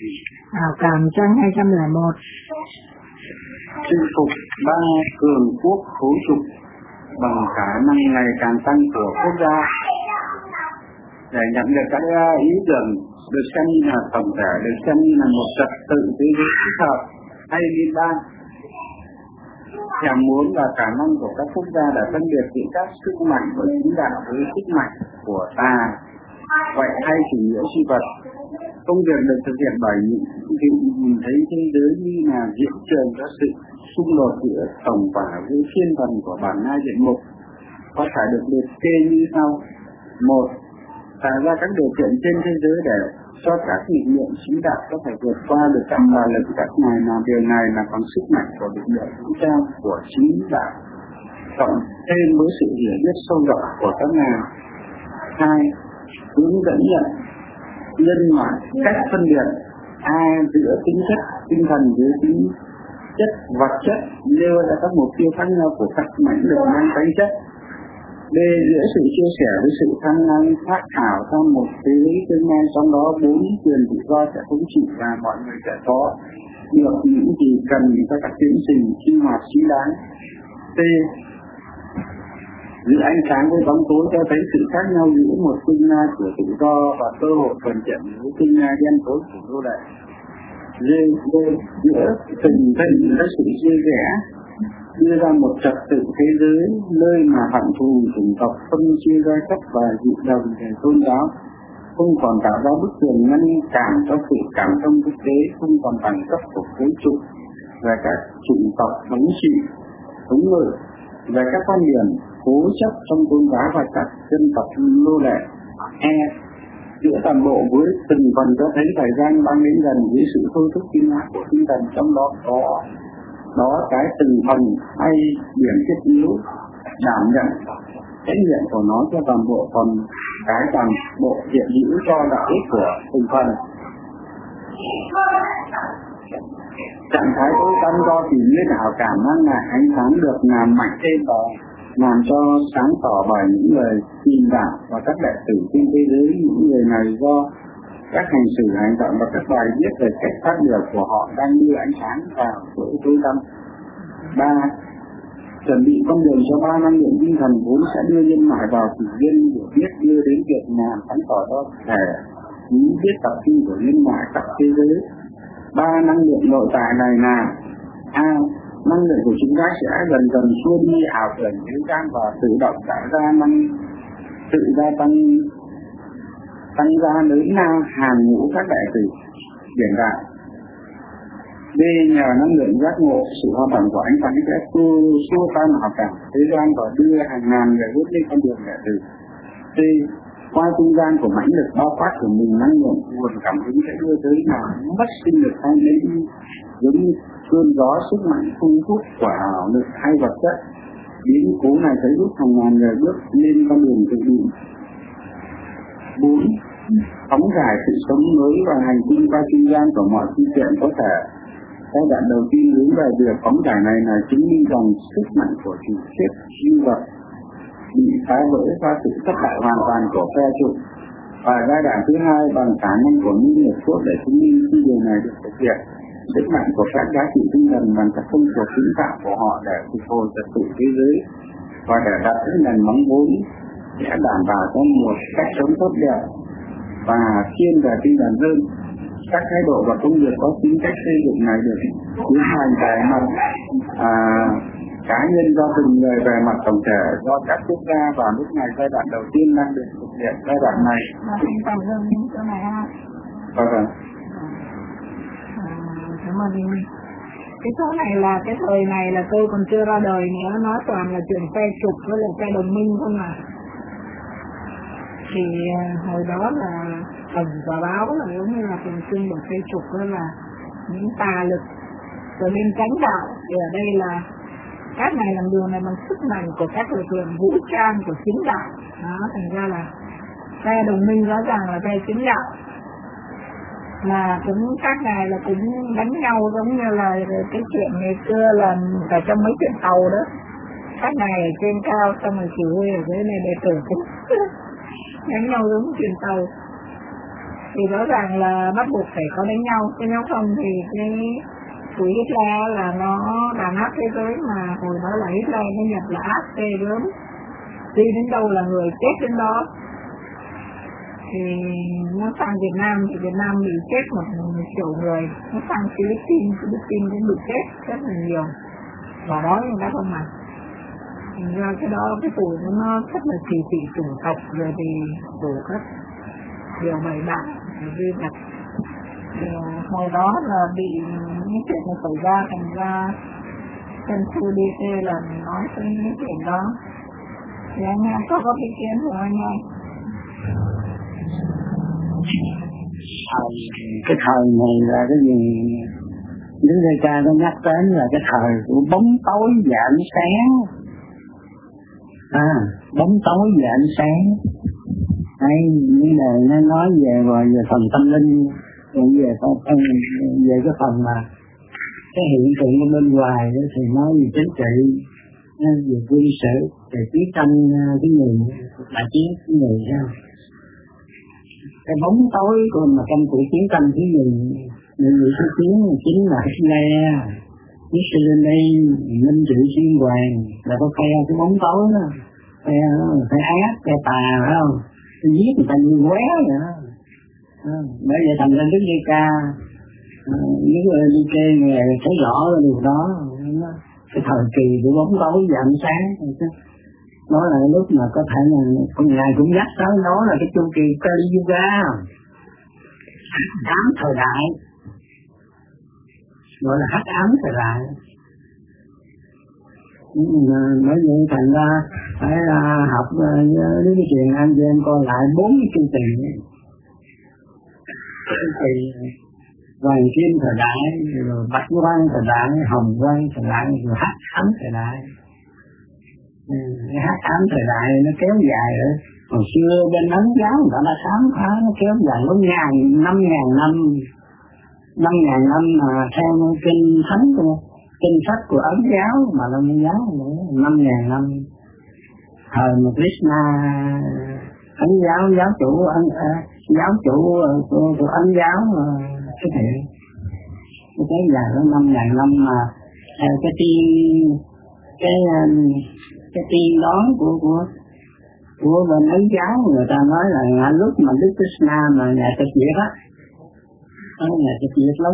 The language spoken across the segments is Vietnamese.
Hào cảm trang 201. Chinh phục ba cường quốc khối trục bằng khả năng ngày càng tăng của quốc gia. Để nhận được các ý tưởng được xem như là tổng thể, được xem như là một trật tự thế giới kỹ thuật hay liên bang, nhằm muốn là khả năng của các quốc gia để phân biệt giữa các sức mạnh của chính đạo với sức mạnh của ta, vậy hay chủ nghĩa suy vật. Công việc được thực hiện bởi những vị nhìn thấy thế giới như là diễn trường cho sự xung đột giữa tổng quả với thiên thần của bản hai diện mục, có thể được liệt kê như sau. Một, tạo ra các điều kiện trên thế giới để cho các lực lượng chính đạo có thể vượt qua được các tà lực các ngài, làm điều này là bằng sức mạnh của lực lượng vũ trang của chính đạo, cộng thêm với sự hiểu biết sâu rộng của các ngài. Hai, hướng dẫn nhận nhân loại cách phân biệt A giữa tính chất tinh thần với tính chất vật chất, nêu ra các mục tiêu khác nhau của các mãnh lực mang tính chất. B, giữa sự chia sẻ với sự tham năng phát thảo trong một thế giới tương lai, trong đó 4 quyền tự do sẽ thống trị và mọi người sẽ có được những gì cần cho các tiến trình sinh hoạt chính đáng. C, giữa ánh sáng với bóng tối cho thấy sự khác nhau giữa một tương lai của tự do và cơ hội thuần chuyển với tương lai đen tối của nô lệ. D, giữa tình tình với sự chia rẽ, đưa ra một trật tự thế giới nơi mà hận thù chủng tộc, phân chia giai cấp và dị đồng về tôn giáo không còn tạo ra bức tường ngăn cản cho sự cảm thông quốc tế, không còn bằng cấp của cấu trúc về các chủng tộc thống trị, thống ngự, về các quan điểm cố chấp trong tôn giáo và các dân tộc nô lệ. E, giữa toàn bộ với từng phần cho thấy thời gian đang đến gần với sự thôi thúc tiến hóa của tinh thần, trong đó có cái từng phần hay điểm thiết yếu đảm nhận trách nhiệm của nó cho toàn bộ, còn cái toàn bộ hiện hữu cho lợi ích của từng phần. Trạng thái tối tâm do thì nguyên hảo cảm mang lại ánh sáng được làm mạnh thêm và làm cho sáng tỏ bởi những người tin đạo và các đệ tử trên thế giới. Những người này do các hành xử, hành động và các bài viết về cách phát biểu của họ đang đưa ánh sáng vào chỗ tối tâm. 3. Chuẩn bị con đường cho 3 năng lượng tinh thần vốn sẽ đưa nhân loại vào kỷ nguyên hiểu biết, đưa đến việc làm sáng tỏ cho thể những biết tập trung của nhân loại khắp thế giới. 3 năng lượng nội tại này là A. Năng lượng của chúng ta sẽ dần dần xua đi ảo tưởng thế gian và tự động tạo ra tự gia tăng ra lớn lao hàng ngũ các đại tử biển đại. B. Nhờ năng lượng giác ngộ, sự hoạt động của ánh sáng sẽ xua tan ảo cảm thế gian và đưa hàng ngàn người bước lên con đường đại tử. C. Qua trung gian của mãnh lực bao quát của mình, năng lượng nguồn cảm hứng sẽ đưa tới nào mất sinh lực hay lấy đi, giống như cơn gió sức mạnh thu hút của ảo lực hay vật chất. Biến cố này sẽ giúp hàng ngàn người bước lên con đường tự định. 4. Phóng giải sự sống mới và hành tinh qua trung gian của mọi phương tiện có thể. Giai đoạn đầu tiên hướng về việc phóng giải này là chứng minh rằng sức mạnh của chủ thuyết duy vật bị phá vỡ qua sự thất bại hoàn toàn của phe trục, và giai đoạn thứ hai bằng khả năng của Liên Hiệp Quốc để chứng minh khi điều này được thực hiện, sức mạnh của các giá trị tinh thần bằng các công cuộc kiến tạo của họ để phục hồi trật tự thế giới và để đạt đến lần mong muốn sẽ đảm bảo cho một cách sống tốt đẹp và thiên về tinh thần hơn. Các thái độ và công việc có tính cách xây dựng này được tiến hành về mặt cá nhân do từng người, về mặt tổng thể do các quốc gia, và lúc này giai đoạn đầu tiên đang được thực hiện. Giai đoạn này anh cảm ơn những chỗ này ha. Vâng. Cảm ơn anh. Cái số này là cái thời này là tôi còn chưa ra đời nữa, nói toàn là chuyện phe trục với là phe đồng minh không à. Thì hồi đó là thần và báo là giống như là thường xuyên được phe trục, đó là những tà lực rồi lên cánh đạo. Thì ở đây là các này làm điều này bằng sức mạnh của các lực lượng vũ trang của chính đạo. Đó, thành ra là phe đồng minh rõ ràng là phe chính đạo, là cũng các ngài là cũng đánh nhau giống như là cái chuyện ngày xưa là ở trong mấy chuyện tàu đó, các ngài ở trên cao xong rồi chỉ huy ở dưới này đệ tử cũng đánh nhau giống chuyện tàu. thì rõ ràng là bắt buộc phải có đánh nhau, chứ nếu không thì cái của Hitler là nó đàn áp thế giới, mà hồi đó là Hitler nó nhập là áp tê gớm, đi đến đâu là người chết đến đó. Thì nó sang Việt Nam thì Việt Nam bị chết một triệu người, nó sang Philippines cũng bị chết rất là nhiều, và đó người ta không mặc. Thành ra cái đó cái tuổi nó rất là kỳ thị chủng tộc, rồi thì đủ các điều bậy bạ vi vật. Hồi đó là bị những chuyện này xảy ra, thành ra trên khu DC là nói tới những chuyện đó. Thì anh em có ý kiến của anh em? Cái thời này là cái gì Đức Lê Ca có nhắc đến là cái thời của bóng tối và ánh sáng. Bóng tối và ánh sáng. Đây, như là nó nói về phần tâm linh, về cái phần mà cái hiện tượng bên ngoài đó, thì nói về chính trị, về quân sự, về chiến tranh cái người đại chiến cái người sao. Cái bóng tối của mà trong cuộc chiến tranh cái người xuất chiến chính là Hitler, Mussolini, Minh Trị Xuyên Hoàng là có phe cái bóng tối đó, phe ác, phe tà phải không? Giết người ta như qué vậy đó. Bởi vậy thành ra Đức Lê Ca những người đi chơi nghề thấy rõ điều đó. Cái thời kỳ của bóng tối và ánh sáng đó là lúc mà có thể là con ngài cũng nhắc tới đó là cái chu kỳ Kali Yuga, hắc ám thời đại, gọi là hắc ám thời đại. Bởi vậy thành ra phải học với cái chuyện anh chị em coi lại 4 cái chu kỳ. Chu kỳ vàng kim thời đại, rồi bạch quang thời đại, hồng quang thời đại, rồi hắc ám thời đại. Cái hắc ám thời đại nó kéo dài rồi. Hồi xưa bên Ấn giáo người ta đã khám phá nó kéo dài có 5.000 năm. 5.000 năm mà theo kinh thánh của kinh sách của Ấn giáo mà là Ấn giáo nữa, 5.000 năm. Thời mà Krishna Ấn giáo giáo chủ của Ấn giáo xuất hiện, nó kéo dài có 5.000 năm mà theo cái tiên đoán của bên Ấn giáo, người ta nói là lúc mà Đức Krishna mà nhà Phật Diệt á, nhà Phật Diệt lúc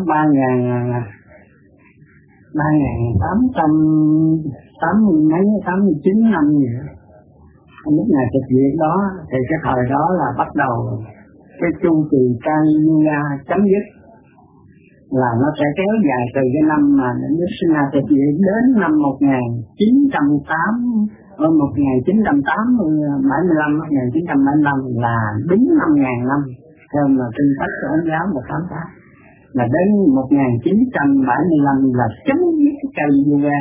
3.889 năm gì đó. Lúc nhà Phật Diệt đó thì cái thời đó là bắt đầu cái chu kỳ Kali Yuga chấm dứt, là nó sẽ kéo dài từ cái năm mà Đức Krishna Phật Diệt đến năm 1975 là đúng 5.000 năm theo mà kinh sách của Ấn giáo và khám phá, là đến 1975 là chấm dứt cái Kali Yuga,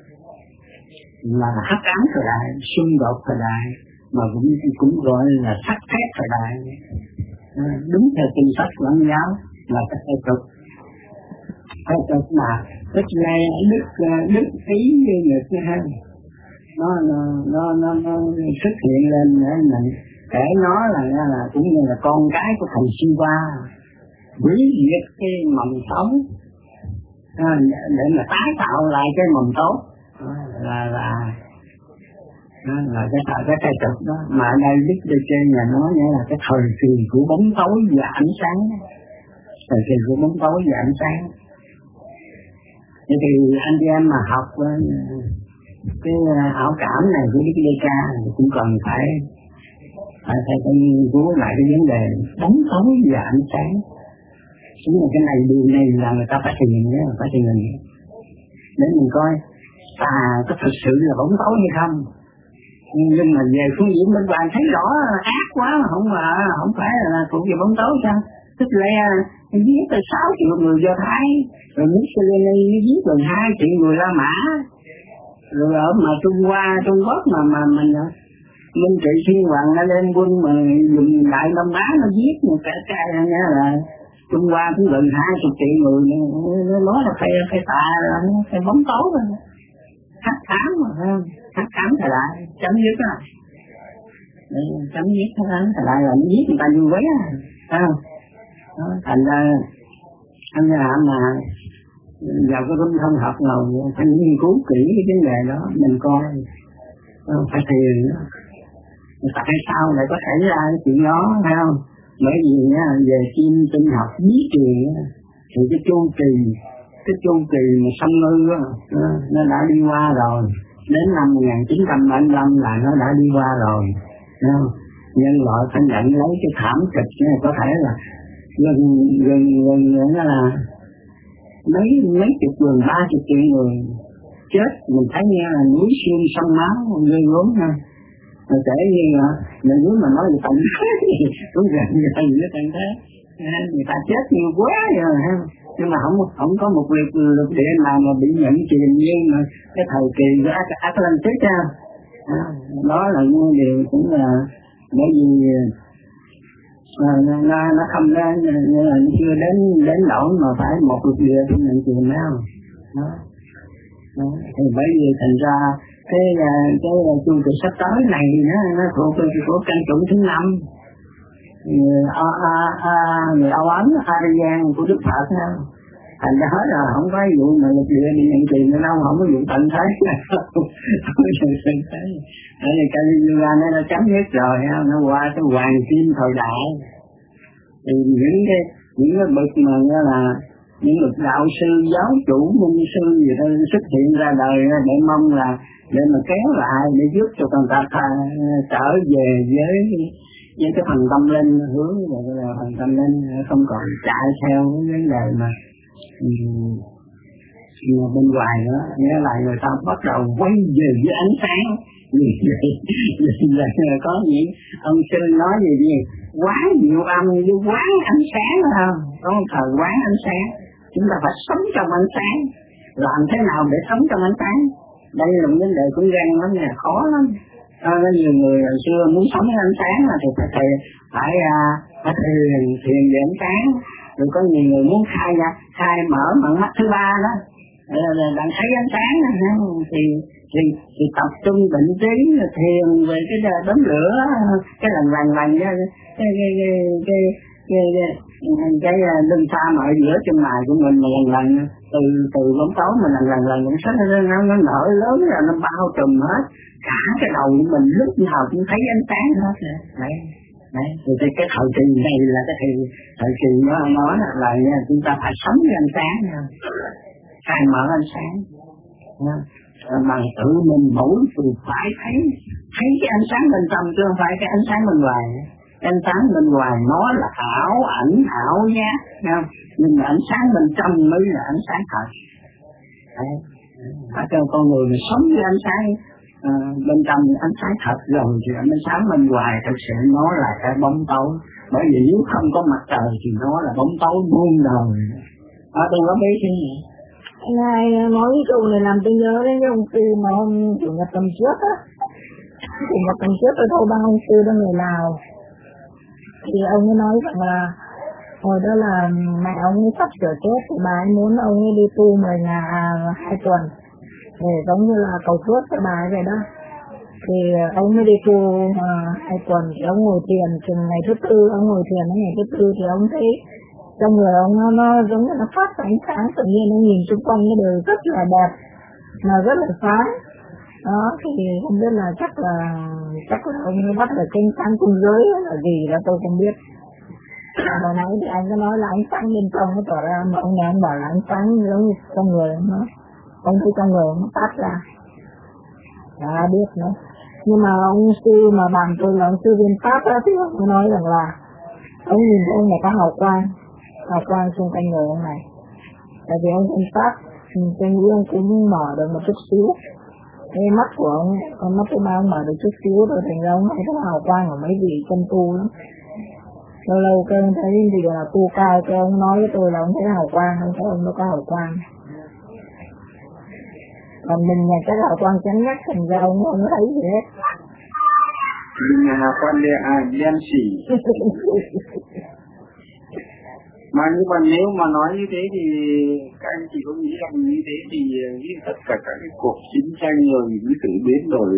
là hắc ám thời đại, xung đột thời đại, mà cũng gọi là sắt thép thời đại. Đúng theo kinh sách của Ấn giáo là cái theo tục mà Đức Lê Đức Ý như được như thế, nó xuất hiện lên để mình kể nó là cũng như là con cái của thầy Shiva, hủy diệt cái mầm sống để mà tái tạo lại cái mầm tốt, là cái thay tục đó. Mà ở đây Đức Lê Trên là nói là cái thời kỳ của bóng tối và ánh sáng, thời kỳ của bóng tối và ánh sáng. Vậy thì anh chị em mà học cái ảo cảm này của Đức Lê Ca cũng cần phải nghiên cứu lại cái vấn đề bóng tối và ánh sáng. Chính là cái này, điều này là người ta phải thiền nhé, phải thiền để mình coi có thực sự là bóng tối hay không. Nhưng mà về phương diện bên ngoài thấy rõ ác quá, không phải là thuộc về bóng tối sao? Tức là giết tới 6 triệu người Do Thái, rồi Mussolini giết gần 2 triệu người La Mã, rồi ở mà Trung Quốc mà mình Minh Trị Xuyên Hoàng đã lên quân mà dùng Đại Đông Á nó giết một cái nghe là Trung Hoa cũng gần 20 triệu người, nó nói là phải tà, phải bóng tối rồi, hắc ám mà phải không? Hắc ám thời đại chấm dứt rồi, chấm dứt hắc ám thời đại là nó giết người ta như quế phải không? Thành ra anh Hạnh mà vào cái trung tâm học rồi phải nghiên cứu kỹ cái vấn đề đó, mình coi phải thiền nữa. Tại sao lại có xảy ra cái chuyện đó, phải không? Bởi vì về tinh học bí truyền thì cái chu kỳ mà sanh ngư nó đã đi qua rồi, đến năm 1975 là nó đã đi qua rồi. Nhân loại phải nhận lấy cái thảm kịch này, có thể là gần nó là mấy chục gần 30 triệu người chết, mình thấy nghe là núi xương sông máu ghê gớm ha. Rồi kể như là nếu mà nói về tận thế cũng gần như tận thế, người ta chết nhiều quá rồi ha. Nhưng mà không có một việc lục địa nào mà bị nhận chìm như mà cái thời kỳ của Atlantis ha. Đó là những điều cũng là bởi vì nó không đến, chưa đến nỗi mà phải một lục địa thì nhận chìm đâu. Đó. Thì bởi vì thành ra cái chu kỳ sắp tới này nó thuộc về của căn chủng thứ 5, người Âu Ấn, Arian của Đức Phật ha. Thành ra hết rồi, không có vụ mà lục địa bị nhận chìm nữa đâu, không có vụ tận thế. Bởi vì Kali Yuga nó đã chấm dứt rồi, nó qua cái hoàng kim thời đại. Thì những cái bậc mà là những bậc đạo sư, giáo chủ, môn sư gì đó xuất hiện ra đời để mong là để mà kéo lại, để giúp cho con ta trở về với cái phần tâm linh, hướng về phần tâm linh, không còn chạy theo cái vấn đề mà bên ngoài nữa. Nghĩa là người ta bắt đầu quay về với ánh sáng. Vì có những ông sư nói gì quán diệu âm với quán ánh sáng, không? Có một thời quán ánh sáng, chúng ta phải sống trong ánh sáng. Làm thế nào để sống trong ánh sáng? Đây là một vấn đề cũng gan lắm nha, khó lắm. Có nhiều người hồi xưa muốn sống với ánh sáng thì phải thiền về ánh sáng. Rồi có nhiều người muốn khai mở bằng mắt thứ 3 đó, bạn thấy ánh sáng thì tập trung định trí thiền về cái đống lửa, cái lần cái linh xa ở giữa chân mày của mình mà lần từ bóng tối mà lần cũng sách nó nở lớn rồi nó bao trùm hết cả cái đầu của mình, lúc nào cũng thấy ánh sáng hết. Đấy, thì cái thời kỳ này là cái thời kỳ nó nói là chúng ta phải sống với ánh sáng, khai mở ánh sáng. Bằng tự mình mỗi người phải thấy cái ánh sáng bên trong chứ không phải cái ánh sáng bên ngoài. Ánh sáng bên ngoài nó là ảo ảnh, ảo giác, nhưng mà ánh sáng bên trong mới là ánh sáng thật. Phải cho con người mình sống với ánh sáng bên trong ánh sáng thật rồi thì ánh sáng bên ngoài thực sự nó là cái bóng tối. Bởi vì nếu không có mặt trời thì nó là bóng tối muôn đời. Tôi có biết thế nhỉ? Ngài nói cái câu này làm tôi nhớ đến cái ông sư mà hôm chủ nhật tuần trước á. Chủ nhật tuần trước tôi thâu băng ông sư đó người Lào. Thì ông ấy nói rằng là hồi đó là mẹ ông ấy sắp sửa chết thì bà ấy muốn ông ấy đi tu 2 tuần để giống như là cầu phước cho bà ấy vậy đó. Thì ông ấy đi tu 2 tuần thì ông ngồi thiền chừng ngày thứ 4, ông ngồi thiền đến ngày thứ 4 thì ông thấy trong người ông nó giống như nó phát ánh sáng, tự nhiên nó nhìn xung quanh nó đều rất là đẹp mà rất là sáng. Đó thì không biết là chắc là ông ấy bắt được cái ánh sáng cung giới là gì đó tôi không biết. Hồi nãy thì anh có nói là ánh sáng bên trong nó tỏ ra, mà ông này ông bảo là ánh sáng giống như con người nó, ông thấy con người nó phát ra. Đã biết nữa. Nhưng mà ông sư mà bạn tôi là ông sư viên Pháp đó, thì ông nói rằng là ông nhìn ông này có hào quang xung quanh người ông này. Tại vì ông Pháp tôi nghĩ ông cũng mở được một chút xíu. Cái mắt của ông, con mắt thứ 3 ông mở được chút xíu rồi, thành ra ông thấy có hào quang của mấy vị chân tu lắm. Lâu cái ông thấy gì là tu cao, cái ông nói với tôi là ông thấy hào quang, ông thấy ông nó có hào quang. Còn mình nhà cái hào quang chánh nhất, thành ra ông không thấy gì hết. Mình nhà hào quang đen xỉ. Nhưng mà nếu mà nói như thế thì các anh chị có nghĩ rằng như thế thì tất cả các cái cuộc chiến tranh rồi những sự biến đổi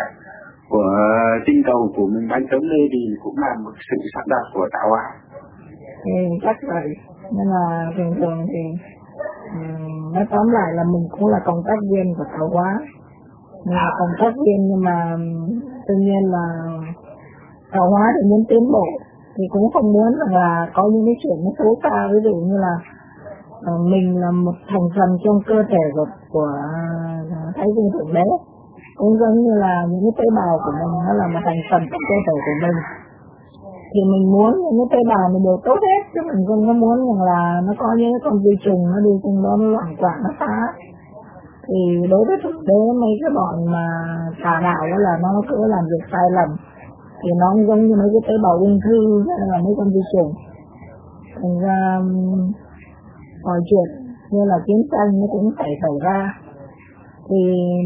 của tinh cầu của mình đang chống lên thì cũng là một sự sắp đặt của tạo hóa. Thì chắc vậy. Nên là thường thường thì nói tóm lại là mình cũng là cộng tác viên của tạo hóa. Mình là cộng tác viên nhưng mà tự nhiên là tạo hóa thì muốn tiến bộ thì cũng không muốn là có những cái chuyện nó xấu xa, ví dụ như là mình là một thành phần trong cơ thể của Thái Dương Thượng Đế, cũng giống như là những cái tế bào của mình nó là một thành phần trong cơ thể của mình, thì mình muốn những cái tế bào mình đều tốt hết, chứ mình không có muốn rằng là nó có những cái con vi trùng nó đi cùng đó nó loạn quạng nó phá. Thì đối với thực tế mấy cái bọn mà tà đạo đó là nó cứ làm việc sai lầm, thì nó cũng giống như mấy cái tế bào ung thư hay là mấy con vi trùng. Thành ra mọi chuyện như là chiến tranh nó cũng phải xảy ra, thì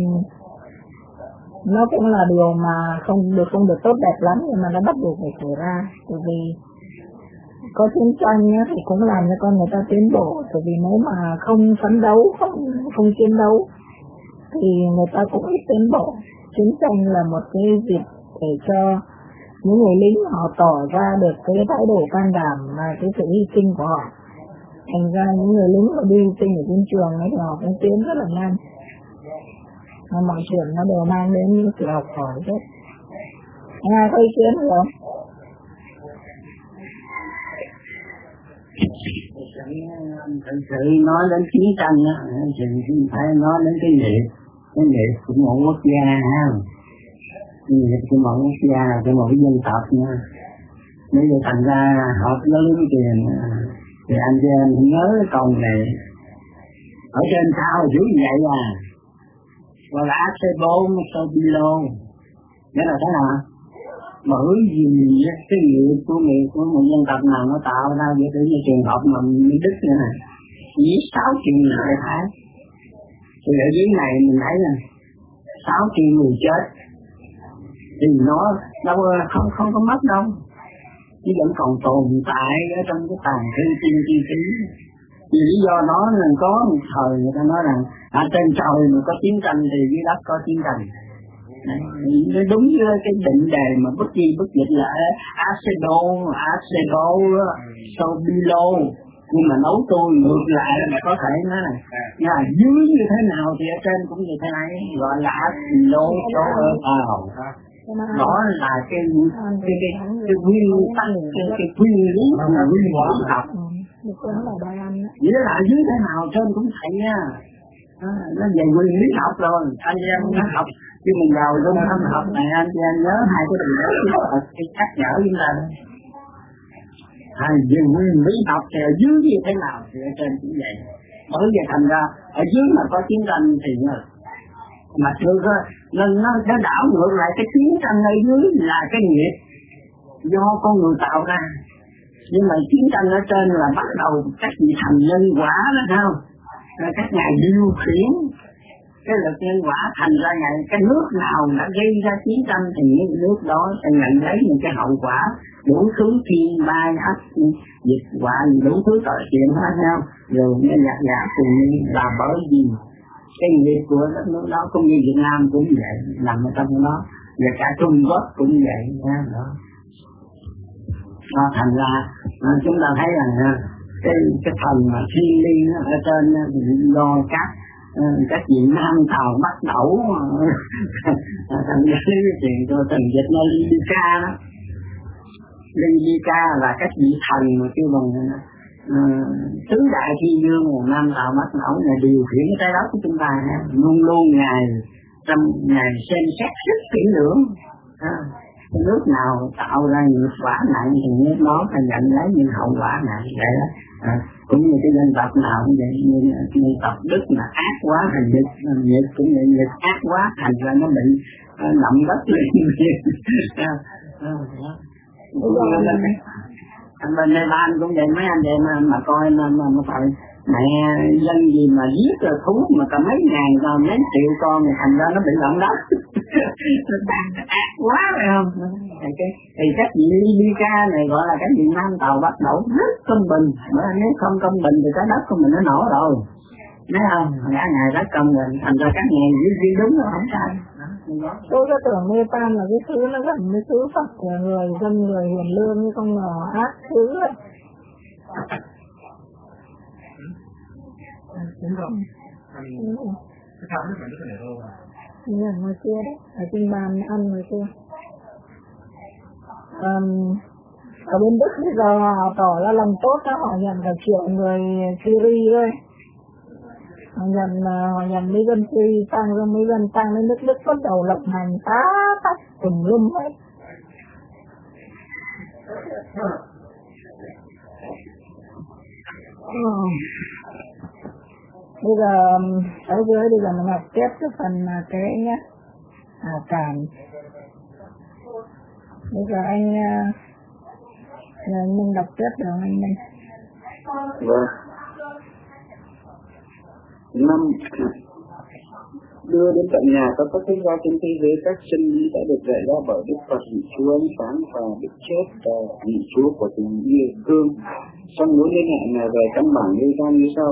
nó cũng là điều mà không được tốt đẹp lắm, nhưng mà nó bắt buộc phải xảy ra. Bởi vì có chiến tranh thì cũng làm cho con người ta tiến bộ, bởi vì nếu mà không phấn đấu, không chiến đấu thì người ta cũng ít tiến bộ. Chiến tranh là một cái dịp để cho những người lính họ tỏ ra được cái thái độ can đảm và cái sự hy sinh của họ. Thành ra những người lính mà đi sinh ở chiến trường ấy thì họ cũng tiến rất là nhanh. Mà mọi chuyện nó đều mang đến những sự học hỏi hết. Ai có ý kiến không? Thực sự nói đến chiến tranh á, thì phải nói đến cái nghiệp của một quốc gia ha. Nghiệp của một quốc gia, của một dân tộc nha. Bây giờ thành ra học nó lớn tiền, thì anh chị em nhớ cái câu này. Ở trên sao dữ vậy à? Gọi là Acebo Sobilo. Nghĩa là thế nào? Bởi vì cái nghiệp của một dân tộc nào nó tạo ra vậy, tự như trường hợp mà Mỹ Đức nữa này, chỉ 6 triệu người Thái. Thì ở dưới này mình thấy là 6 triệu người chết, thì nó đâu không có mất đâu, chứ vẫn còn tồn tại ở trong cái tàn thư chi phí. Vì lý do đó là có một thời người ta nói rằng trên trời mà có chiến tranh thì dưới đất có chiến tranh. Nó đúng với cái định đề mà bất di bất dịch là Acedo Sobilo, nhưng mà nấu tôi ngược lại là có thể nói là dưới như thế nào thì ở trên cũng như thế này, gọi là Acedo Sobilo. Đó là cái nguyên tắc, cái nguyên lý mà nguyên lý học. Nghĩa là dưới thế nào trên cũng vậy nha. Nó về nguyên lý học rồi, anh em nó học, chứ mình vào trong thâm học này anh em nhớ hai cái điều đó cái nhắc nhở chúng ta. Về nguyên lý học thì ở dưới như thế nào thì ở trên cũng vậy. Bởi vì thành ra ở dưới mà có chiến tranh thì mà chưa có, nó đảo ngược lại cái chiến tranh ở dưới là cái nghiệp do con người tạo ra. Nhưng mà chiến tranh ở trên là bắt đầu các vị thành nhân quả đó không? Rồi các ngài điều khiển cái lực nhân quả, thành ra ngày cái nước nào đã gây ra chiến tranh thì những nước đó sẽ nhận lấy những cái hậu quả đủ thứ thiên tai ách dịch họa đủ thứ tội chuyện hết nhau. Rồi nó nhạt cùng là bởi vì cái nghiệp của đất nước đó, cũng như Việt Nam cũng vậy, nằm ở trong đó, và cả Trung Quốc cũng vậy đó. Thành ra chúng ta thấy rằng cái phần mà thiên liêng ở trên do các vị nam tàu bắt đẩu thành ra cái chuyện cho từng dịch nó Lydica đó. Lydica là các vị thần mà kêu bằng tứ đại thiên dương của nam tàu bắt đẩu là điều khiển cái trái đất của chúng ta, luôn luôn ngày xem xét rất kỹ lưỡng. Nước nào tạo ra nghiệp quả nặng thì nước đó phải nhận lấy những hậu quả nặng vậy đó. Cũng như cái dân tộc nào cũng vậy, như dân tộc Đức mà ác quá thành nghiệp cũng như nghiệp ác quá thành ra nó bị động đất lên. Bên Đài Loan cũng vậy, mấy anh vậy mà coi mà phải mẹ dân gì mà giết rồi thú mà cả mấy ngàn con mấy triệu con thì thành ra nó bị động đất. Ác quá phải không? Thì các vị Lydica này gọi là các vị nam tàu bắt đẩu rất công bình, bởi nếu không công bình thì cái đất của mình nó nổ rồi, thấy không? Cả ngày rất công bình, thành ra các ngài duy đúng là không sai. Tôi có tưởng Nepal là cái thứ nó gần với thứ Phật của người dân người hiền lương, như con ngờ ác thứ ấy. Đúng không? Cái thao nước này nó phải đâu à? Như ở ngoài kia đấy, ở trên bàn ăn ngoài kia. Ở bên Đức bây giờ họ tỏ ra lòng tốt đó, họ nhận cả triệu người Syria thôi. Họ nhận mấy dân Syria sang rồi mấy dân sang đến nước Đức bắt đầu lập hành phá tách tùm lum hết. Bây giờ ở dưới bây giờ mình học tiếp cái phần kế nhé, cảm. Bây giờ anh mình đọc tiếp được anh Minh. Vâng. 5. Đưa đến tận nhà các quốc gia trên thế giới các chân lý đã được dạy ra bởi Đức Phật, vị Chúa ánh sáng và Đức Chết và vị Chúa của tình yêu thương. Trong mối liên hệ này về căn bản nêu ra như sau.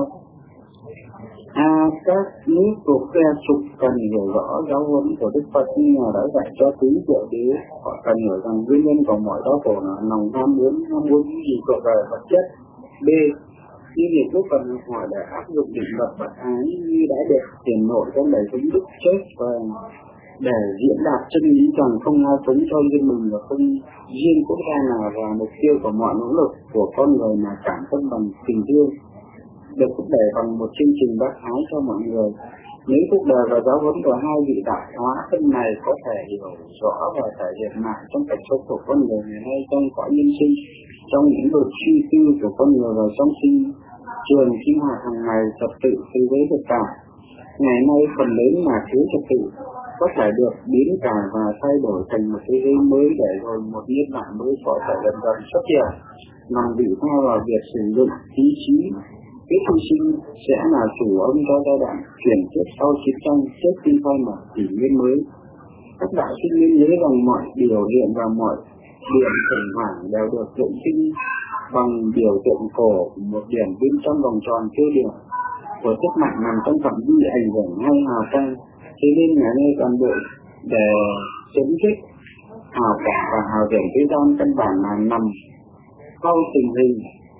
Các nước thuộc phe trục cần hiểu rõ giáo huấn của Đức Phật như Ngài đã dạy cho tứ diệu đế. Họ cần hiểu rằng nguyên nhân của mọi đau khổ là lòng ham muốn gì thuộc về vật chất. B. Như việc lúc cần hỏi để áp dụng định luật bất ái như đã được hiển nội trong đời sống Đức Chết và để diễn đạt chân lý rằng không ai sống cho riêng mình và không riêng quốc gia nào, và mục tiêu của mọi nỗ lực của con người là cảm cân bằng tình thương, được thúc đẩy bằng một chương trình bác ái cho mọi người. Nếu cuộc đời và giáo huấn của hai vị đại hóa thân này có thể hiểu rõ và thể hiện lại trong cuộc sống của con người ngày nay trong cõi nhân sinh, trong những vực suy tư của con người và trong trường sinh hoạt hàng ngày, trật tự thế giới thực tại ngày nay phần lớn là thiếu trật tự, có thể được biến cải và thay đổi thành một thế giới mới, để rồi một niên đại mới có thể dần dần xuất hiện. Nằm bị theo vào việc sử dụng ý chí, cái hy sinh sẽ là chủ ông cho giai đoạn chuyển tiếp sau chiến tranh, trước khi khai mở kỷ nguyên mới. Các đạo sinh nên nhớ rằng mọi biểu hiện và mọi điểm khủng hoảng đều được dựng sinh bằng biểu tượng cổ, một điểm bên trong vòng tròn tiêu điểm của sức mạnh nằm trong phạm vi ảnh hưởng hay hào quang. Thế nên ngày nay toàn bộ để chấm dứt hào quang và hào điểm thế gian căn bản là nằm sau tình hình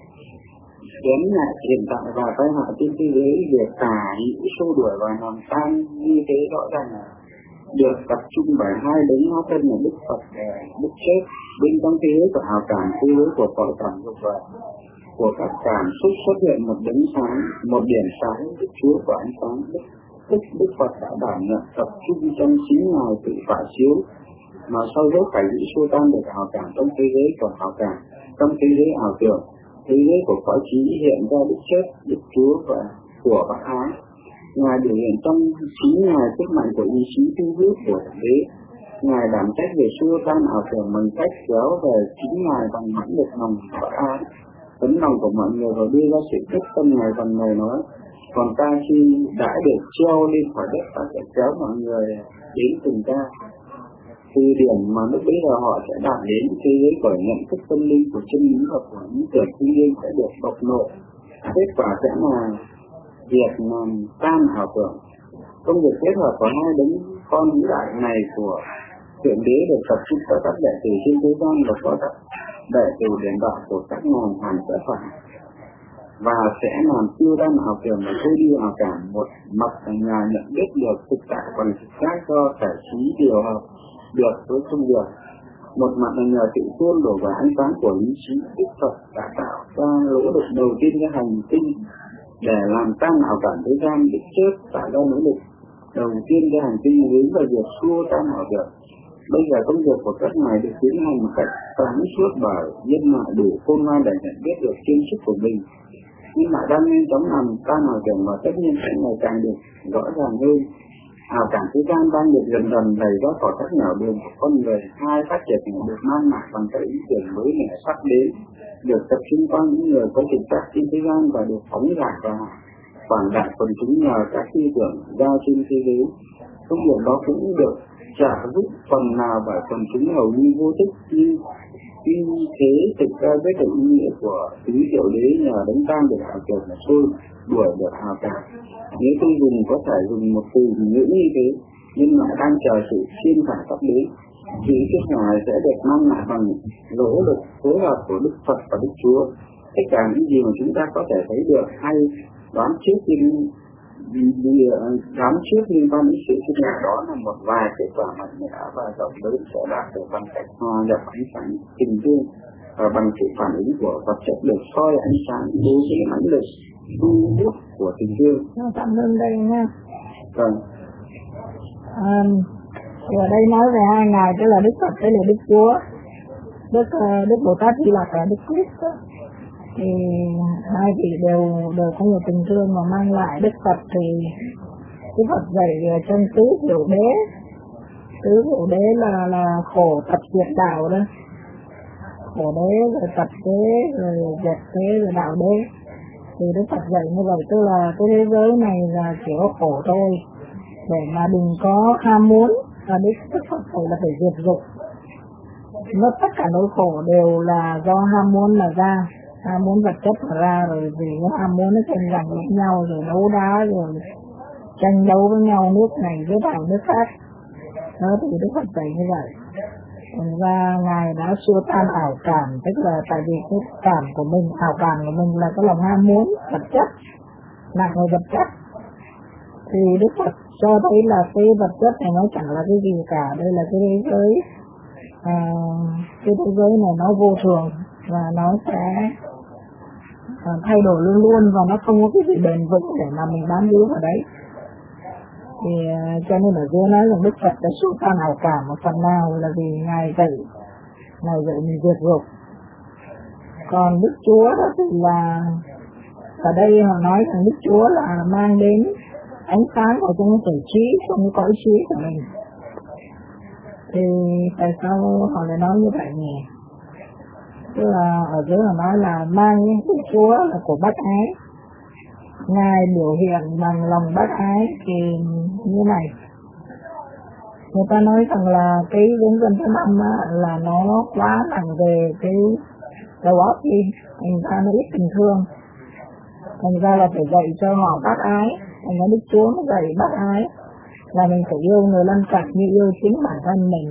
chém lại hiện tại và tai họa trên thế giới. Việc cả những xô đuổi và làm tan như thế rõ ràng là được tập trung bởi hai đấng hóa thân là Đức Phật và Đức Chết. Bên trong thế giới của hào cảm, thế giới của tội cảm dục và của các cảm xúc xuất hiện một đấng sáng, một điểm sáng, Đức Chúa của ánh sáng. Đức Phật đã đảm nhận tập trung trong chính Ngài tự phả chiếu, mà sau đó phải bị xua tan được hào cảm trong thế giới của hào cảm, trong thế giới ảo tưởng, thế giới của cõi trí hiện ra Đức Chết, Đức Chúa và của bác ái. Ngài biểu hiện trong chính Ngài sức mạnh của ý chí thu hút của Thượng Đế. Ngài đảm trách về xua tan ảo tưởng bằng cách kéo về chính Ngài bằng mãnh lực lòng bác ái, tấm lòng của mọi người, và đưa ra sự quyết tâm Ngài bằng lời nói. Còn ta khi đã được treo lên khỏi đất, ta sẽ kéo mọi người đến cùng ta. Từ điểm mà lúc bấy giờ họ sẽ đạt đến thế giới của nhận thức tâm linh của chân lý và của những tưởng thiên liêng sẽ được bộc lộ. Kết quả sẽ là việc làm tan ảo tưởng. Công việc kết hợp của hai đấng con vĩ đại này của Thượng Đế được tập trung ở các đệ tử trên thế gian và có các đệ tử điển đạo của các ngàn hàng sẽ phải, và sẽ làm tiêu tan ảo tưởng và thôi đi ảo cảm. Một mặt là nhà nhận biết được thực tại bằng thực giác do thể trí điều hợp được với công việc, một mặt là nhờ tự tuôn đổ vào ánh sáng của lý trí. Đức Phật đã tạo ra lỗ lực đầu tiên cho hành tinh để làm tan ảo cảm thế gian. Đức Chết tạo ra nỗ lực đầu tiên cho hành tinh hướng vào việc xua tan ảo tưởng. Bây giờ công việc của các ngài được tiến hành một cách sáng suốt bởi nhân loại đủ khôn ngoan để nhận biết được chân sức của mình, nhưng lại đang nhanh chóng làm tan ảo tưởng, và tất nhiên sẽ ngày càng được rõ ràng hơn. Ảo cảm thế gian đang được dần dần đầy ra khỏi các nẻo đường của con người. Hai phát triển được mang lại bằng các ý tưởng mới mẻ sắp đến, được tập trung qua những người có thực chất trên thế gian và được phóng giải và quảng đại quần chúng nhờ các ý tưởng ra trên thế giới. Công việc đó cũng được trả giúp phần nào bởi quần chúng hầu như vô thức, nhưng vì thế thực ra rất là ý nghĩa của tứ diệu đế nhờ đấng tăng được ảo tưởng là xôi đuổi được ảo cảm. Nếu tôi dùng có thể dùng một từ ngữ như thế, nhưng lại đang chờ sự xuyên phản sắp đến, thì kết quả sẽ được mang lại bằng nỗ lực phối hợp của Đức Phật và Đức Chúa. tất cả những gì mà chúng ta có thể thấy được hay đoán trước liên quan đến sự sinh hoạt đó là một vài kết quả mạnh mẽ và rộng lớn sẽ đạt được bằng cách hòa nhập ánh sáng tình thương và bằng sự phản ứng của vật chất được soi ánh sáng đối với mãnh lực thu hút của tình thương. Cảm ơn đây nha. Vâng. Ở đây nói về hai ngài, tức là Đức Phật, tức là Đức Chúa, Đức Bồ Tát Di Lặc và Đức Christ. Thì hai vị đều có nhiều tình thương mà mang lại. Đức Phật thì Đức Phật dạy trong tứ diệu đế là khổ tập diệt đạo đó, khổ đế rồi tập đế rồi diệt đế rồi đạo đế. Thì Đức Phật dạy như vậy, tức là cái thế giới này là chỉ có khổ thôi, để mà đừng có ham muốn. Và Đức Phật phải là phải diệt dục. Nó tất cả nỗi khổ đều là do ham muốn mà ra, ham muốn vật chất mà ra, rồi vì cái ham muốn nó tranh giành với nhau, rồi đấu đá, rồi tranh đấu với nhau, nước này với đảo nước khác. Đó thì Đức Phật dạy như vậy. Và Ngài đã xua tan ảo cảm, tức là tại vì cái cảm của mình, ảo cảm của mình là cái lòng ham muốn vật chất, nặng về vật chất. Thì Đức Phật cho thấy là cái vật chất này nó chẳng là cái gì cả, đây là cái thế giới, cái thế giới này nó vô thường và nó sẽ thay đổi luôn luôn, và nó không có cái gì bền vững để mà mình bám víu vào đấy. Thì cho nên ở dưới nói rằng Đức Phật đã xua tan ảo cảm một phần nào là vì Ngài dạy mình diệt dục. Còn Đức Chúa đó thì là ở đây họ nói rằng Đức Chúa là mang đến ánh sáng ở trong thể trí, trong cái cõi trí của mình. Thì tại sao họ lại nói như vậy nhỉ? Tức là ở dưới họ nói là mang những Đức Chúa là của bác ái. Ngài biểu hiện bằng lòng bác ái thì như này. Người ta nói rằng là cái giống dân thứ năm là nó quá nặng về cái đầu óc đi, thành ra nó ít tình thương. Thành ra là phải dạy cho họ bác ái. Thành ra Đức Chúa nó dạy bác ái là mình phải yêu người lân cận như yêu chính bản thân mình.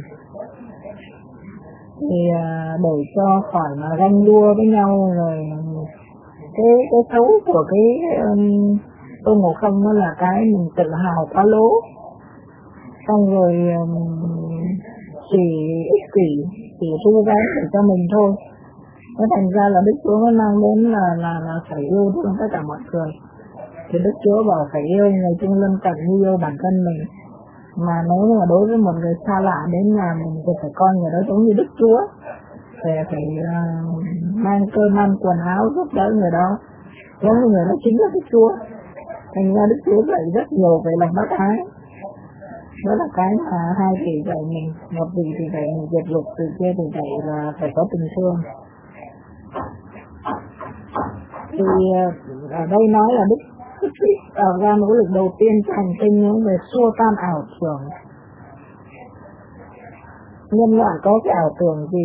Thì để cho khỏi mà ganh đua với nhau, rồi cái xấu của cái Tôn Ngộ Không nó là cái mình tự hào quá lố, xong rồi chỉ ích kỷ, chỉ thu gái để cho mình thôi. Nó thành ra là Đức Chúa nó mang đến là phải yêu thương tất cả mọi người. Thì Đức Chúa bảo phải yêu người chung lân cận như yêu bản thân mình. Mà nếu mà đối với một người xa lạ đến nhà mình thì phải coi người đó giống như Đức Chúa, phải mang cơm ăn quần áo giúp đỡ người đó, giống như người đó chính là Đức Chúa. Thành ra Đức Chúa dạy rất nhiều về lòng bác ái. Đó là cái mà hai vị dạy mình. Một vị thì dạy mình diệt dục, từ kia thì dạy là phải có tình thương. Thì ở đây nói là Đức tạo ra nỗ lực đầu tiên cho hành tinh về xua tan ảo tưởng. Nhân loại có cái ảo tưởng gì?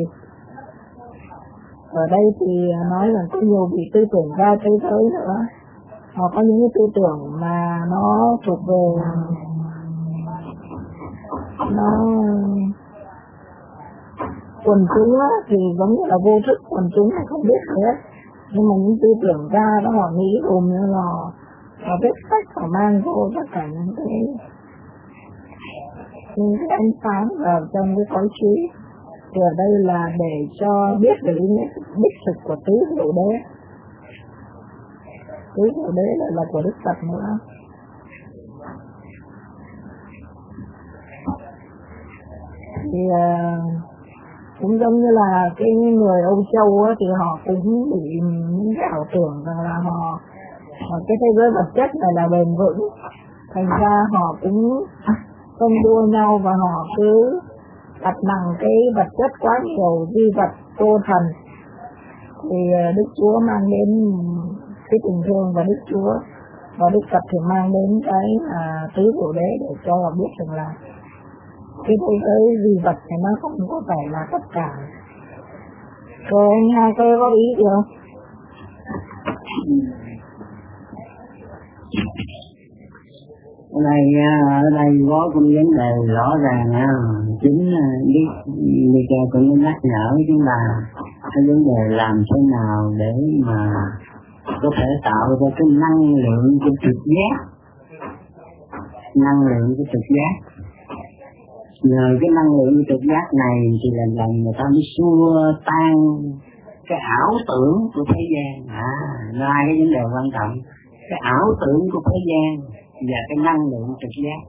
Ở đây thì nói rằng có nhiều vị tư tưởng ra thế giới nữa. Họ có những cái tư tưởng mà nó thuộc về nó quần chúng á, thì giống như là vô thức, quần chúng là không biết hết. Nhưng mà những tư tưởng ra đó họ nghĩ gồm như là họ viết sách, họ mang vô tất cả những cái ánh sáng vào trong cái cõi trí. Thì ở đây là để cho biết về ý nghĩa đích thực của tứ diệu đế. Tứ diệu đế là của Đức Phật nữa. Thì cũng giống như là cái người Âu Châu á, thì họ cũng bị những cái ảo tưởng rằng là họ cái thế giới vật chất này là bền vững, thành ra họ cũng không đua nhau và họ cứ đặt nặng cái vật chất quá nhiều, duy vật tô thần. Thì Đức Chúa mang đến cái tình thương, và Đức Chúa và Đức Phật thì mang đến cái tứ diệu đế để cho họ biết rằng là cái thế giới duy vật thì nó không có phải là tất cả. Rồi anh hai có ý gì không? Ở đây có một vấn đề rõ ràng chính đi cho cũng nhắc nhở chúng ta cái vấn đề làm thế nào để mà có thể tạo ra cái năng lượng của trực giác, năng lượng của trực giác. Nhờ cái năng lượng của trực giác này thì lần người ta mới xua tan cái ảo tưởng của thế gian. Hai cái vấn đề quan trọng, cái ảo tưởng của thế gian và cái năng lượng trực giác.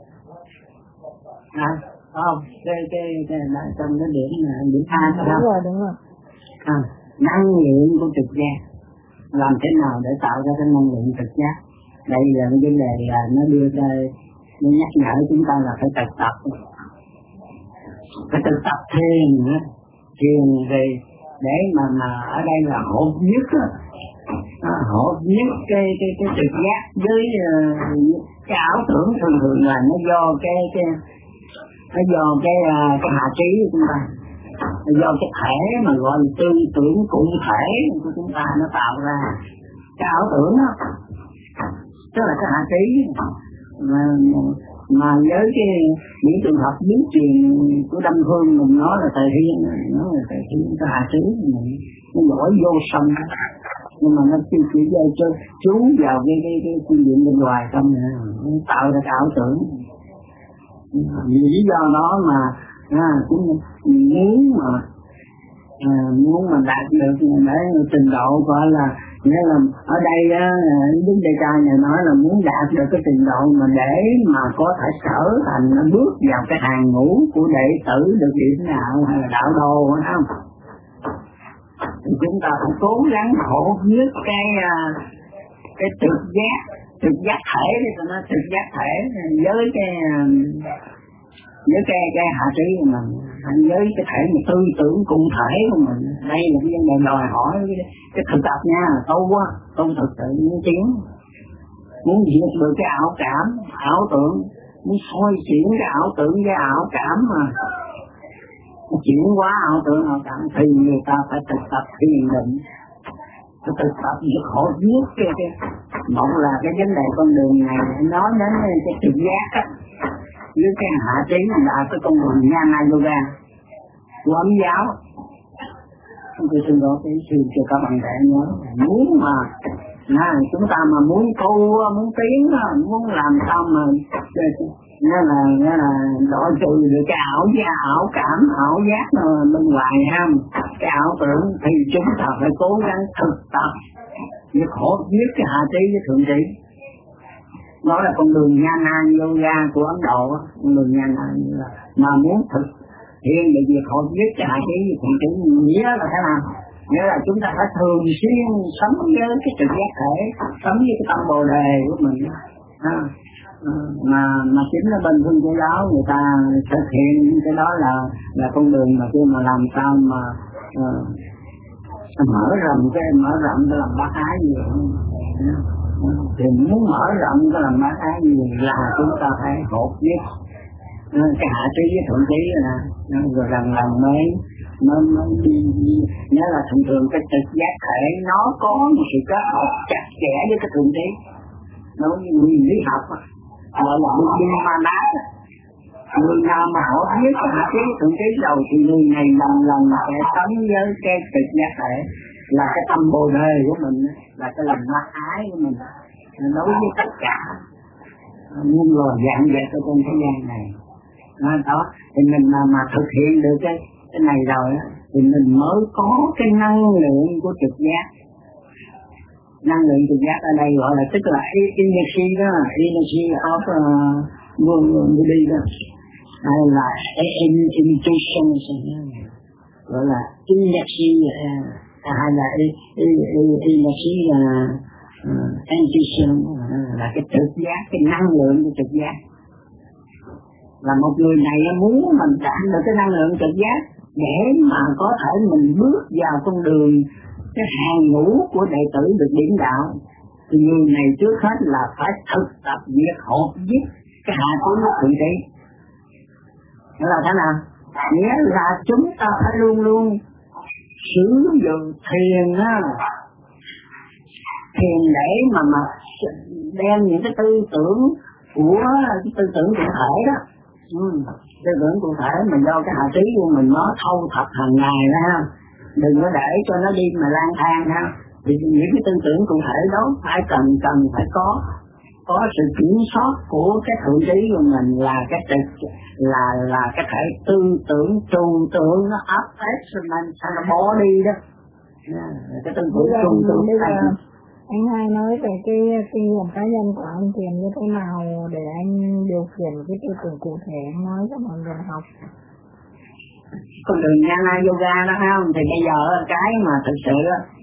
Không, trong cái điểm A đó. Đúng rồi. Năng lượng của trực giác, làm thế nào để tạo ra cái năng lượng trực giác? Đây là cái vấn đề là nó đưa ra, nó nhắc nhở chúng ta là phải thực tập, thiền về để mà ở đây là hột nhất cái trực giác với cái ảo tưởng thường là nó do cái hạ trí của chúng ta, nó do cái thể mà gọi là tư tưởng cụ thể của chúng ta nó tạo ra cái ảo tưởng đó, tức là cái hạ trí mà với cái những trường hợp biến truyền của Đâm Phương mình nói là Thầy Thiên, cái hạ trí mình nó nổi vô sông, nhưng mà nó chỉ cho chú vào cái phương diện bên ngoài không, nó tạo ra cái ảo tưởng. Vì lý do đó mà chúng muốn mà đạt được để trình độ gọi là nghĩa là ở đây Đức Đại Ca này nói là muốn đạt được cái trình độ mà để mà có thể trở thành bước vào cái hàng ngũ của đệ tử được điểm nào hay là đạo đồ phải không? Thì chúng ta phải cố gắng hộ nhất cái trực giác thể đi, cho nó trực giác thể với cái hạ trí của mình, với cái thể mà tư tưởng cụ thể của mình. Đây là cái vấn đề đòi hỏi cái thực tập nha, tu thực sự muốn tiến, muốn diệt được cái ảo cảm, ảo tưởng, muốn soi chuyển cái ảo tưởng với ảo cảm mà chuyển hóa ảo tưởng ảo cảm thì người ta phải thực tập thiền định, phải thực tập việc hộ viết cái một là cái vấn đề con đường này nói đến cái trực giác á, với cái hạ trí là cái con đường Jnana Yoga của Ấn giáo. Tôi xin lỗi cái sự cho các bạn trẻ nhớ, muốn mà chúng ta mà muốn tu, muốn tiến, muốn làm sao mà nó là loại trừ được cái ảo cảm, ảo giác bên ngoài ha, cái ảo tưởng thì chúng ta phải cố gắng thực tập việc hộ viết cái hạ trí với thượng trí. Đó là con đường Jnana Yoga của Ấn Độ, con đường Jnana Yoga. Mà muốn thực hiện được việc hộ viết cái hạ trí với thượng trí nghĩa là thế nào? Nghĩa là chúng ta phải thường xuyên sống với cái trực giác thể, sống với cái tâm Bồ Đề của mình. Mà chính là bên Phương Giáo giáo người ta thực hiện cái đó là con đường mà kia mà làm sao mà mở rộng cái làm bác ái gì thì muốn mở rộng cái làm bác ái gì là chúng ta phải hột biết cái hạ trí với thượng trí rồi lần mới đi. Nhớ là thường cái trực giác thể nó có một sự kết hợp chặt chẽ với cái thượng trí. Nói như nguyên lý học gọi là nguyên ma đá, người nào mà họ biết cái hạ trí thượng trí đầu thì người này lần sẽ sống với cái trực giác thể là cái tâm Bồ Đề của mình, là cái lòng bác ái của mình đối với tất cả muôn loài dạng vật ở trên thế gian này. Đó thì mình mà thực hiện được cái này rồi thì mình mới có cái năng lượng của trực giác. Năng lượng trực giác ở đây gọi là tức là energy đó, energy of body đó, hay là intuition, gọi là energy, hay là energy intuition, là cái trực giác, cái năng lượng của trực giác. Là một người này muốn mình đạt được cái năng lượng trực giác để mà có thể mình bước vào con đường cái hàng ngũ của đệ tử được điển đạo, thì người này trước hết là phải thực tập việc hột viết cái hạ trí thượng trí. Nghĩa là thế nào? Nghĩa là chúng ta phải luôn luôn sử dụng thiền để mà đem những cái tư tưởng của cái tư tưởng cụ thể đó, tư tưởng cụ thể mà do cái hạ trí của mình nó thâu thập hàng ngày đó ha, đừng có để cho nó đi mà lang thang ha. Thì những cái tư tưởng cụ thể đó phải cần phải có sự kiểm soát của cái thượng trí của mình, là cái là cái thể tư tưởng trừu tượng nó attachment sang nó bỏ đi đó. Cái tư tưởng trừu tượng anh hai nói về cái kinh nghiệm cá nhân của anh Thiền như thế nào để anh điều khiển cái tư tưởng cụ thể, anh nói cho mọi người học. Con đường Jnana Yoga đó không? Thì bây giờ cái mà thực sự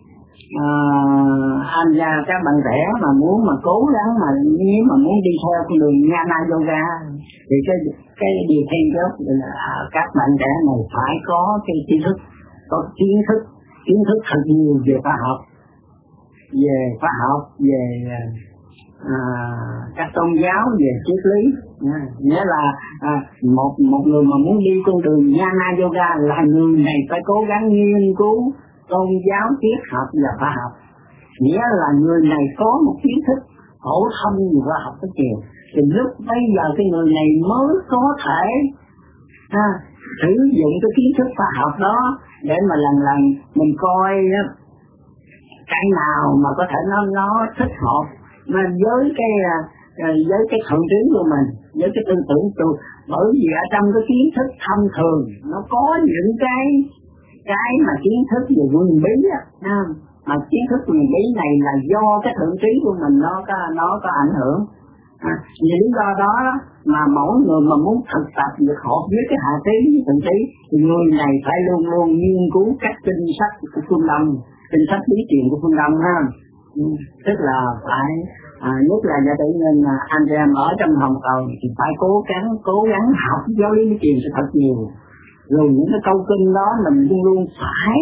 anh ra các bạn trẻ mà muốn mà cố gắng mà nếu mà muốn đi theo con đường Jnana Yoga thì cái điều tiên trước là các bạn trẻ này phải có cái kiến thức thật nhiều về khoa học, về các tôn giáo, về triết lý. Nghĩa là một người mà muốn đi con đường Jnana Yoga là người này phải cố gắng nghiên cứu tôn giáo, triết học và khoa học. Nghĩa là người này có một kiến thức phổ thông về khoa học rất nhiều. Thì lúc bây giờ cái người này mới có thể sử dụng cái kiến thức khoa học đó để mà lần mình coi cái nào mà có thể nó thích hợp mà với cái thượng trí của mình, với cái tư tưởng tu. Bởi vì ở trong cái kiến thức thông thường nó có những cái mà kiến thức về nguyên bí mà kiến thức nguyên bí này là do cái thượng trí của mình nó có ảnh hưởng. Vì lý do đó mà mỗi người mà muốn thực tập được hợp với cái hạ trí với thượng trí thì người này phải luôn luôn nghiên cứu các kinh sách của phương Đông, kinh sách bí truyền của phương Đông ha. Tức là phải nhất là gia tự nên anh em ở trong Hồng Cầu thì phải cố gắng học giáo lý bí truyền thật nhiều. Rồi những cái câu kinh đó mình luôn luôn phải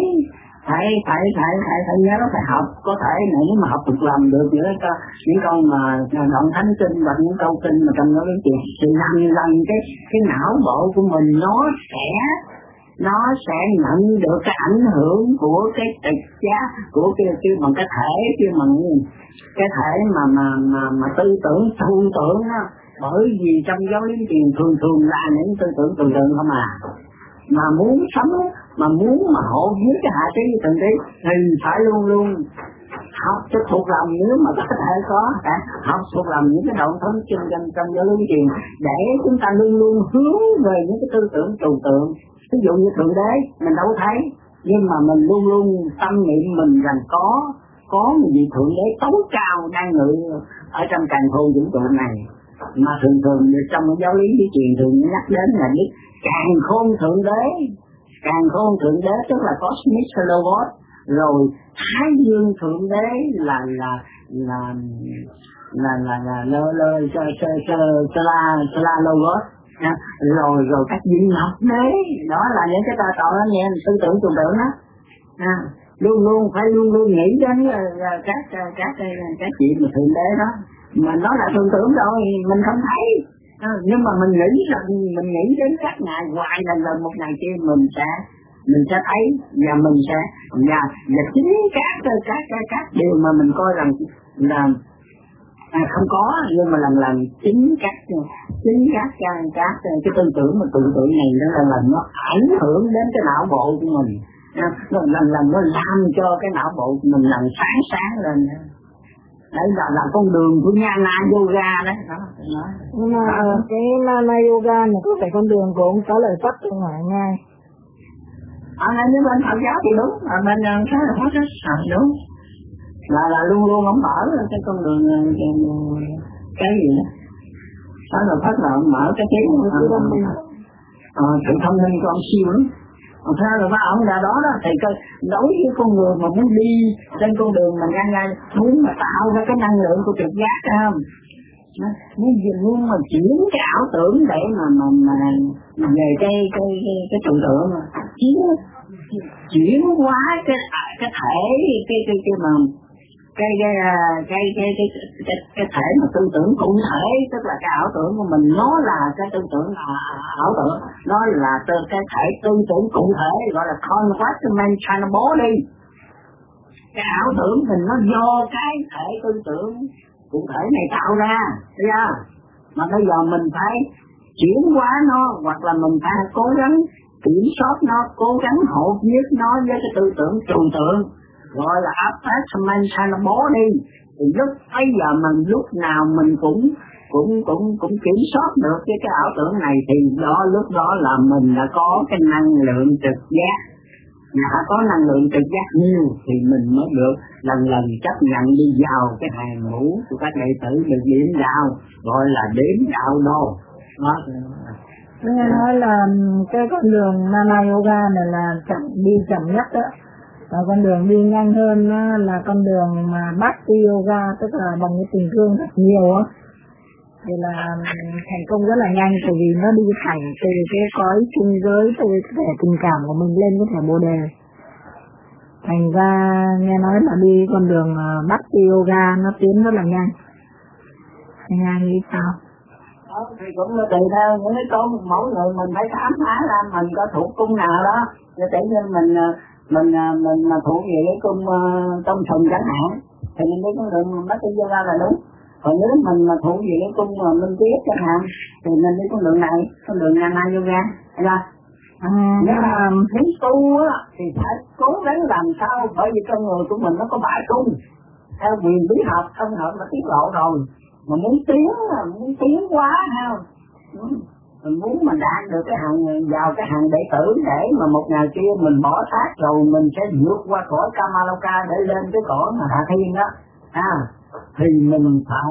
nhớ, phải học. Có thể nếu mà học được làm được những câu mà đoạn thánh kinh và những câu kinh mà trong giáo lý bí truyền thì lần cái não bộ của mình nó sẽ nhận được cái ảnh hưởng của cái trực giác của cái bằng cái thể cái thể mà tư tưởng thu tưởng đó. Bởi vì trong giáo lý truyền thường là những tư tưởng không mà muốn sống, mà muốn mà hộ với cái hạ trí với thượng trí thì phải luôn luôn học cho thuộc lòng. Nếu mà có thể học thuộc lòng những cái đoạn thống trong giáo lý truyền để chúng ta luôn luôn hướng về những cái tư tưởng trừu tượng. Ví dụ như thượng đế mình đâu thấy, nhưng mà mình luôn luôn tâm niệm mình rằng có một vị thượng đế tối cao đang ngự ở trong càn khôn vũ trụ này. Mà thường trong giáo lý bí truyền thường nhắc đến là biết càn khôn thượng đế tức là cosmic logos, rồi thái dương thượng đế là logos, rồi các vị ngọc đế, đó là những cái tọa anh em tư tưởng trừu tượng đó. Luôn luôn nghĩ đến các vị mà thượng đế đó, mà nó là tưởng tượng rồi mình không thấy. Nhưng mà mình nghĩ đến các ngày hoài lần một ngày kia mình sẽ thấy và mình sẽ và chính các điều mà mình coi rằng là không có, nhưng mà lần chính các cái tư tưởng mà tưởng tượng này nó ảnh hưởng đến cái não bộ của mình. Lần nó làm cho cái não bộ của mình làm sáng lên. Đấy là con đường của Jnana Yoga đấy. Nhưng mà cái Jnana Yoga này có phải con đường của ông Sáu Lợi Phất không hả ngay? Nhưng bên Phật giáo thì đúng, bên Sáu Lợi Phất đúng. Là luôn luôn ông mở cái con đường cái gì đó. Sáu Lợi Phất là ông mở cái sự thông minh của ông siêu lắm. Sao là ông ra đó thì đối với con người mà muốn đi trên con đường mà ngay muốn mà tạo ra cái năng lượng của trực giác không, muốn mà chuyển cái ảo tưởng để mà về cái trừu tượng, chuyển hóa cái thể cái thể mà tư tưởng cụ thể, tức là cái ảo tưởng của mình nó là cái tư tưởng ảo tưởng, nó là cái thể tư tưởng cụ thể gọi là conceptual body. Cái ảo tưởng mình nó do cái thể tư tưởng cụ thể này tạo ra, thấy chưa? Mà bây giờ mình phải chuyển hóa nó, hoặc là mình phải cố gắng kiểm soát nó, cố gắng hộ nhất nó với cái tư tưởng trừu tượng, gọi là attachment hay là bó đi. Thì lúc bây giờ mình lúc nào mình cũng kiểm soát được cái ảo tưởng này, thì lúc đó là mình đã có cái năng lượng trực giác. Đã có năng lượng trực giác nhiều thì mình mới được lần lần chấp nhận đi vào cái hàng ngũ của các đệ tử được điểm đạo, gọi là điểm đạo đồ. Đó. Nghe nói là cái con đường Nana Yoga này là đi chậm nhất đó, và con đường đi nhanh hơn là con đường mà Bhakti Yoga, tức là bằng cái tình thương thật nhiều á, thì là thành công rất là nhanh, bởi vì nó đi thẳng từ cái cõi trung giới, từ cái thể tình cảm của mình lên cái thể Bồ Đề. Thành ra nghe nói là đi con đường Bhakti Yoga nó tiến rất là nhanh. Anh An nghĩ sao? Thì cũng là tùy theo những cái con mỗi người mình phải khám phá ra mình có thuộc cung nào đó. Để tự nhiên mình mà thuộc về cái cung trong sùng chẳng hạn, thì mình đi con đường Bhakti Yoga là đúng. Còn nếu mình mà thuộc về cái cung mà Minh Triết chẳng hạn, thì mình đi con đường này, con đường Nana Yoga, thấy không? Nếu mà muốn tu á thì phải cố gắng làm sao, bởi vì con người của mình nó có 7 cung theo quyền bí học thân hợp đã tiết lộ rồi. Mà muốn tiến quá không? Mình muốn mình đạt được cái hàng vào cái hàng đệ tử, để mà một ngày kia mình bỏ xác rồi mình sẽ vượt qua cõi Kamaloka để lên cái cõi mà Hạ Thiên đó. Thì mình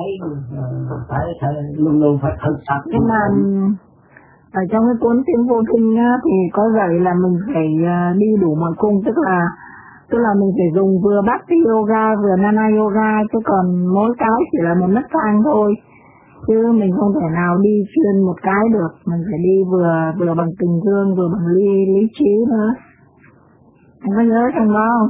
phải luôn luôn phải thực tập. Nhưng mà ở trong cái cuốn Tiến Vô Kinh á, thì có dạy là mình phải đi đủ mọi cung, tức là mình phải dùng vừa Bhakti Yoga vừa Nana Yoga, chứ còn mỗi cái chỉ là một nấc thang thôi, chứ mình không thể nào đi chuyên một cái được. Mình phải đi vừa bằng tình thương vừa bằng lý trí nữa. Anh có nhớ trong đó không?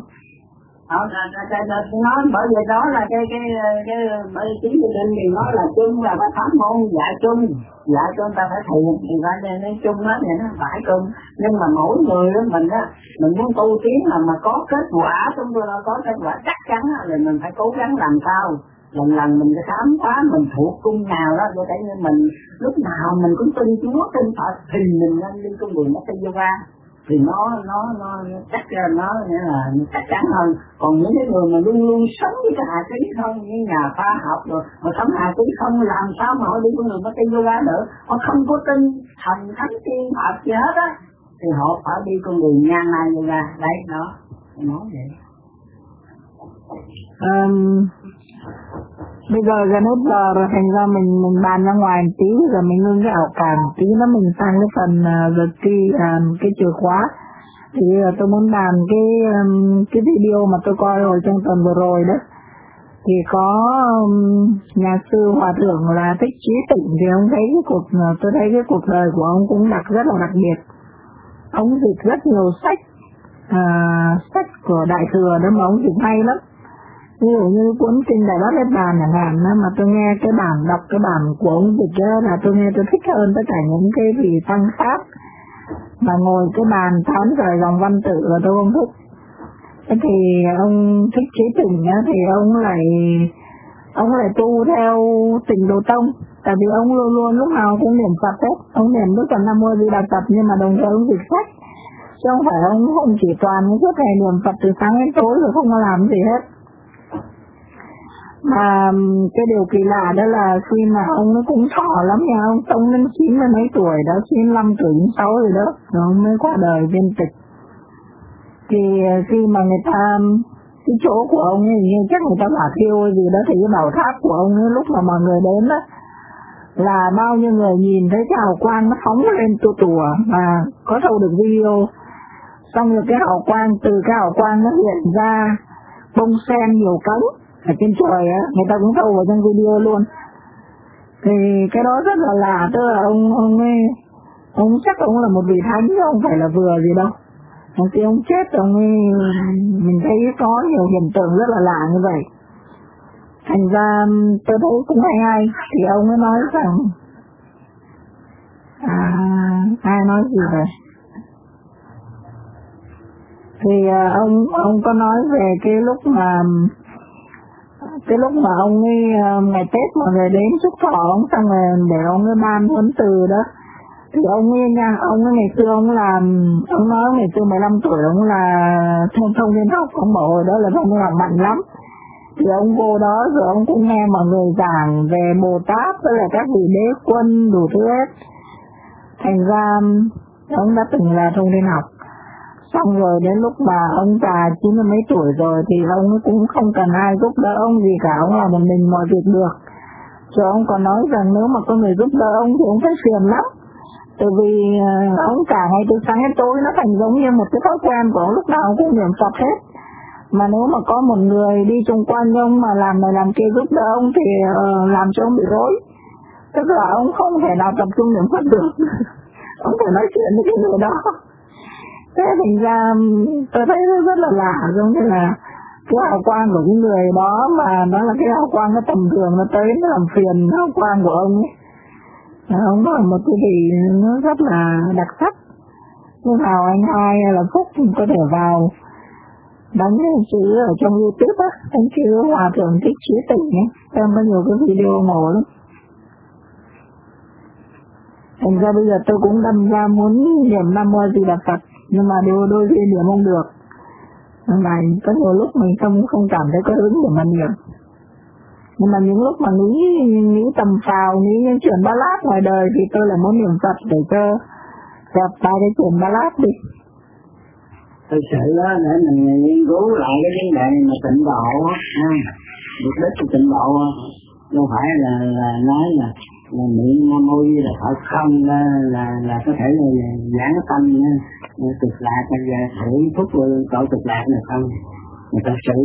Nói bởi vì đó là cái bởi chính cái định thì nói là chung là phải pháp môn dạy chung ta phải thiền thì phải nên chung hết, thì nó phải chung. Nhưng mà mỗi người đó mình muốn tu tiến mà có kết quả, chúng tôi là có kết quả chắc chắn là mình phải cố gắng làm sao lần mình sẽ khám phá mình thuộc cung nào đó, để thấy như mình lúc nào mình cũng tin Chúa tin Phật thì mình nên đi con đường Bhakti Yoga, thì nó chắc là nó nghĩa là chắc chắn hơn. Còn những cái người mà luôn luôn sống với cái hạ trí không, như nhà khoa học rồi mà sống hạ trí không, làm sao mà họ đi con đường Bhakti Yoga được? Họ không có tin thần thánh tiên Phật gì hết á, thì họ phải đi con đường Nana Yoga. Đấy đó, nói vậy. Bây giờ gần hết giờ rồi, thành ra mình bàn ra ngoài một tí, rồi mình ngưng cái ảo cảm một tí, nó mình sang cái phần the key, cái chìa khóa. Thì tôi muốn bàn cái video mà tôi coi rồi trong tuần vừa rồi đó. Thì có nhà sư Hòa Thượng là Thích Trí Tịnh, thì ông thấy tôi thấy cái cuộc đời của ông cũng rất là đặc biệt. Ông dịch rất nhiều sách của Đại Thừa đó mà ông dịch hay lắm. Ví dụ như cuốn Kinh Đại Bát Niết Bàn chẳng hạn, mà tôi nghe cái bản đọc cái bản của ông dịch đó là tôi nghe tôi thích hơn tất cả những cái vị tăng pháp mà ngồi cái bàn thán rời dòng văn tự là tôi không thích. Thế thì ông Thích Trí Tịnh thì ông lại tu theo Tịnh Độ Tông, tại vì ông luôn luôn lúc nào cũng niệm Phật hết, ông niệm Đức Phật Nam Mô Di Đà Phật, nhưng mà đồng thời ông dịch sách, chứ không phải ông không chỉ toàn suốt ngày niệm Phật từ sáng đến tối rồi không có làm gì hết. Mà cái điều kỳ lạ đó là khi mà ông nó cũng thọ lắm nha, ông sống đến 90 mấy tuổi đó, 95 tuổi 96 rồi đó, rồi ông mới qua đời viên tịch. Thì khi mà người ta, cái chỗ của ông ấy, như chắc người ta bảo thiêu gì đó, thì cái bảo tháp của ông ấy, lúc mà mọi người đến đó là bao nhiêu người nhìn thấy cái hào quang nó phóng lên tùa và có thâu được video. Xong rồi cái hào quang, từ cái hào quang nó hiện ra bông sen nhiều cánh ở trên trời á, người ta cũng thâu vào trong video luôn. Thì cái đó rất là lạ, tức là ông chắc ông là một vị thánh chứ không phải là vừa gì đâu. Khi ông chết ông ấy, mình thấy có nhiều hiện tượng rất là lạ như vậy. Thành ra tôi thấy cũng hay, thì ông ấy nói rằng ai nói gì vậy? Thì ông có nói về cái lúc mà ông ấy ngày Tết mọi người đến chúc thọ ông, xong rồi để ông ấy ban huấn từ đó, Thì ông ấy nha, ông ấy ngày xưa ông nói ngày xưa 15 tuổi ông là thông viên học, ông bảo hồi đó là ông làm mạnh lắm. Thì ông vô đó rồi ông cũng nghe mọi người giảng về Bồ Tát với là các vị đế quân đủ thứ hết. Thành ra ông đã từng là thông viên học. Xong rồi đến lúc mà ông già 90 mấy tuổi rồi thì ông cũng không cần ai giúp đỡ ông gì cả, ông làm một mình mọi việc được. Rồi ông còn nói rằng nếu mà có người giúp đỡ ông thì ông phải phiền lắm. Tại vì ông cả ngày từ sáng đến tối nó thành giống như một cái thói quen của ông, lúc nào ông cũng niệm Phật hết. Mà nếu mà có một người đi xung quanh ông mà làm này làm kia giúp đỡ ông thì làm cho ông bị rối. Tức là ông không thể nào tập trung niệm Phật được. Ông phải nói chuyện với cái người đó. Thế thành ra tôi thấy nó rất là lạ, giống như là cái hào quang của những người đó mà nó là cái hào quang nó tầm thường, nó tới nó làm phiền hào quang của ông ấy. Ông có một cái gì nó rất là đặc sắc. Nhưng nào anh Hai hay là Phúc thì có thể vào đánh chữ ở trong YouTube á, đánh chữ Hòa Thượng Thích Trí Tỉnh ấy, xem có nhiều cái video ngộ lắm. Thành ra bây giờ tôi cũng đâm ra muốn niệm Nam Mô A Di Đà Phật, nhưng mà đôi khi niệm không được. Mà có nhiều lúc mình không cảm thấy có hứng để mà niệm. Nhưng mà những lúc mà nghĩ tầm phào, nghĩ những chuyện ba lát ngoài đời thì tôi là muốn niệm Phật để cho gặp tại cái chuyện ba lát đi. Thực sự đó để mình nghiên cứu lại cái vấn đề mà tịnh độ á, mục đích của tịnh độ đâu phải là nói là niệm Nam Mô Di Đà Phật không là có thể là giảng tâm cực lạc hay là hưởng phúc tội cực lạc này không. Mà thật sự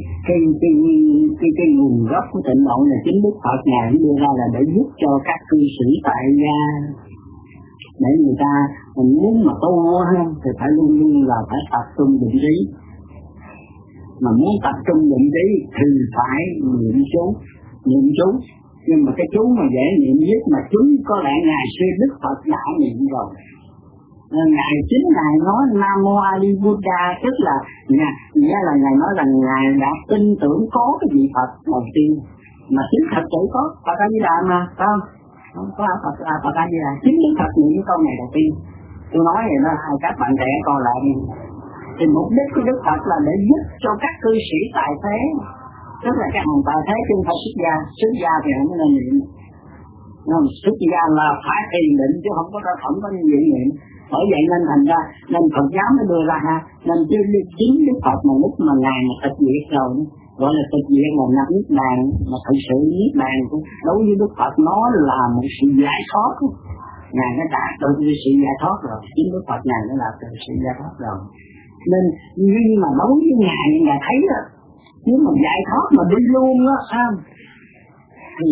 cái nguồn gốc của tịnh độ là chính Đức Phật ngài đưa ra là để giúp cho các cư sĩ tại gia, để người ta mình muốn mà tu thì phải luôn luôn là phải tập trung định trí. Mà muốn tập trung định trí thì phải niệm chú. Nhưng mà cái chú mà dễ niệm nhất mà chúng có lẽ ngày xưa Đức Phật đã niệm rồi. Ngài chính ngài nói Nam Mô A Di Buddha, tức là nghĩa là ngài nói rằng ngài đã tin tưởng có cái vị Phật đầu tiên mà chính thật sự có Phật A Di Đà mà, không? Không có Phật A Di Đà, chính Đức Phật niệm cái câu này đầu tiên. Tôi nói vậy đó, các bạn trẻ coi lại đi. Thì mục đích của Đức Phật là để giúp cho các cư sĩ tại thế, tức là các hàng tại thế chứ không phải xuất gia thì không có nên niệm. Xuất gia là phải thiền định chứ không có niệm niệm. Bởi vậy nên thành ra nên Phật giáo mới đưa ra ha, nên chính Đức Phật mà lúc mà ngài mà tịch diệt rồi, gọi là tịch diệt là nhập niết bàn, mà thực sự niết bàn đối với Đức Phật nó là một sự giải thoát. Ngài nó đạt được sự giải thoát rồi, chính Đức Phật ngài nó đạt được sự giải thoát rồi. Nên nhưng mà đối với ngài thấy đó, nếu mà giải thoát mà đi luôn đó sao thì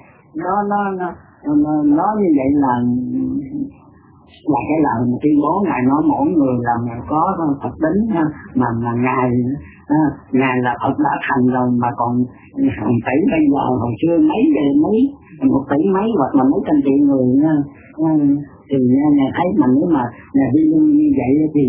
nó như vậy là cái lời mà tuyên bố ngài nói mỗi người là có Phật tính mà ngài là Phật đã thành rồi mà còn hàng tỷ bây giờ hồi xưa mấy 1 tỷ mấy hoặc là mấy trăm triệu người nha. Thì ngài thấy mà nếu mà ngài đi như vậy thì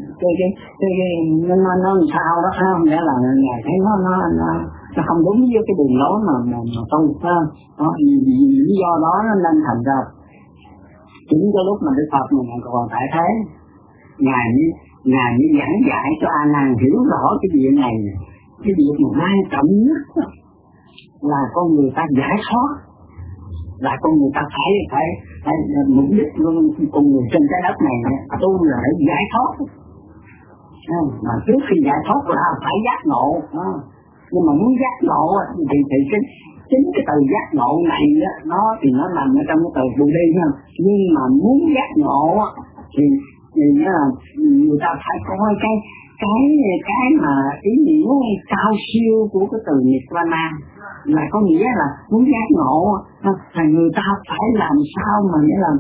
nó làm sao đó không, nghĩa là ngài thấy nó không đúng với cái đường lối mà tu ha. Lý do đó nó nên thành ra chính cái lúc mà Đức Phật mà ngài còn tại thế, ngài mới giảng dạy cho A Nan hiểu rõ cái việc này, cái việc mà quan trọng nhất là con người ta giải thoát, là con người ta phải mục đích luôn con người trên trái đất này tu là để giải thoát. Mà trước khi giải thoát là phải giác ngộ. Nhưng mà muốn giác ngộ thì chính cái từ giác ngộ này á, nó nằm ở trong cái từ Buddhi ha. Nhưng mà muốn giác ngộ thì người ta phải coi cái mà ý nghĩa cao siêu của cái từ Nirvana, là có nghĩa là muốn giác ngộ thì người ta phải làm sao mà nghĩa là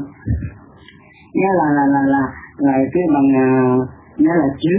cái bằng nghĩa là chuyển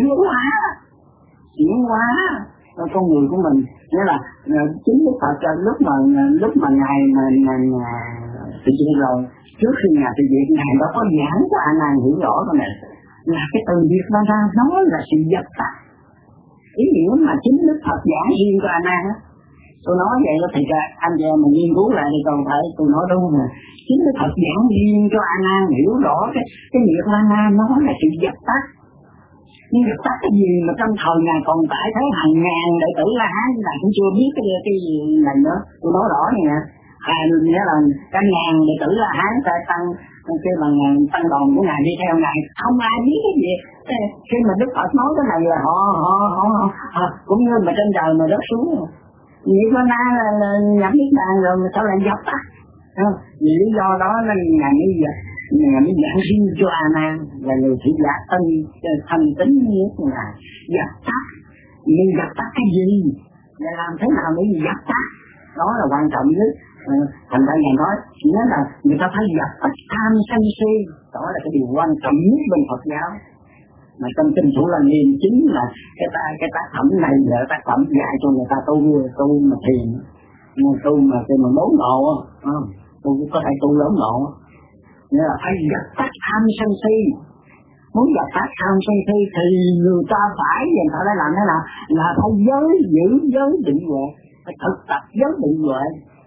hóa con người của mình. Nghĩa là chính Đức Phật lúc mà ngài tự nhiên rồi, trước khi ngài tự diệt ngài đã có giảng cho A Nan hiểu rõ cái này là cái từ diệt ra nó là sự dập tắt. Ý nghĩa mà chính Đức Phật giảng riêng cho A Nan á, Tôi nói vậy đó thì anh chị em mình nghiên cứu lại thì còn phải tôi nói đúng không? Chính cái Phật giảng riêng cho A Nan hiểu rõ cái nghiệp A Nan nó là sự dập tắt. Nhưng dập tắt cái gì mà trong thời ngài còn tại thấy hàng ngàn đệ tử La Hán là cũng chưa biết cái gì này nữa. Tôi nói rõ này nè. Nghĩa là cả ngàn đệ tử La Hán sẽ tăng kêu bằng tăng đoàn của ngài đi theo ngài, không ai biết cái gì. Khi mà Đức Phật nói cái này là họ cũng như mà trên trời mà đất xuống. Như con Na là nhập niết bàn rồi mà sao lại dập tắt? Vì lý do đó nên ngài mới giảng riêng cho A Nan là người thị giả thanh tính nhất là dập tắt. Nhưng dập tắt cái gì? Và làm thế nào để dập tắt? Đó là quan trọng nhất. Thành ra ngài nói nghĩa là người ta phải dập tắt tham sân si. Đó là cái điều quan trọng nhất bên Phật giáo. Mà trong Kinh Thủ Lăng Nghiêm chính là cái tác phẩm này là tác phẩm dạy cho người ta tu mà thiền, tu mà đốn ngộ, tu có thể tu đốn ngộ. Nghĩa là phải dập tắt tham sân si. Muốn dập tắt tham sân si thì người ta phải làm thế nào? Là phải giữ giới định huệ, phải thực tập giới định huệ.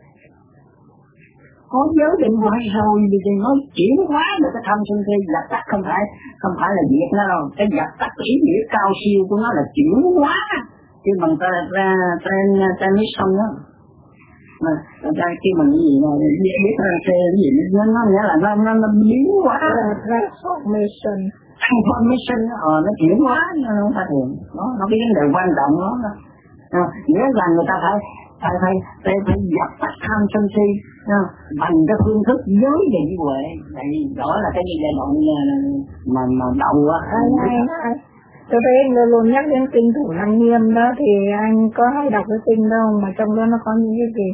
Có giới định huệ rồi thì nó chuyển hóa được cái tham sân si. Dập tắt không phải là diệt nó đâu. Cái dập tắt ý nghĩa cao siêu của nó là chuyển hóa. Khi bằng ta mới xong đó. Mà khi mình cái gì mà biết ra xe cái gì nó nghĩa là nó biến hóa. Transformation nó chuyển hóa, nó không phát hiện. Nó cái vấn đề quan trọng đó. Nghĩa là người ta phải dập tắt tham sân si bằng cái phương thức giới định huệ. Đó là cái giai đoạn mà đầu á. Tôi thấy anh luôn nhắc đến Kinh Thủ Lăng Nghiêm đó thì anh có hay đọc cái kinh đâu mà trong đó nó có những cái gì?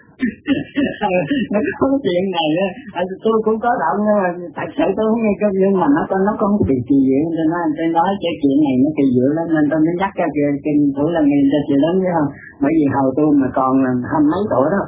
Nó có cái chuyện này á, tôi cũng có đọc nhưng mà thật sự tôi không nghe câu, nhưng mà nó có một cái kỳ diệu cho nó tôi nói cái chuyện này nó kỳ diệu lắm nên tôi mới nhắc cái Kinh Thủ Lăng Nghiêm cho chị lớn biết không? Bởi vì hồi tôi mà còn 20 mấy tuổi đó,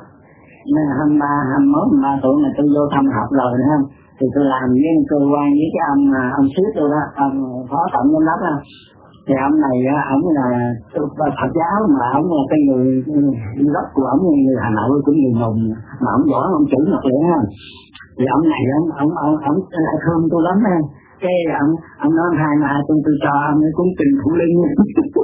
21 tuổi mà tôi vô thăm học rồi nữa không? Thì tôi làm với cơ quan với cái ông sếp tôi đó, ông phó tổng giám đốc đó. Thì ông này ông là Phật giáo mà ông là cái người gốc của ông người Hà Nội cũng người Nùng mà ông giỏi ông chữ ngọc lẽ ha. Thì ông này ông lại thương tôi lắm ha. Cái ông nói hai mà tôi cho ông ấy cũng Kinh Thủ Lăng Nghiêm.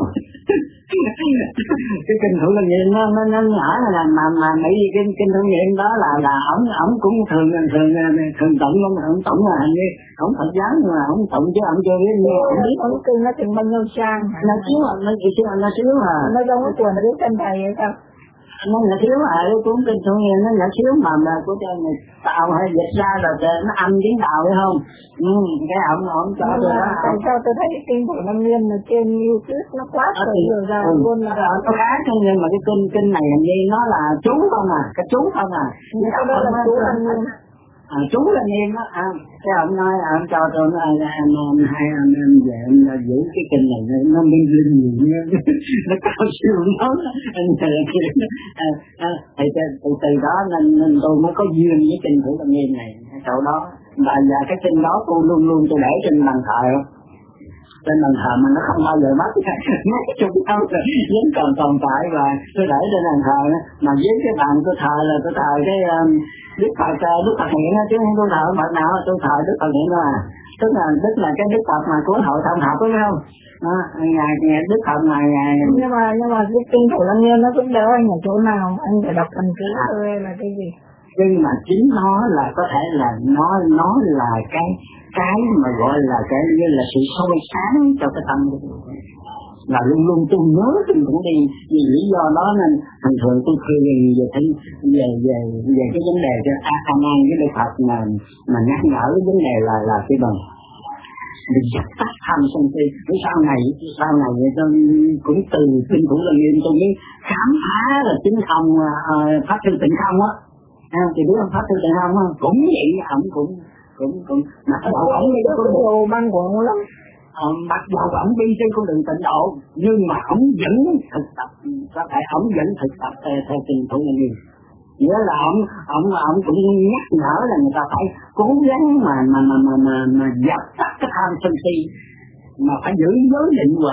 Cái Kinh Thủ Lăng Nghiêm nó nhỏ là mà mấy cái Kinh Thủ Lăng Nghiêm đó là ông cũng thường tụng lắm, ông tụng là hình như ông Phật giáo nhưng mà ông tụng chứ ông chưa biết nghe ông biết ông kinh nó chừng bao nhiêu trang? Nó xíu à. Nó giống cái cuốn viết trên thầy vậy sao? Nó nhỏ xíu à, cái cuốn Kinh Thủ Lăng Nghiêm nó nhỏ xíu mà của cho người Tàu hay dịch ra rồi nó âm tiếng Tàu phải không? Cái ông cho tôi đó. Tại sao tôi thấy cái Kinh Thủ Lăng Nghiêm ở trên YouTube nó quá trời rồi ra luôn là nó khác nhưng mà cái kinh này hình như nó là chú không à, cái chú không à. Cái đó là chú Lăng Nghiêm. Chú Lăng Nghiêm á, cái ông nói ông cho tôi nói hai anh em về anh giữ cái kinh này nó minh linh nhiều nó cao siêu nó thì từ đó nên tôi mới có duyên với Kinh Thủ Lăng Nghiêm này. Sau đó và cái kinh đó tôi luôn tôi để trên bàn thờ mà nó không bao giờ mất nó chung đâu vẫn còn tại và tôi để trên bàn thờ mà với cái bàn tôi thờ là tôi thờ cái Đức Phật hiện chứ không tôi thờ Phật nào tôi thờ Đức Phật hiện thôi à, tức là cái Đức Phật mà của hội tham học đúng không? Ngày Đức Phật này nhưng mà cái Kinh Thủ Lăng Nghiêm nó cũng đỡ anh ở chỗ nào anh phải đọc phần kỹ thôi là cái gì? Nhưng mà chính nó là có thể là nó là cái mà gọi là cái như là sự soi sáng cho cái tâm là luôn luôn tôi nhớ tôi cũng đi vì lý do đó nên thường tôi khuyên về cái vấn đề cho A Nan với Đức Phật mà nhắc nhở cái vấn đề là cái bằng để dập tắt tham sân si. Cái sau này tôi cũng từ Kinh Thủ Lăng Nghiêm tôi mới khám phá là chính ông Pháp Sư Tịnh Không á. Thì biết ông Pháp Sư Tịnh Không cũng vậy, ông cũng mà ông đi có đồ băng của ông lắm. Mặc dù ông đi trên con đường tịnh độ nhưng mà ông vẫn thực tập, có thể ông vẫn thực tập theo Kinh Thủ Lăng Nghiêm. Nghĩa là ông cũng nhắc nhở là người ta phải cố gắng mà dập tắt cái tham sân si, mà phải giữ giới định huệ,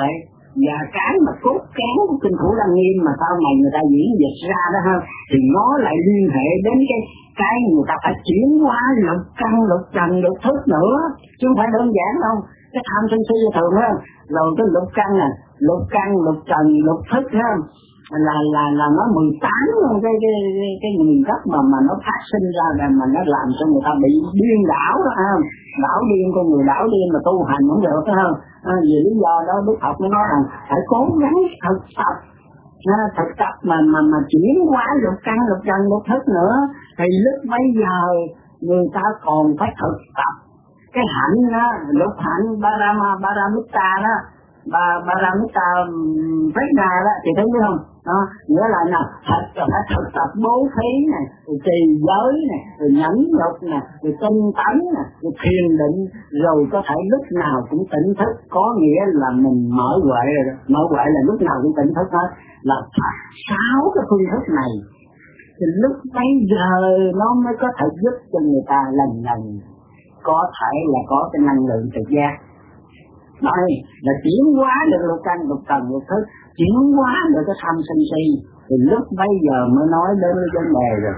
Và cái mà cốt cán của kinh Thủ Lăng Nghiêm mà sau này người ta diễn dịch ra đó ha, thì nó lại liên hệ đến cái người ta phải chuyển hóa lục căn, lục trần, lục thức nữa, chứ không phải đơn giản đâu. Cái tham sân si thường ha, rồi cái lục căn nè, lục trần, lục thức ha, là nó 18 cái nguồn gốc mà nó phát sinh ra rồi mà nó làm cho người ta bị điên đảo đó ha, đảo điên, con người đảo điên mà tu hành không được đó ha. Vì lý do đó Đức Phật mới nói rằng phải cố gắng thực tập mà chuyển hóa lục căn, lục trần, lục thức nữa, thì lúc bây giờ người ta còn phải thực tập cái hạnh đó, lục hạnh Paramita đó, Paramita Prajna đó, thì thấy không? Đó, nghĩa là nào, phải thực tập bố thí này, rồi trì giới này, rồi nhẫn nhục này, rồi tinh tấn này, rồi thiền định, rồi có thể lúc nào cũng tỉnh thức, có nghĩa là mình mở huệ rồi đó. Mở huệ là lúc nào cũng tỉnh thức hết, là phải 6 cái phương thức này, thì lúc bấy giờ nó mới có thể giúp cho người ta lần có thể là có cái năng lượng tự giác. Đây là chuyển hóa được lục căn, lục trần, lục thức, chuyển hóa được cái tham sân si, thì lúc bây giờ mới nói đến cái vấn đề rồi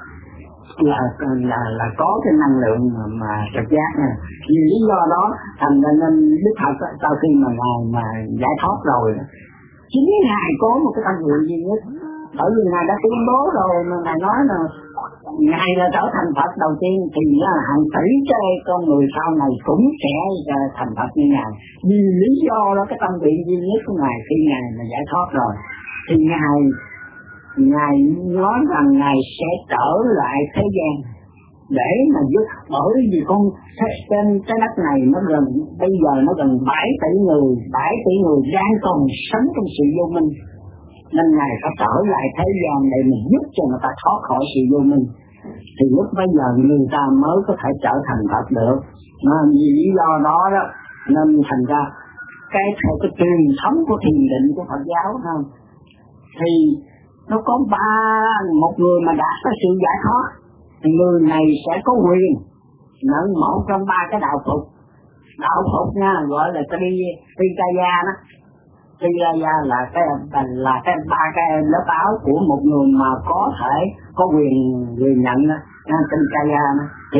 là có cái năng lượng mà tự giác này. Vì lý do đó thành ra nên Đức Phật sau khi mà ngài mà giải thoát rồi, chính ngài có một cái tâm nguyện duy nhất, bởi vì ngài đã tuyên bố rồi mà ngài nói là ngài là trở thành Phật đầu tiên, thì hàng tỷ con người sau này cũng sẽ thành Phật như ngài. Vì lý do đó cái tâm nguyện duy nhất của ngài khi ngài mà giải thoát rồi, thì ngài nói rằng ngài sẽ trở lại thế gian để mà giúp, bởi vì trên trái đất này nó gần, bây giờ nó gần 7 tỷ người đang còn sống trong sự vô minh, nên ngài phải trở lại thế gian để mình giúp cho người ta thoát khỏi sự vô minh, thì lúc bây giờ người ta mới có thể trở thành Phật được. Vì lý do đó nên thành ra theo cái truyền thống của thiền định của Phật giáo không, thì nó có một người mà đã có sự giải thoát, thì người này sẽ có quyền nhận một trong 3 cái đạo phục nha, gọi là Trikaya đó. Trikaya là cái 3 cái lớp áo của một người mà có thể có quyền nhận đó, Trikaya đó. Thì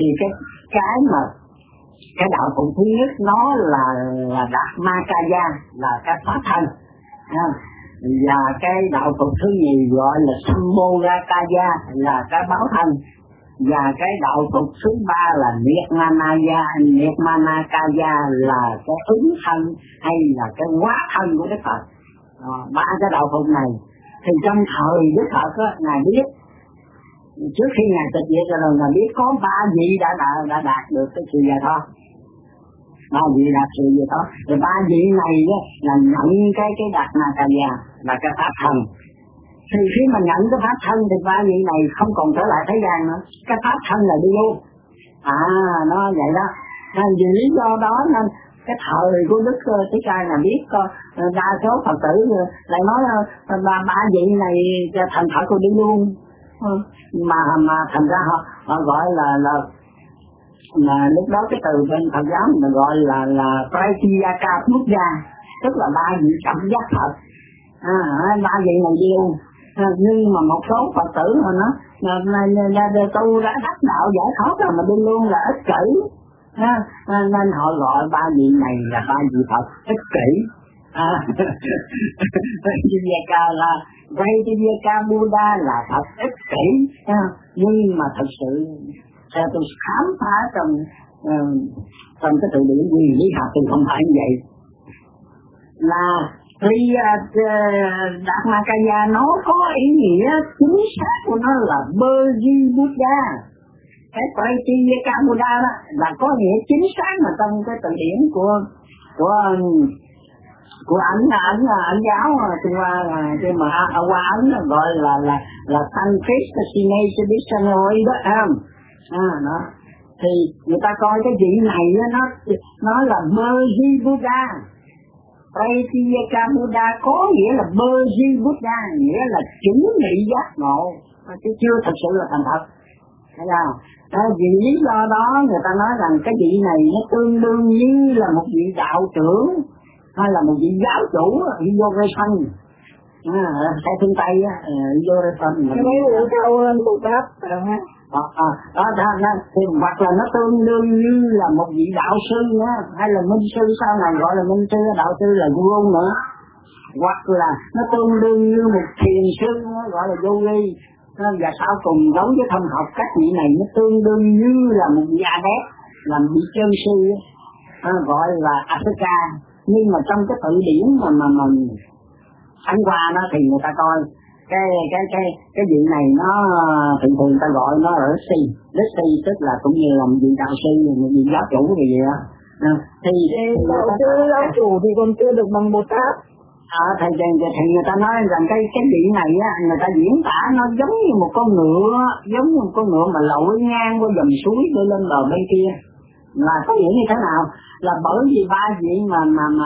cái đạo phục thứ nhất nó là Dhammakaya, là cái pháp thân, và cái đạo phục thứ nhì gọi là Sambhogakaya, là cái báo thân, và cái đạo phục thứ 3 là Nirmanakaya, là cái ứng thân hay là cái hóa thân của Đức Phật. 3 cái đạo phục này thì trong thời Đức Phật ngài biết, trước khi ngài tịch diệt rồi ngài biết có 3 vị đã đạt được cái sự giải thoát. 3 vị đạt sự giải thoát, rồi 3 vị này là nhận cái Dhammakaya, là cái pháp thân. Thì khi mà nhận cái pháp thân thì 3 vị này không còn trở lại thế gian nữa, cái pháp thân là đi luôn. Nó vậy đó. Nên vì lý do đó nên cái thời của Đức Thích Ca là biết đa số Phật tử lại nói 3 vị này thành Phật của đi luôn, mà thành ra họ gọi là lúc đó cái từ bên Phật giáo mình gọi là Pratyeka Buddha, tức là 3 vị cảm giác Phật. 3 vị này đi luôn. Nhưng mà một số Phật tử mà nó tu đã đắc đạo giải thoát rồi mà đi luôn là ích kỷ, nên họ gọi 3 vị này là 3 vị Phật ích kỷ. Pratyeka Buddha là Phật ích kỷ, nhưng mà thật sự theo tôi khám phá trong cái tự điển nguyên lý học thì không phải như vậy. Là khi Dhammakaya nó có ý nghĩa chính xác của nó là Bơ-di Buddha. Cái Pratyeka Buddha đó là có nghĩa chính xác mà trong cái tự điển của ảnh giáo khi mà qua ảnh gọi là Tantric Dictionary đó đó. Thì người ta coi cái vị này nó là Bơ-di Buddha. Pratyeka Buddha có nghĩa là Bơ-di Buddha, nghĩa là chuẩn bị giác ngộ, chứ chưa thật sự là thành Phật. Thấy không? Vì lý do đó người ta nói rằng cái vị này nó tương đương như là một vị đạo trưởng hay là một vị giáo chủ Yoga-san, theo phương Tây Yoga-san. Cái mấy vụ cao hơn Bồ Tát rồi ha. Thì hoặc là nó tương đương như là một vị đạo sư nữa, hay là minh sư, sau này gọi là minh sư, đạo sư là guru nữa, hoặc là nó tương đương như một thiền sư nữa, gọi là yogi. Và sau cùng đối với thông học các vị này nó tương đương như là một vị Adep, là một vị chân sư, gọi là Ashoka. Nhưng mà trong cái tự điển mà Thánh Hoa nó thì người ta coi cái vị này nó thường ta gọi nó là Rishi, tức là cũng như là một vị đạo sư, một vị giáo chủ gì vậy đó. Thì giáo chủ thì còn chưa được bằng Bồ Tát. Thì người ta nói rằng cái vị này á, người ta diễn tả nó giống như một con ngựa mà lội ngang qua dòng suối để lên bờ bên kia. Là có nghĩa như thế nào? Là bởi vì ba vị mà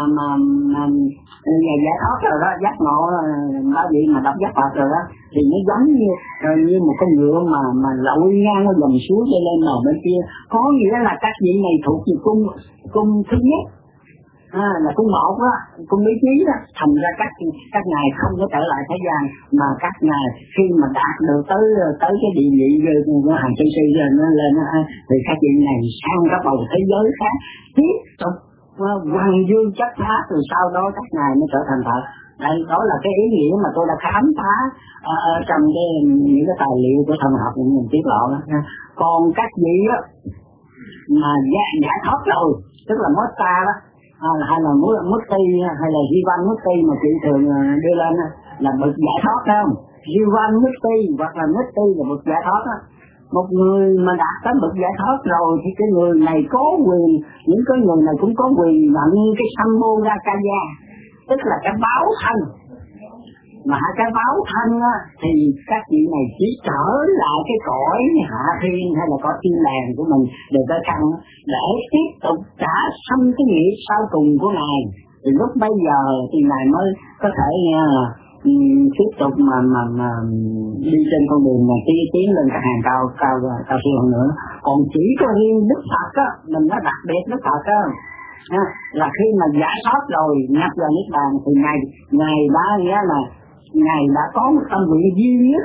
giải thoát rồi đó, giác ngộ, ba vị mà đọc giác Phật rồi đó, thì nó giống như một con ngựa mà lội ngang qua dòng suối để lên bờ bên kia. Có nghĩa là các vị này thuộc về cung thứ nhất, là cung một đó, cung lý trí đó. Thành ra các ngài không có trở lại thế gian, mà các ngài khi mà đạt được tới cái địa vị của hàng chân sư lên thì các vị này sang các bầu thế giới khác tiếp tục hoàng dương chất phát, từ sau đó các ngài mới trở thành Phật. Đây đó là cái ý nghĩa mà tôi đã khám phá trong những cái tài liệu của thần học mình tiết lộ đó. Còn các vị á mà giải thoát rồi, tức là Motta đó, hay là Mutti, hay là Jivan Mutti mà chị thường đưa lên là bậc giải thoát, không? Jivan Mutti hoặc là Mutti là bậc giải thoát đó. Một người mà đạt tới bậc giải thoát rồi thì cái người này có quyền, những cái người này cũng có quyền nhận cái Sambhogakaya, tức là cái báo thân. Mà cái báo thân á, thì các vị này chỉ trở lại cái cõi hạ thiên hay là cõi thiên đàng của mình để tới căn để tiếp tục trả xong cái nghiệp sau cùng của ngài. Thì lúc bây giờ thì ngài mới có thể tiếp tục mà đi trên con đường mà tiến lên cái hàng cao siêu hơn nữa. Còn chỉ có riêng Đức Phật á, mình nó đặc biệt Đức Phật á, là khi mà giải thoát rồi nhập vào niết bàn thì ngài đã nghĩa là ngài đã có một tâm nguyện duy nhất,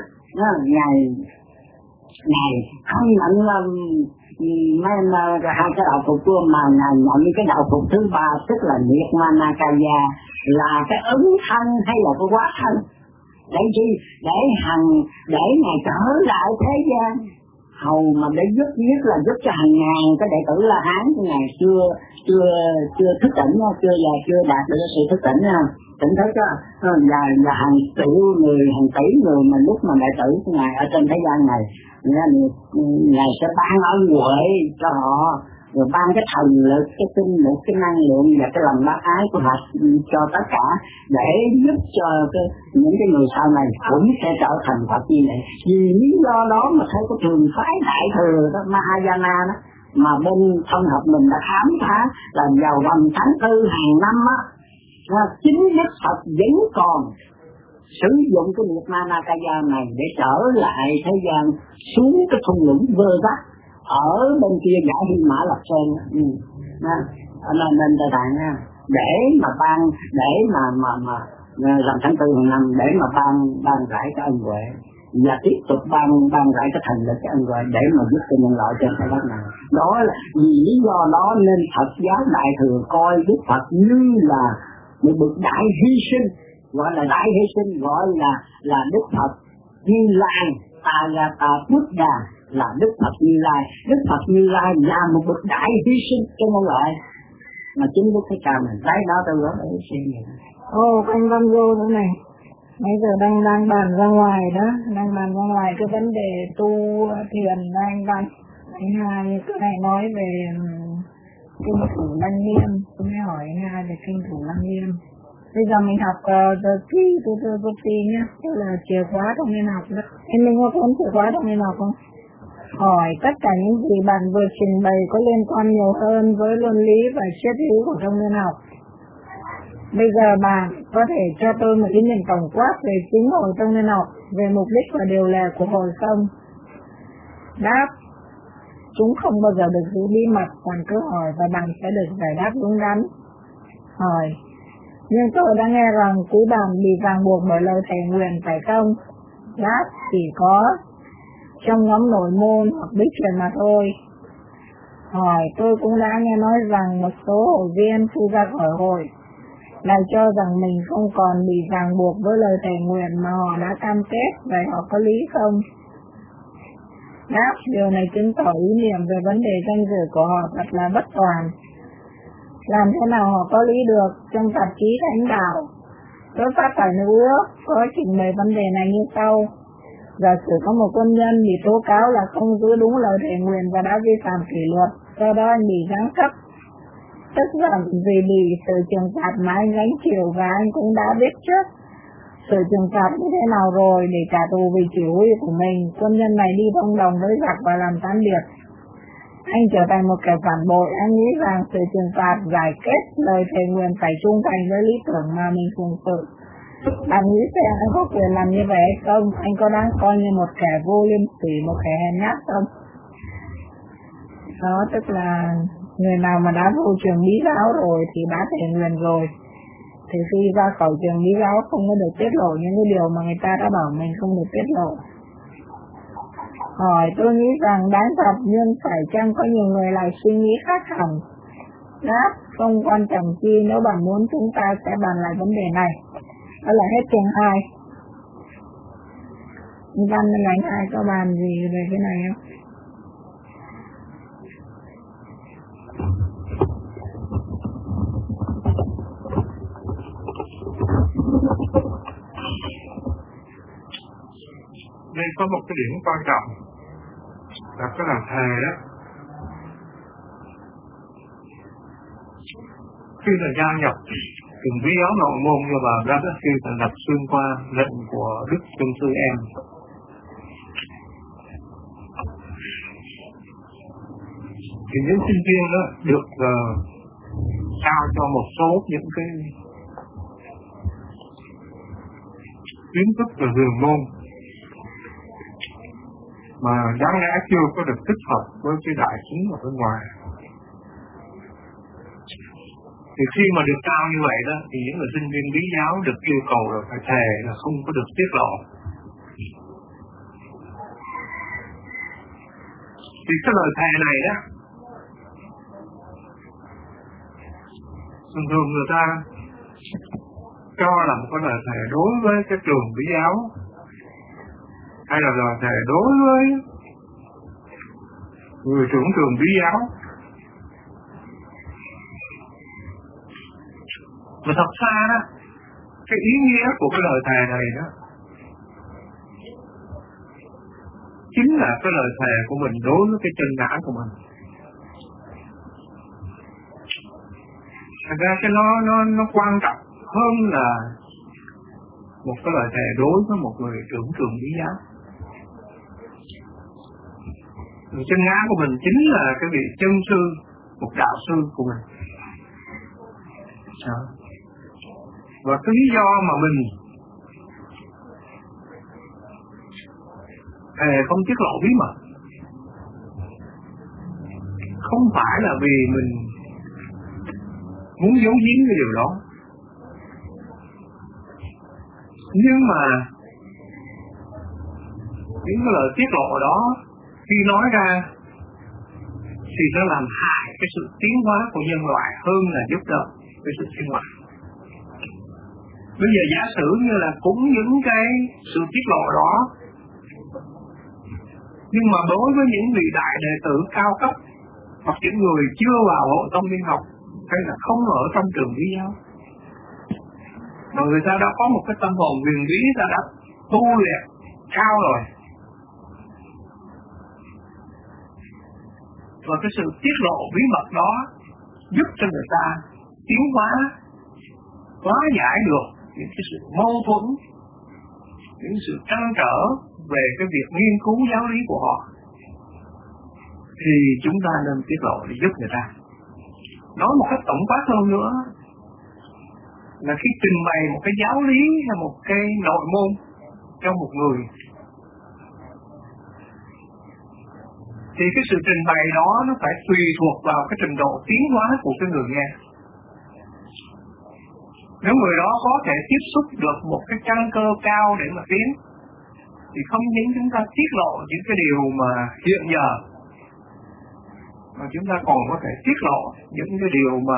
ngài không nhận hai cái đạo phục của mà ngài nhận cái đạo phục thứ ba, tức là Nirmanakaya, là cái ứng thân hay là cái hóa thân. Để chi? Để ngài trở lại thế gian hầu mà để giúp, nhất là giúp cho hàng ngàn cái đệ tử La Hán của ngài chưa thức tỉnh, chưa đạt được sự thức tỉnh tỉnh thức đó, và hàng triệu người, hàng tỷ người mà lúc mà đệ tử của ngài ở trên thế gian này, ngài sẽ ban ân huệ cho họ, rồi ban cái thần lực, cái tinh lực, cái năng lượng và cái lòng bác ái của họ cho tất cả, để giúp cho những cái người sau này cũng sẽ trở thành Phật như vậy. Vì lý do đó mà thấy cái trường phái Đại Thừa đó, Mahayana đó, mà bên thông học mình đã khám phá là vào rằm tháng 4 hàng năm á, chính Đức Phật vẫn còn sử dụng cái Nirmanakaya này để trở lại thế gian, xuống cái thung lũng vơ vát ở bên kia Giải Hy Mã Lập Sơn, nên ta tạng để mà ban, để mà rằm tháng 4 hàng năm, để mà ban rải cái ân huệ và tiếp tục ban rải cái thành lực, cái ân huệ để mà giúp cho nhân loại trên trái đất này. Đó là vì lý do đó nên Phật giáo Đại Thừa coi Đức Phật như là một bậc đại hy sinh, gọi là đại hy sinh, gọi là Đức Phật Như Lai, Tayata Buddha, là Đức Phật Như Lai. Đức Phật Như Lai là một bậc đại hy sinh cho nhân loại, mà chính Đức Thích Ca mình lấy đó tôi nói để hy sinh vậy. Anh Văn Vô thế này, bây giờ đang bàn ra ngoài đó, đang bàn ra ngoài cái vấn đề tu thiền anh Văn. Anh hai cái này nói về kinh thủ Lăng Nghiêm, tôi mới hỏi anh hai về kinh thủ Lăng Nghiêm. Bây giờ mình học key nhá, tức là chìa khóa trong niên học đó. Mình có cuốn chìa khóa trong niên học không? Hỏi tất cả những gì bạn vừa trình bày có liên quan nhiều hơn với luân lý và triết lý của trong niên học. Bây giờ bạn có thể cho tôi một cái nhìn tổng quát về chính hồi trong niên học, về mục đích và điều lệ của hồi không? Đáp: chúng không bao giờ được giữ bí mật, còn cứ hỏi và bạn sẽ được giải đáp đúng đắn. Hỏi: Nhưng tôi đã nghe rằng quý bạn bị ràng buộc bởi lời thề nguyện phải không? Đáp, chỉ có trong nhóm nội môn hoặc bí truyền mà thôi. Hỏi, tôi cũng đã nghe nói rằng một số hội viên khi ra khỏi hội lại cho rằng mình không còn bị ràng buộc với lời thề nguyện mà họ đã cam kết, vậy họ có lý không? Đáp, điều này chứng tỏ ý niệm về vấn đề danh dự của họ thật là bất toàn. Làm thế nào họ có lý được? Trong tạp chí Thánh Đạo, tôi phát tải nữ ước có trình bày vấn đề này như sau. Giả sử có một quân nhân bị tố cáo là không giữ đúng lời thề nguyện và đã vi phạm kỷ luật, do đó anh bị giáng cấp. Tức giận vì bị sự trừng phạt mà anh gánh chịu và anh cũng đã biết trước sự trừng phạt như thế nào rồi để trả thù vì chỉ huy của mình. Quân nhân này đi thông đồng với giặc và làm gián điệp. Anh trở thành một kẻ phản bội. Anh nghĩ rằng sự trừng phạt giải kết lời thề nguyện phải trung thành với lý tưởng mà mình phụng sự. Bạn nghĩ xem anh có quyền làm như vậy hay không? Anh có đáng coi như một kẻ vô liêm sỉ, một kẻ hèn nhát không? Đó, tức là người nào mà đã vô trường bí giáo rồi thì đã thề nguyện rồi, thì khi ra khỏi trường bí giáo không có được tiết lộ những cái điều mà người ta đã bảo mình không được tiết lộ. Hỏi, tôi nghĩ rằng đáng thật, nhưng phải chăng có nhiều người lại suy nghĩ khác hẳn? Đáp, không quan trọng chi, nếu bạn muốn chúng ta sẽ bàn lại vấn đề này. Đó là hết chương 2. Văn lãnh ai có bàn gì về cái này không? Đây có một cái điểm quan trọng là cái lời thề đó. Khi mà gia nhập trường bí giáo nội môn như bà đã khi thành lập xuyên qua lệnh của Đức Chân Sư Em, thì những sinh viên đó được trao cho một số những cái kiến thức về huyền môn mà đáng lẽ chưa có được tích hợp với cái đại chúng ở bên ngoài. Thì khi mà được trao như vậy đó, thì những người sinh viên bí giáo được yêu cầu là phải thề là không có được tiết lộ. Thì cái lời thề này đó, thường thường người ta cho là một cái lời thề đối với cái trường bí giáo, hay là lời thề đối với người trưởng trường bí giáo. Mà thật ra đó, cái ý nghĩa của cái lời thề này đó chính là cái lời thề của mình đối với cái chân ngã của mình. Thật ra cái nó quan trọng hơn là một cái lời thề đối với một người trưởng trường bí giáo. Chân ngã của mình chính là cái vị chân sư, một đạo sư của mình. Và cái lý do mà mình không tiết lộ bí mật không phải là vì mình muốn giấu giếm cái điều đó, nhưng mà những cái lời tiết lộ đó khi nói ra thì nó làm hại cái sự tiến hóa của nhân loại hơn là giúp đỡ cái sự sinh hoạt. Bây giờ giả sử như là cũng những cái sự tiết lộ đó, nhưng mà đối với những vị đại đệ tử cao cấp hoặc những người chưa vào hội tông liên học hay là không ở trong trường bí giáo, mà người ta đã có một cái tâm hồn huyền bí, ta đã tu luyện cao rồi, và cái sự tiết lộ bí mật đó giúp cho người ta tiến hóa giải được những cái sự mâu thuẫn, những sự trăn trở về cái việc nghiên cứu giáo lý của họ, thì chúng ta nên tiết lộ để giúp người ta. Nói một cách tổng quát hơn nữa là khi trình bày một cái giáo lý hay một cái nội môn cho một người, thì cái sự trình bày đó nó phải tùy thuộc vào cái trình độ tiến hóa của cái người nghe. Nếu người đó có thể tiếp xúc được một cái căn cơ cao để mà tiến, thì không những chúng ta tiết lộ những cái điều mà hiện giờ, mà chúng ta còn có thể tiết lộ những cái điều mà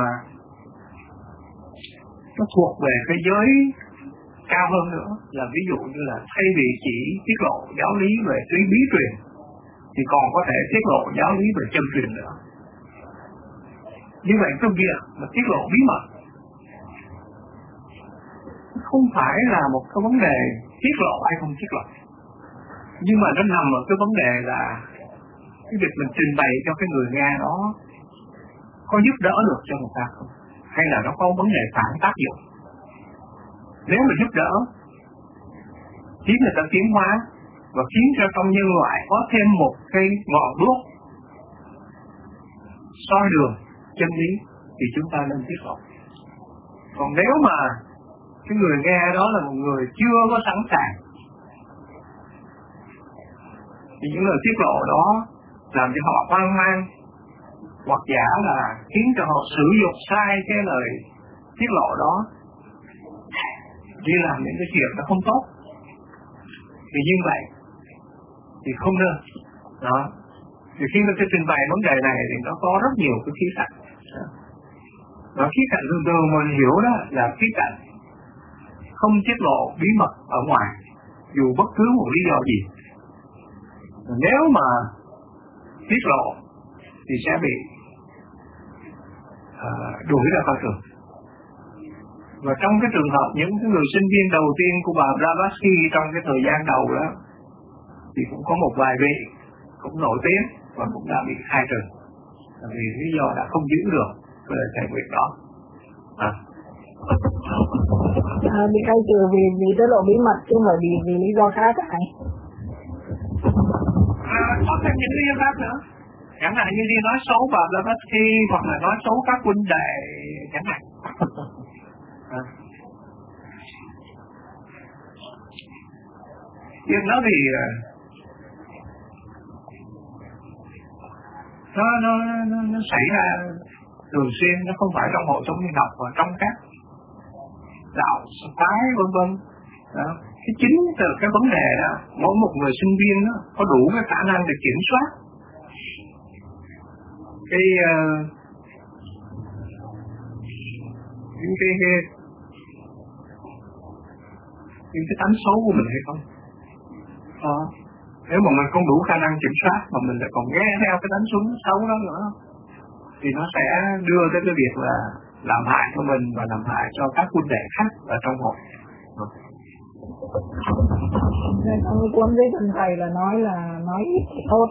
nó thuộc về cái giới cao hơn nữa. Là ví dụ như là thay vì chỉ tiết lộ giáo lý về trí bí truyền, thì còn có thể tiết lộ giáo lý về chân truyền nữa. Như vậy cái việc mà tiết lộ bí mật không phải là một cái vấn đề tiết lộ hay không tiết lộ, nhưng mà nó nằm ở cái vấn đề là cái việc mình trình bày cho cái người nghe đó có giúp đỡ được cho người ta không, hay là nó có vấn đề phản tác dụng. Nếu mà giúp đỡ khiến người ta tiến hóa và khiến cho trong nhân loại có thêm một cái ngọn đuốc soi đường chân lý, thì chúng ta nên tiết lộ. Còn nếu mà cái người nghe đó là một người chưa có sẵn sàng, thì những lời tiết lộ đó làm cho họ hoang mang, hoặc giả là khiến cho họ sử dụng sai cái lời tiết lộ đó, đi làm những cái chuyện nó không tốt. Thì như vậy thì không nên đó. Thì khi mà tôi trình bày vấn đề này thì nó có rất nhiều cái khía cạnh. Và khía cạnh thường thường mình hiểu đó là khía cạnh không tiết lộ bí mật ở ngoài dù bất cứ một lý do gì. Nếu mà tiết lộ thì sẽ bị đuổi ra khỏi trường. Và trong cái trường hợp những cái người sinh viên đầu tiên của bà Blavatsky trong cái thời gian đầu đó, thì cũng có một vài vị cũng nổi tiếng và cũng đã bị khai trừ vì lý do đã không giữ được cái lời thề nguyện đó. Bị khai trừ vì tiết lộ bí mật chứ không phải vì lý do khác hả? Có thêm những lý do khác nữa, chẳng hạn như đi nói xấu bà Blavatsky hoặc là nói xấu các huynh đệ chẳng hạn. Việc đó thì nó xảy ra thường xuyên, nó không phải trong hội sống học và trong các đạo phái vân vân. Cái chính từ cái vấn đề đó, mỗi một người sinh viên đó có đủ cái khả năng để kiểm soát những cái tánh xấu của mình hay không. Nếu mà mình không đủ khả năng kiểm soát mà mình lại còn nghe theo cái tánh xấu đó nữa, thì nó sẽ đưa tới cái việc là làm hại cho mình và làm hại cho các huynh đệ khác ở trong hội. Trong cái cuốn giấy thần thầy là nói ít thì tốt.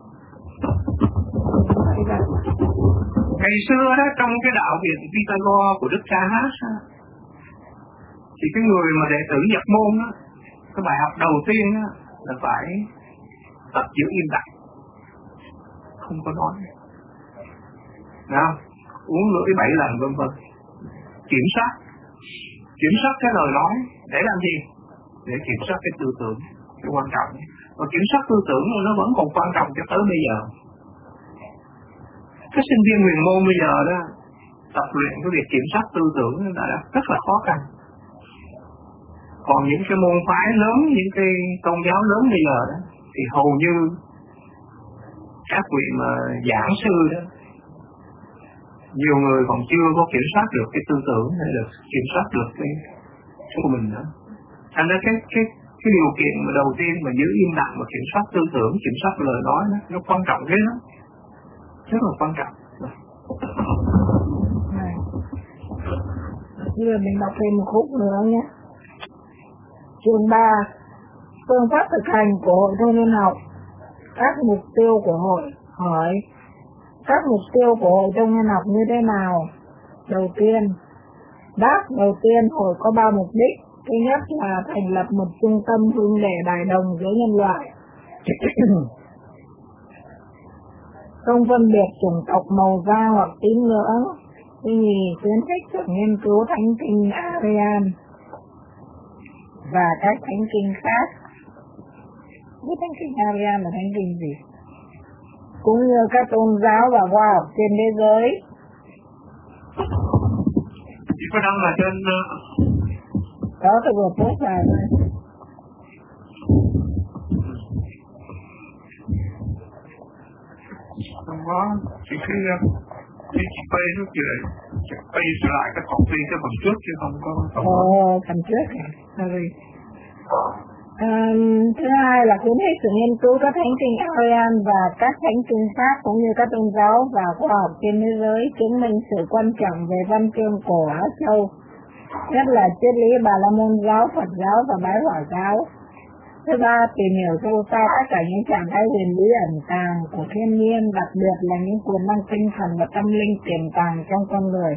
Ngày xưa đó, trong cái đạo viện Pythagore của Đức Cha Hát, thì cái người mà đệ tử nhập môn đó, cái bài học đầu tiên đó, là phải tập giữ im lặng, không có nói. Nào, uống lưỡi 7 lần vân vân. Kiểm soát cái lời nói để làm gì? Để kiểm soát cái tư tưởng, cái quan trọng. Và kiểm soát tư tưởng nó vẫn còn quan trọng cho tới bây giờ. Cái sinh viên huyền môn bây giờ đó tập luyện cái việc kiểm soát tư tưởng là rất là khó khăn. Còn những cái môn phái lớn, những cái tôn giáo lớn bây giờ đó, thì hầu như các vị mà giảng sư đó, nhiều người còn chưa có kiểm soát được cái tư tưởng hay là kiểm soát được cái của mình nữa. Thành ra cái điều kiện mà đầu tiên mà giữ im lặng và kiểm soát tư tưởng, kiểm soát lời nói đó, nó quan trọng thế đó, rất là quan trọng. Bây giờ mình đọc thêm một khúc nữa nhé. Chương 3. Phương pháp thực hành của hội thanh niên học. Các mục tiêu của hội. Hỏi: các mục tiêu của hội thanh niên học như thế nào? Đầu tiên. Đáp: đầu tiên, hội có 3 mục đích. Thứ nhất là thành lập một trung tâm huynh đệ đại đồng giữa nhân loại, không phân biệt chủng tộc, màu da hoặc tín ngưỡng. Thứ nhì, khuyến khích sự nghiên cứu thánh kinh Arian và các thánh kinh khác. Biết thánh kinh Arian là thánh kinh gì? Cũng như các tôn giáo và khoa học trên thế giới. có đăng là trên đó tôi vừa post ra rồi. Không có chỉ cái pay nó về pay lại cái copy cái phần trước chứ không có phần trước sorry. Thứ hai là khuyến khích sự nghiên cứu các thánh kinh Arian và các thánh kinh khác cũng như các tôn giáo và khoa học trên thế giới chứng minh sự quan trọng về văn chương cổ Á Châu, nhất là triết lý Bà La Môn giáo, Phật giáo và Bái Hỏa giáo. Thứ ba, tìm hiểu sâu xa tất cả những trạng thái huyền bí ẩn tàng của thiên nhiên, đặc biệt là những quyền năng tinh thần và tâm linh tiềm tàng trong con người.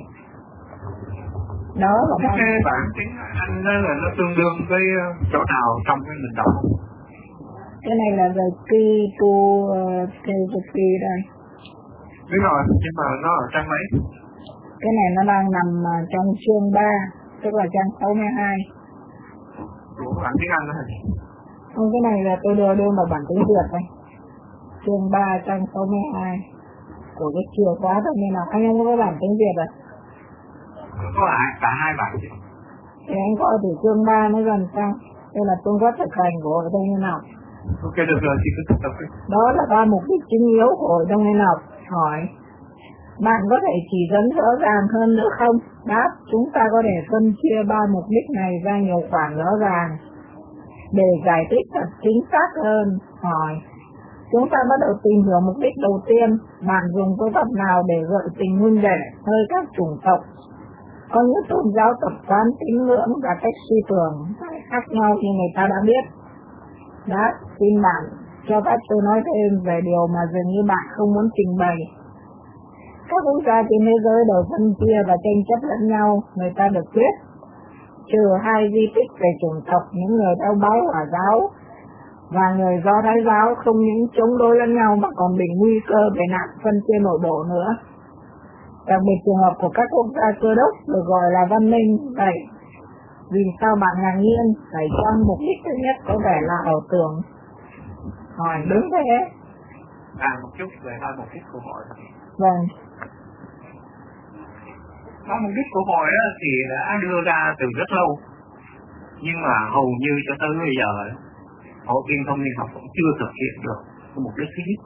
Đó là cái bản tiếng Anh đó là nó tương đương với chỗ nào trong cái mình đọc. Cái này là về key to philosophy đây. Biết rồi, nhưng mà nó ở trang mấy? Cái này nó đang nằm trong chương 3, tức là trang 62. Của bản tiếng Anh đó hả? Không, cái này là tôi đưa vào bản tiếng Việt đây. Chương 3 trang 62 của cái chìa khóa đó, nên là anh không có bản tiếng Việt à? Có cả hai bản chứ. Thì anh gọi từ chương 3 mới gần sang. Đây là phương pháp thực hành của Hội Đông Nhân học. Ok, được rồi, thì cứ tiếp tục đi. Đó là 3 mục đích chính yếu của Hội Đông Nhân học. Hỏi, bạn có thể chỉ dẫn rõ ràng hơn nữa không? Đáp, chúng ta có thể phân chia 3 mục đích này ra nhiều khoản rõ ràng. Để giải thích thật chính xác hơn, hỏi, chúng ta bắt đầu tìm hiểu mục đích đầu tiên. Bạn dùng phương pháp nào để gợi tình huynh đệ hơi các chủng tộc? Có những tôn giáo tập quán, tín ngưỡng và cách suy tưởng khác nhau như người ta đã biết. Đã, xin bạn cho phép tôi nói thêm về điều mà dường như bạn không muốn trình bày. Các quốc gia trên thế giới đều phân chia và tranh chấp lẫn nhau, người ta được biết. Trừ 2 di tích về chủng tộc, những người theo Bái Hỏa giáo và người Do Thái giáo không những chống đối lẫn nhau mà còn bị nguy cơ về nạn phân chia nội bộ nữa. Đặc biệt trường hợp của các quốc gia Cơ đốc được gọi là văn minh. Vậy, vì sao bạn ngạc nhiên? Phải chăng mục đích thứ nhất có vẻ là ảo tưởng? Hỏi đúng thế. Một chút về hai mục đích của hội. Vâng. Hai mục đích của hội thì đã đưa ra từ rất lâu, nhưng mà hầu như cho tới bây giờ Hội Viên Thông Niên Học cũng chưa thực hiện được cái mục đích thứ nhất.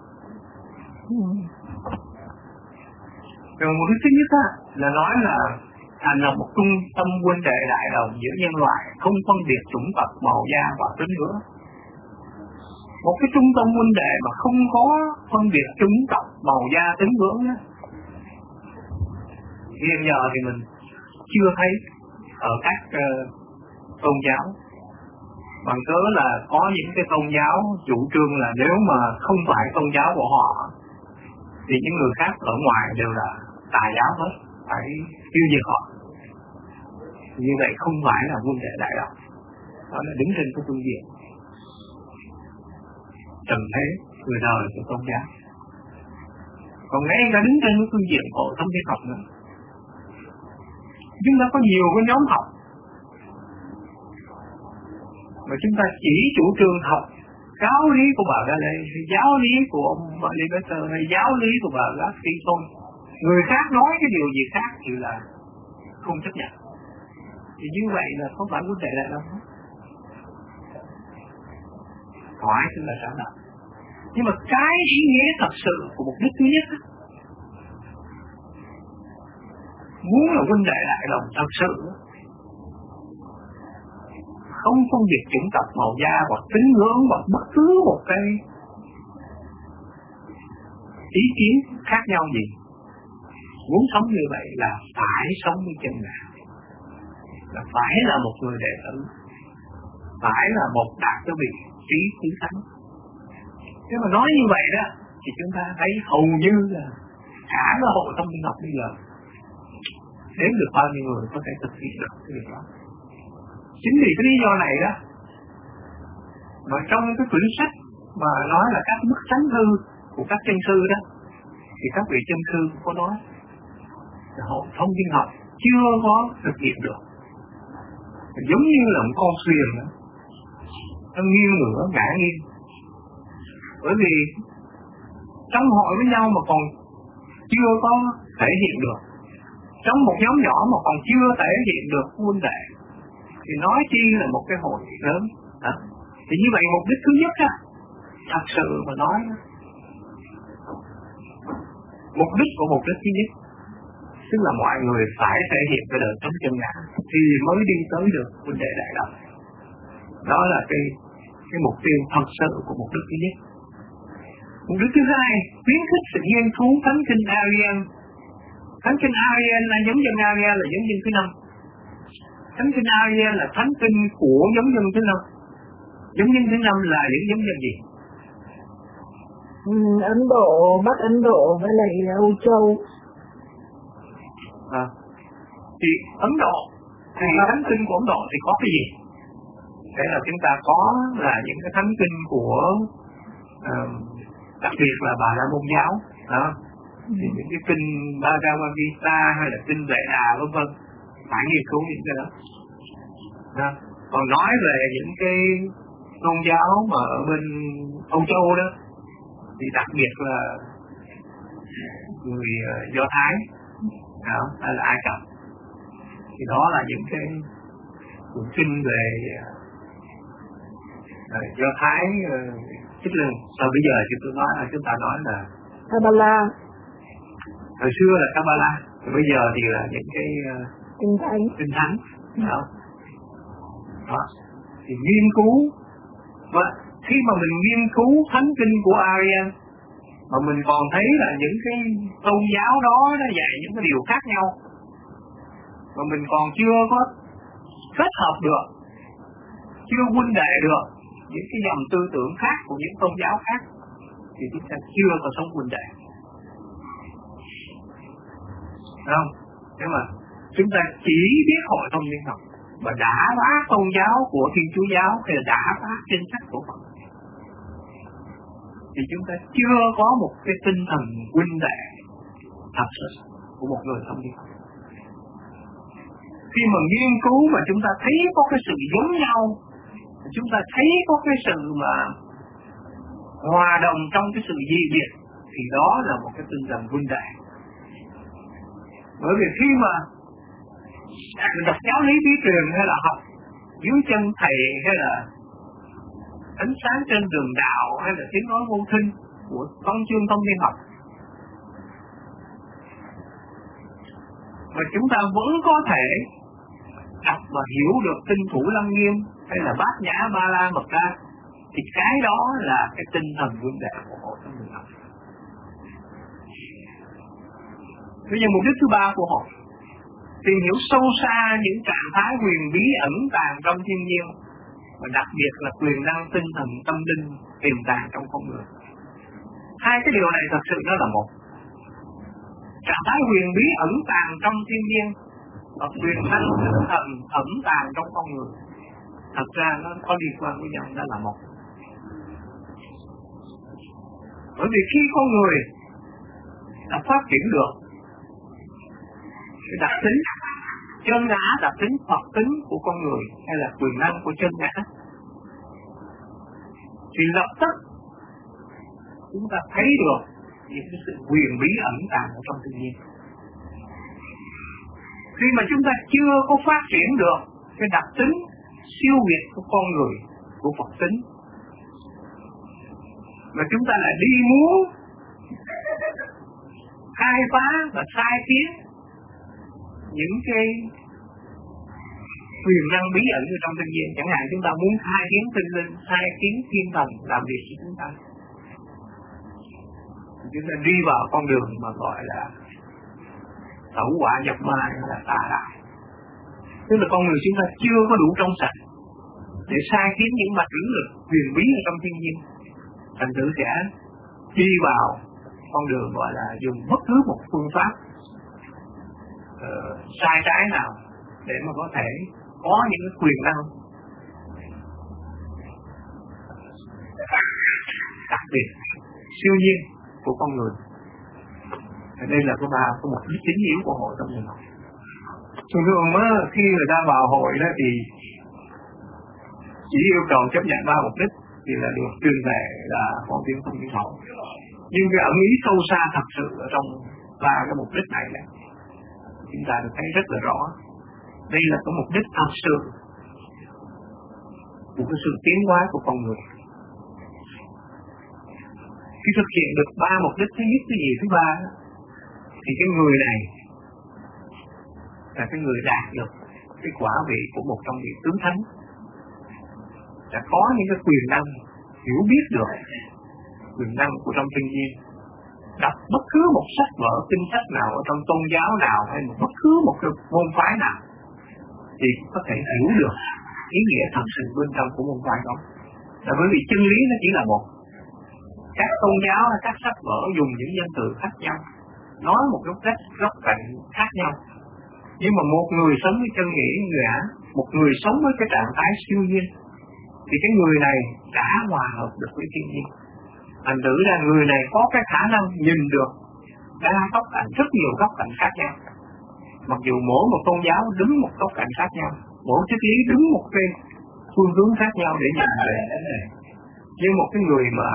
Rồi mục đích thứ nhất là nói là thành lập một trung tâm huynh đệ đại đồng giữa nhân loại, không phân biệt chủng tộc, màu da và tín ngưỡng. Một cái trung tâm huynh đệ mà không có phân biệt chủng tộc, màu da, tín ngưỡng đó. Hiện giờ thì mình chưa thấy ở các tôn giáo, bằng cớ là có những cái tôn giáo chủ trương là nếu mà không phải tôn giáo của họ thì những người khác ở ngoài đều là tà giáo hết, phải tiêu diệt họ. Như vậy không phải là huynh đệ đại đồng, đó là đứng trên cái phương diện trần thế người đời của tôn giáo. Còn ngay cả đứng trên cái phương diện của thông tin học nữa, chúng ta có nhiều cái nhóm học mà chúng ta chỉ chủ trương học giáo lý của bà Galilei, giáo lý của ông Liberter, hay giáo lý của bà Gaskin thôi. Người khác nói cái điều gì khác thì là không chấp nhận. Thì như vậy là không phải vấn đề đại đâu. Hỏi thì là trả lời. Nhưng mà cái ý nghĩa thật sự của mục đích thứ nhất muốn là huynh đệ đại đồng thật sự, không phân biệt chủng tộc, màu da hoặc tín ngưỡng hoặc bất cứ một cái ý kiến khác nhau gì, muốn sống như vậy là phải sống với chân đạo, là phải là một người đệ tử, phải là một đạt cái vị trí tứ thánh. Nếu mà nói như vậy đó thì chúng ta thấy hầu như là cả cái hội thông tin học bây giờ đếm được bao nhiêu người có thể thực hiện được cái việc đó. Chính vì cái lý do này đó mà trong cái quyển sách mà nói là các bức thánh thư của các chân sư đó, thì các vị chân sư có nói là hội thông tin học chưa có thực hiện được. Giống như là một con thuyền đó, nó nghiêng ngửa ngã nghiêng. Bởi vì trong hội với nhau mà còn chưa có thể hiện được trong một nhóm nhỏ mà còn chưa thể hiện được huynh đệ thì nói chi là một cái hội lớn. Thì như vậy mục đích thứ nhất á, thật sự mà nói, mục đích thứ nhất tức là mọi người phải thể hiện cái đời sống chân ngã thì mới đi tới được huynh đệ đại đồng. Đó là cái mục tiêu thật sự của mục đích thứ nhất. Mục đích thứ hai, khuyến khích sự nghiên cứu thánh kinh Arian. Thánh kinh Arian là giống dân Arian là giống dân thứ 5. Thánh kinh Arian là thánh kinh của giống dân thứ 5. Giống dân thứ 5 là những giống dân gì? Ấn Độ, Bắc Ấn Độ với lại Âu Châu. Thì Ấn Độ thì thánh kinh của Ấn Độ thì có cái gì? Thế là chúng ta có là những cái thánh kinh của đặc biệt là Bà La Môn giáo đó. Thì những cái kinh Bhagavad Gita hay là kinh Vệ Đà vân vân phải nghiên cứu những cái đó. Còn nói về những cái tôn giáo mà ở bên Âu Châu đó thì đặc biệt là người Do Thái hay là Ai Cập thì đó là những cái cuốn kinh về Do Thái Thích Lương. Sau bây giờ chúng ta nói là Kabbalah. Hồi xưa là Kabbalah, bây giờ thì là những cái kinh thánh. Đó. Thì nghiên cứu, và khi mà mình nghiên cứu thánh kinh của Arian mà mình còn thấy là những cái tôn giáo đó nó dạy những cái điều khác nhau mà mình còn chưa có kết hợp được, chưa huynh đệ được những cái dòng tư tưởng khác của những tôn giáo khác thì chúng ta chưa có sống huynh đệ. Không? Nhưng mà chúng ta chỉ biết hội thông liên học và đã phá tôn giáo của Thiên Chúa giáo hay là đã phá kinh sách của Phật thì chúng ta chưa có một cái tinh thần huynh đệ thật sự của một người thông liên học. Khi mà nghiên cứu mà chúng ta thấy có cái sự giống nhau, chúng ta thấy có cái sự mà hòa đồng trong cái sự dị biệt thì đó là một cái tinh thần huynh đệ. Bởi vì khi mà mình đọc giáo lý bí truyền hay là học dưới chân thầy hay là ánh sáng trên đường đạo hay là tiếng nói vô thinh của văn chương thông thiên học mà chúng ta vẫn có thể đọc và hiểu được tinh Thủ Lăng Nghiêm hay là Bát Nhã Ba La Mật Đa thì cái đó là cái tinh thần huynh đệ của hội thông thiên học. Bây giờ mục đích thứ ba của họ tìm hiểu sâu xa những trạng thái huyền bí ẩn tàng trong thiên nhiên và đặc biệt là quyền năng tinh thần tâm linh tiềm tàng trong con người. Hai cái điều này thật sự nó là một. Trạng thái huyền bí ẩn tàng trong thiên nhiên và quyền năng tinh thần ẩn tàng trong con người thật ra nó có liên quan với nhau, đó là một. Bởi vì khi con người đã phát triển được cái đặc tính chân ngã, đặc tính Phật tính của con người hay là quyền năng của chân ngã thì lập tức chúng ta thấy được những cái sự huyền bí ẩn tàng ở trong tự nhiên. Khi mà chúng ta chưa có phát triển được cái đặc tính siêu việt của con người, của Phật tính, mà chúng ta lại đi muốn khai phá và sai khiến những cái quyền năng bí ẩn ở trong tự nhiên. Chẳng hạn chúng ta muốn khai kiến tinh linh, khai kiến thiên thần làm việc cho chúng ta đi vào con đường mà gọi là tẩu hỏa nhập ma hay là tà đạo. Tức là con người chúng ta chưa có đủ trong sạch để sai khiến những mặt lĩnh lực huyền bí ở trong thiên nhiên, thành thử sẽ đi vào con đường gọi là dùng bất cứ một phương pháp sai trái nào để mà có thể có những cái quyền năng đặc biệt siêu nhiên của con người. Đây là cái mục đích chính yếu của hội trong mình. Thường thường khi người ta vào hội đó thì chỉ yêu cầu chấp nhận 3 mục đích thì là được truyền về là con tiếng thông thiên hậu. Nhưng cái ẩn ý sâu xa thật sự ở trong 3 cái mục đích này chúng ta được thấy rất là rõ. Đây là có mục đích thật sự của cái sự tiến hóa của con người. Khi thực hiện được ba mục đích thứ nhất, cái gì thứ ba, thì cái người này là cái người đạt được cái quả vị của một trong vị tướng thánh, đã có những cái quyền năng hiểu biết được quyền năng của trong thiên nhiên. Đọc bất cứ một sách vở kinh sách nào ở trong tôn giáo nào hay bất cứ một cái môn phái nào thì có thể hiểu được ý nghĩa thật sự bên trong của môn phái đó. Là bởi vì chân lý nó chỉ là một. Các tôn giáo hay các sách vở dùng những danh từ khác nhau, nói một góc cạnh khác nhau. Nhưng mà một người sống với chân nghĩa người ả, một người sống với cái trạng thái siêu nhiên, thì cái người này đã hòa hợp được với thiên nhiên. Thành thử ra người này có cái khả năng nhìn được đa góc cạnh, rất nhiều góc cạnh khác nhau. Mặc dù mỗi một tôn giáo đứng một góc cạnh khác nhau, mỗi triết lý đứng một cái phương hướng khác nhau để nhìn về. Nhưng một cái người mà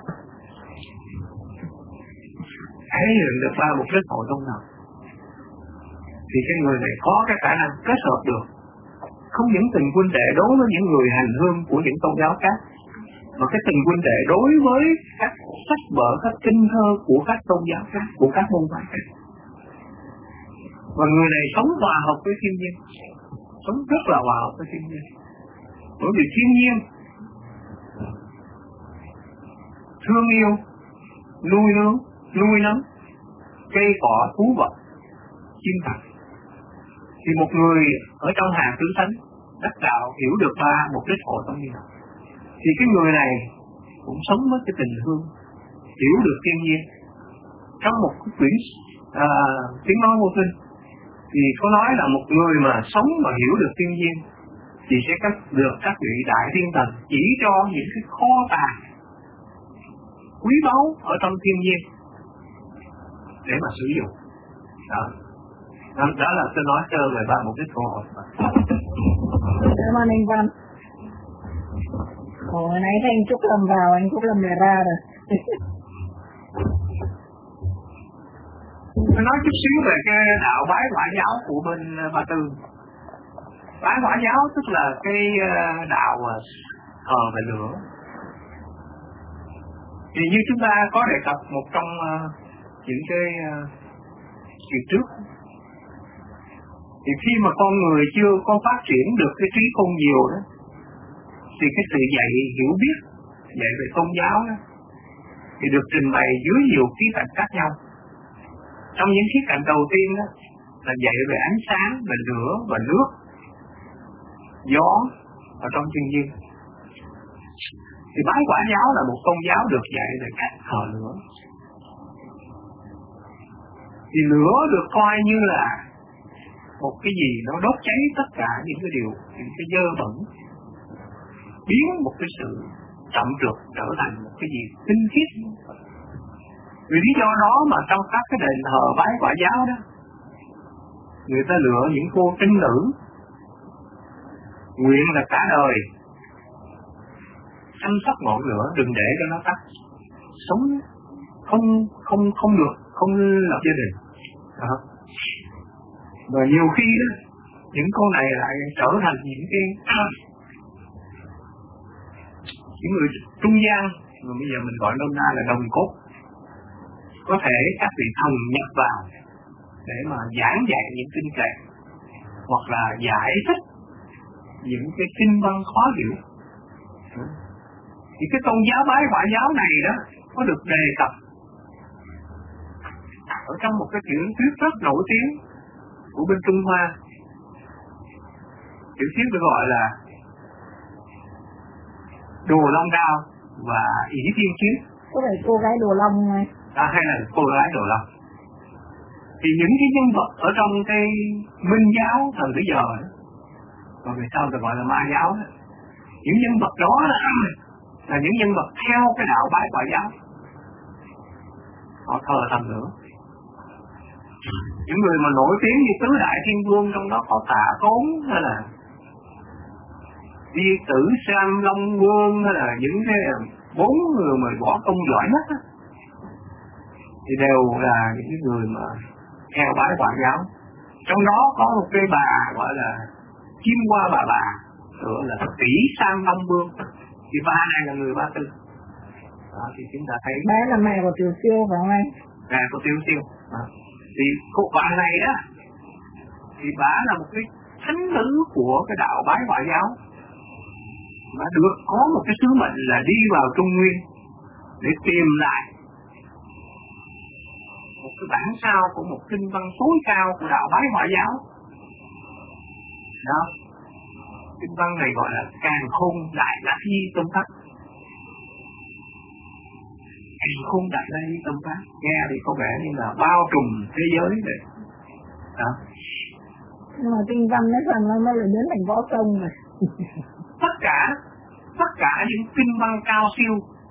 thể hiện được ba mục đích hội tôn nào, thì cái người này có cái khả năng kết hợp được không những tình huynh đệ đối với những người hành hương của những tôn giáo khác, mà cái tình huynh đệ đối với các sách vở, các kinh thơ của các tôn giáo khác, của các môn phái khác. Và người này sống hòa hợp với thiên nhiên, sống rất là hòa hợp với thiên nhiên. Bởi vì thiên nhiên thương yêu, nuôi nấng cây cỏ, thú vật, chim thạch. Thì một người ở trong hàng tứ thánh đắc đạo hiểu được ba mục đích hội tông như nào, thì cái người này cũng sống với cái tình thương, hiểu được thiên nhiên. Trong một cái quyển tiếng nói vô sinh thì có nói là một người mà sống và hiểu được thiên nhiên thì sẽ được các vị đại thiên thần chỉ cho những cái kho tàng quý báu ở trong thiên nhiên để mà sử dụng. Đó là tôi nói sơ về ba mục đích của hội. Cảm ơn anh Văn. Hồi nãy thấy anh Trúc Lâm vào, anh Trúc Lâm lại ra rồi. Tôi nói chút xíu về cái đạo bái quả giáo của bên Ba Tư. Bái quả giáo tức là cái đạo thờ về lửa. Thì như chúng ta có đề cập một trong những cái chuyện trước, thì khi mà con người chưa có phát triển được cái trí khôn nhiều đó, thì cái sự dạy hiểu biết, dạy về tôn giáo đó, thì được trình bày dưới nhiều khía cạnh khác nhau. Trong những khía cạnh đầu tiên đó là dạy về ánh sáng, về lửa, về nước, gió ở trong thiên nhiên. Thì bái quả giáo là một tôn giáo được dạy về cách thờ lửa. Thì lửa được coi như là một cái gì nó đốt cháy tất cả những cái điều, những cái dơ bẩn, biến một cái sự chậm trượt trở thành một cái gì tinh khiết. Vì lý do đó mà trong các cái đền thờ bái quả giáo đó, người ta lựa những cô trinh nữ nguyện là cả đời chăm sóc ngọn lửa, đừng để cho nó tắt, sống không được, không lập gia đình. Và nhiều khi đó, những con này lại trở thành những người trung gian, mà bây giờ mình gọi nôm na là đồng cốt. Có thể các vị thần nhập vào để mà giảng dạy những kinh kệ, hoặc là giải thích những cái kinh văn khó hiểu. Thì cái tôn giáo bái quả giáo này đó có được đề cập ở trong một cái tiểu thuyết rất nổi tiếng của bên Trung Hoa. Tiểu thuyết được gọi là Đồ Long Đao và Ỷ Thiên Chiến. Có phải cô gái Đồ Long hay là cô gái Đồ Long. Thì những cái nhân vật ở trong cái Minh giáo thời bấy giờ, còn về sau được gọi là Ma giáo đó, những nhân vật đó là những nhân vật theo cái đạo bái quả giáo. Họ thờ thần nữa. Những người mà nổi tiếng như Tứ Đại Thiên Vương, trong đó có Tà Tốn hay là Di Tử Sam Long Vương, hay là những cái 4 người mà võ công giỏi nhất đó, thì đều là những người mà theo bái quả giáo. Trong đó có một cái bà gọi là Kim Hoa bà, gọi là tỷ Sang Long Vương. Thì bà này là người Ba Tư. Đó, thì chúng ta thấy bé là mẹ của Tiểu Siêu phải không anh? Mẹ của Tiểu Siêu. Thì cô bạn này á, thì bà là một cái thánh nữ của cái đạo Bái Hỏa giáo. Bà được có một cái sứ mệnh là đi vào Trung Nguyên để tìm lại một cái bản sao của một kinh văn tối cao của đạo Bái Hỏa giáo. Đó, kinh văn này gọi là Càn Khôn Đại La Di Tâm Pháp. Càn Khôn Đại La Di Tâm Pháp nghe thì có vẻ như là bao trùm thế giới vậy. Đó. Nhưng mà kinh văn nói rằng nó mới là đến thành võ công rồi. tất cả những kinh văn cao siêu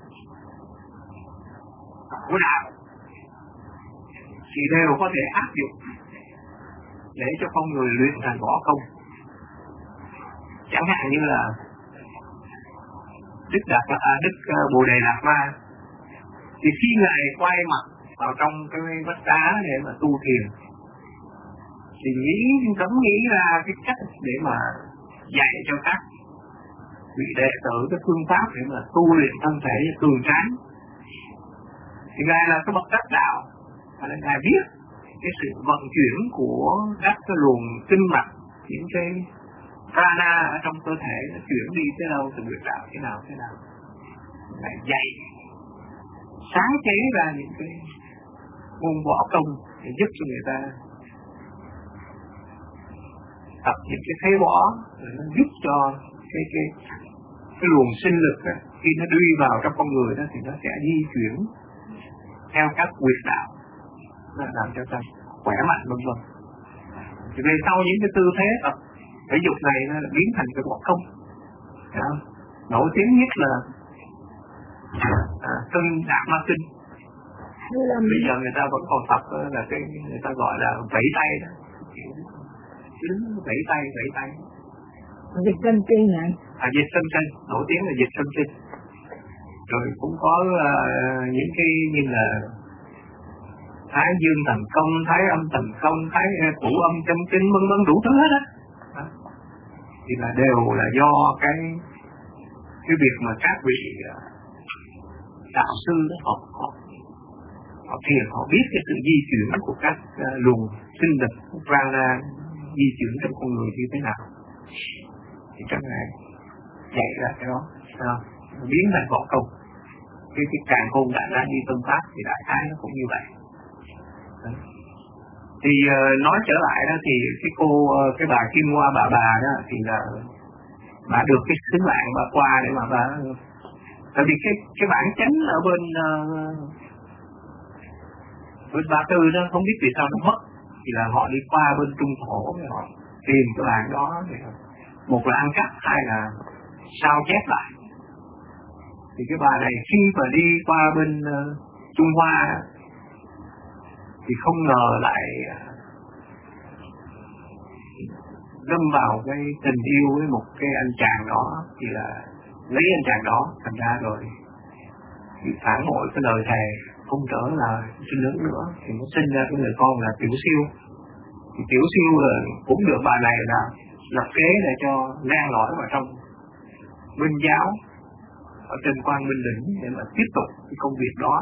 của đạo thì đều có thể áp dụng để cho con người luyện thành võ công. Chẳng hạn như là Đức Bồ Đề Đạt Ma, thì khi ngài quay mặt vào trong cái vách đá để mà tu thiền, thì nghĩ ra cái cách để mà dạy cho các vị đệ tử cái phương pháp để mà tu luyện thân thể cường tráng. Thì ngài là cái bậc đắc đạo, và ngài biết cái sự vận chuyển của các cái luồng kinh mạch, những cái prana ở trong cơ thể nó chuyển đi tới đâu, từ huyệt đạo thế nào. Ngài dạy sáng chế ra những cái môn võ công để giúp cho người ta tập những cái thế võ, rồi nó giúp cho cái luồng sinh lực đó, khi nó đi vào trong con người đó thì nó sẽ di chuyển theo các huyệt đạo, làm cho ta khỏe mạnh vân vân. Thì về sau những cái tư thế tập thể dục này nó biến thành cái võ công. Nổi tiếng nhất là Kinh Đạt Ma Kinh. Bây giờ người ta vẫn còn tập là cái người ta gọi là vẫy tay đó, đứng vẫy tay. Dịch Tâm Kinh này. Dịch Tâm Kinh, nổi tiếng là Dịch Tâm Kinh. Rồi cũng có những cái như là Thái Dương Thần Công, Thái Âm Thần Công, Thái Thủ Âm Châm Kinh vân vân đủ thứ hết á. Thì là đều là do cái việc mà các vị đạo sư đó họ thiền, họ biết cái sự di chuyển của các luồng sinh lực prana di chuyển trong con người như thế nào, thì các ngài dạy ra cái đó, biến thành võ công. Cái Càn Khôn Đại La Di Tâm Pháp thì đại khái nó cũng như vậy. Thì nói trở lại đó, thì cái bà Kim Hoa bà đó thì là bà được cái sứ mạng bà qua để mà bà, tại vì cái bản chánh ở bên Ba Tư đó không biết vì sao nó mất, thì là họ đi qua bên Trung Thổ để họ tìm cái bản đó, để một là ăn cắp, hai là sao chép lại. Thì cái bà này khi mà đi qua bên Trung Hoa thì không ngờ lại đâm vào cái tình yêu với một cái anh chàng đó, thì là lấy anh chàng đó, thành ra rồi thì phản bội cái lời thề không trở là sinh nữ nữa, thì nó sinh ra cái người con là Tiểu Siêu. Thì Tiểu Siêu là cũng được bà này là lập kế để cho nan lỏi vào trong Minh giáo ở trên Quang Minh Đỉnh để mà tiếp tục cái công việc đó.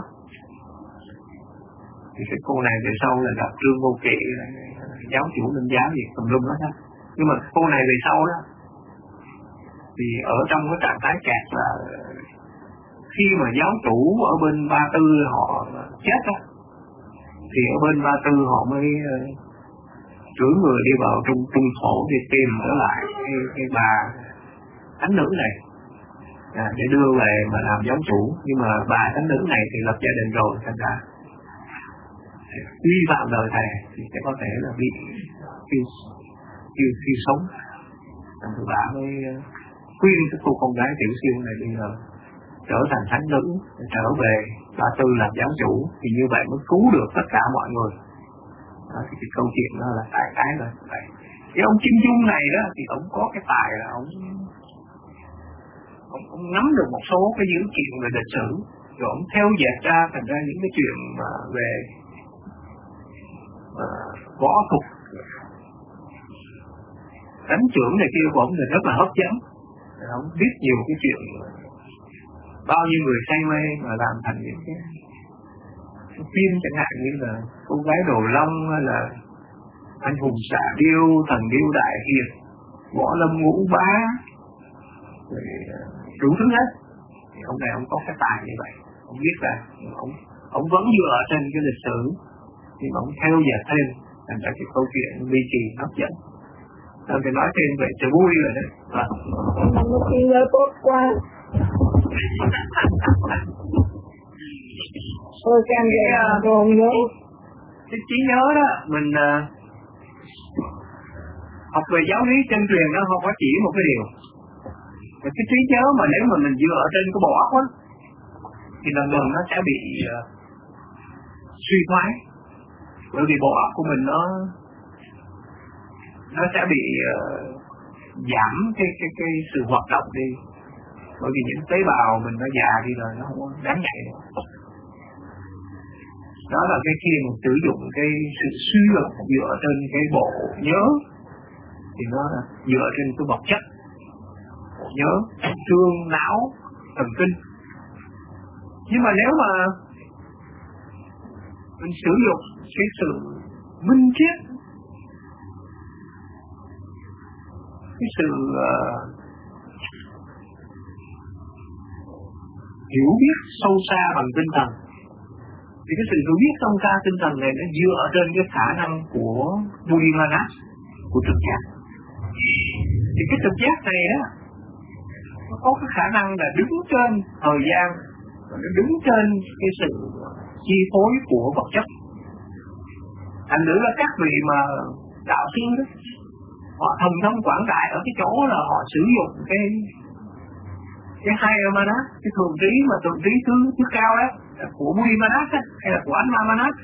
Thì cái cô này về sau là gặp Trương Vô Kỵ, giáo chủ Minh giáo gì tùm lum đó. Nhưng mà cô này về sau đó thì ở trong cái trạng thái kẹt là khi mà giáo chủ ở bên Ba Tư họ chết đó, thì ở bên Ba Tư họ mới cử người đi vào Trung Thổ để tìm trở lại cái bà thánh nữ này để đưa về mà làm giáo chủ. Nhưng mà bà thánh nữ này thì lập gia đình rồi, thành ra vi phạm lời thề thì sẽ có thể là bị khi sống. Thì bà mới khuyên cái cô con gái Tiểu Siêu này bây giờ trở thành thánh nữ, trở về Ba Tư làm giáo chủ, thì như vậy mới cứu được tất cả mọi người. Đó, thì cái câu chuyện đó là đại khái rồi. Cái ông Kim Dung này đó thì ông có cái tài là ông nắm được một số cái dữ kiện về lịch sử, rồi ông theo dệt ra thành ra những cái chuyện mà về võ thuật đánh trưởng này kia của ông thì rất là hấp dẫn. Ông biết nhiều cái chuyện, bao nhiêu người say mê mà làm thành những cái phim chẳng hạn như là Cô gái Đồ Long hay là Anh hùng xạ điêu, Thần điêu đại hiệp, Võ lâm ngũ bá, rồi đủ thứ hết. Thì ông này ông có cái tài như vậy, ông biết là ông vẫn dựa trên cái lịch sử, nhưng mà ông theo dệt thêm thành ra cái câu chuyện bi trì hấp dẫn. Rồi thì nói thêm về sự vui rồi đấy. Nó khi nhớ tốt quá. Tôi xem về đồ nhớ. Cái trí nhớ đó, mình học về giáo lý chân truyền nó không có chỉ một cái điều. Cái trí nhớ mà nếu mà mình dựa trên cái bộ óc á, thì lần lần nó sẽ bị suy thoái. Bởi vì bộ óc của mình nó sẽ bị giảm cái sự hoạt động đi. Bởi vì những tế bào mình nó già đi rồi, nó không có đáng nhạy nữa. Đó là cái khi mình sử dụng cái sự suy luận dựa trên cái bộ nhớ, thì nó dựa trên cái vật chất, bộ nhớ, xương, não, thần kinh. Nhưng mà nếu mà mình sử dụng cái sự minh triết, cái sự hiểu biết sâu xa bằng tinh thần, thì cái sự hiểu biết sâu xa tinh thần này nó dựa trên cái khả năng của Buddhimanas, của trực giác. Thì cái trực giác này á, nó có cái khả năng là đứng trên thời gian, nó đứng trên cái sự chi phối của vật chất. Thành nữ là các vị mà đạo sư đó, họ thần thông quảng đại ở cái chỗ là họ sử dụng cái higher manas, cái thường trí mà thường trí thứ cao đó, của Buddhimanas hay là của Anh Manas.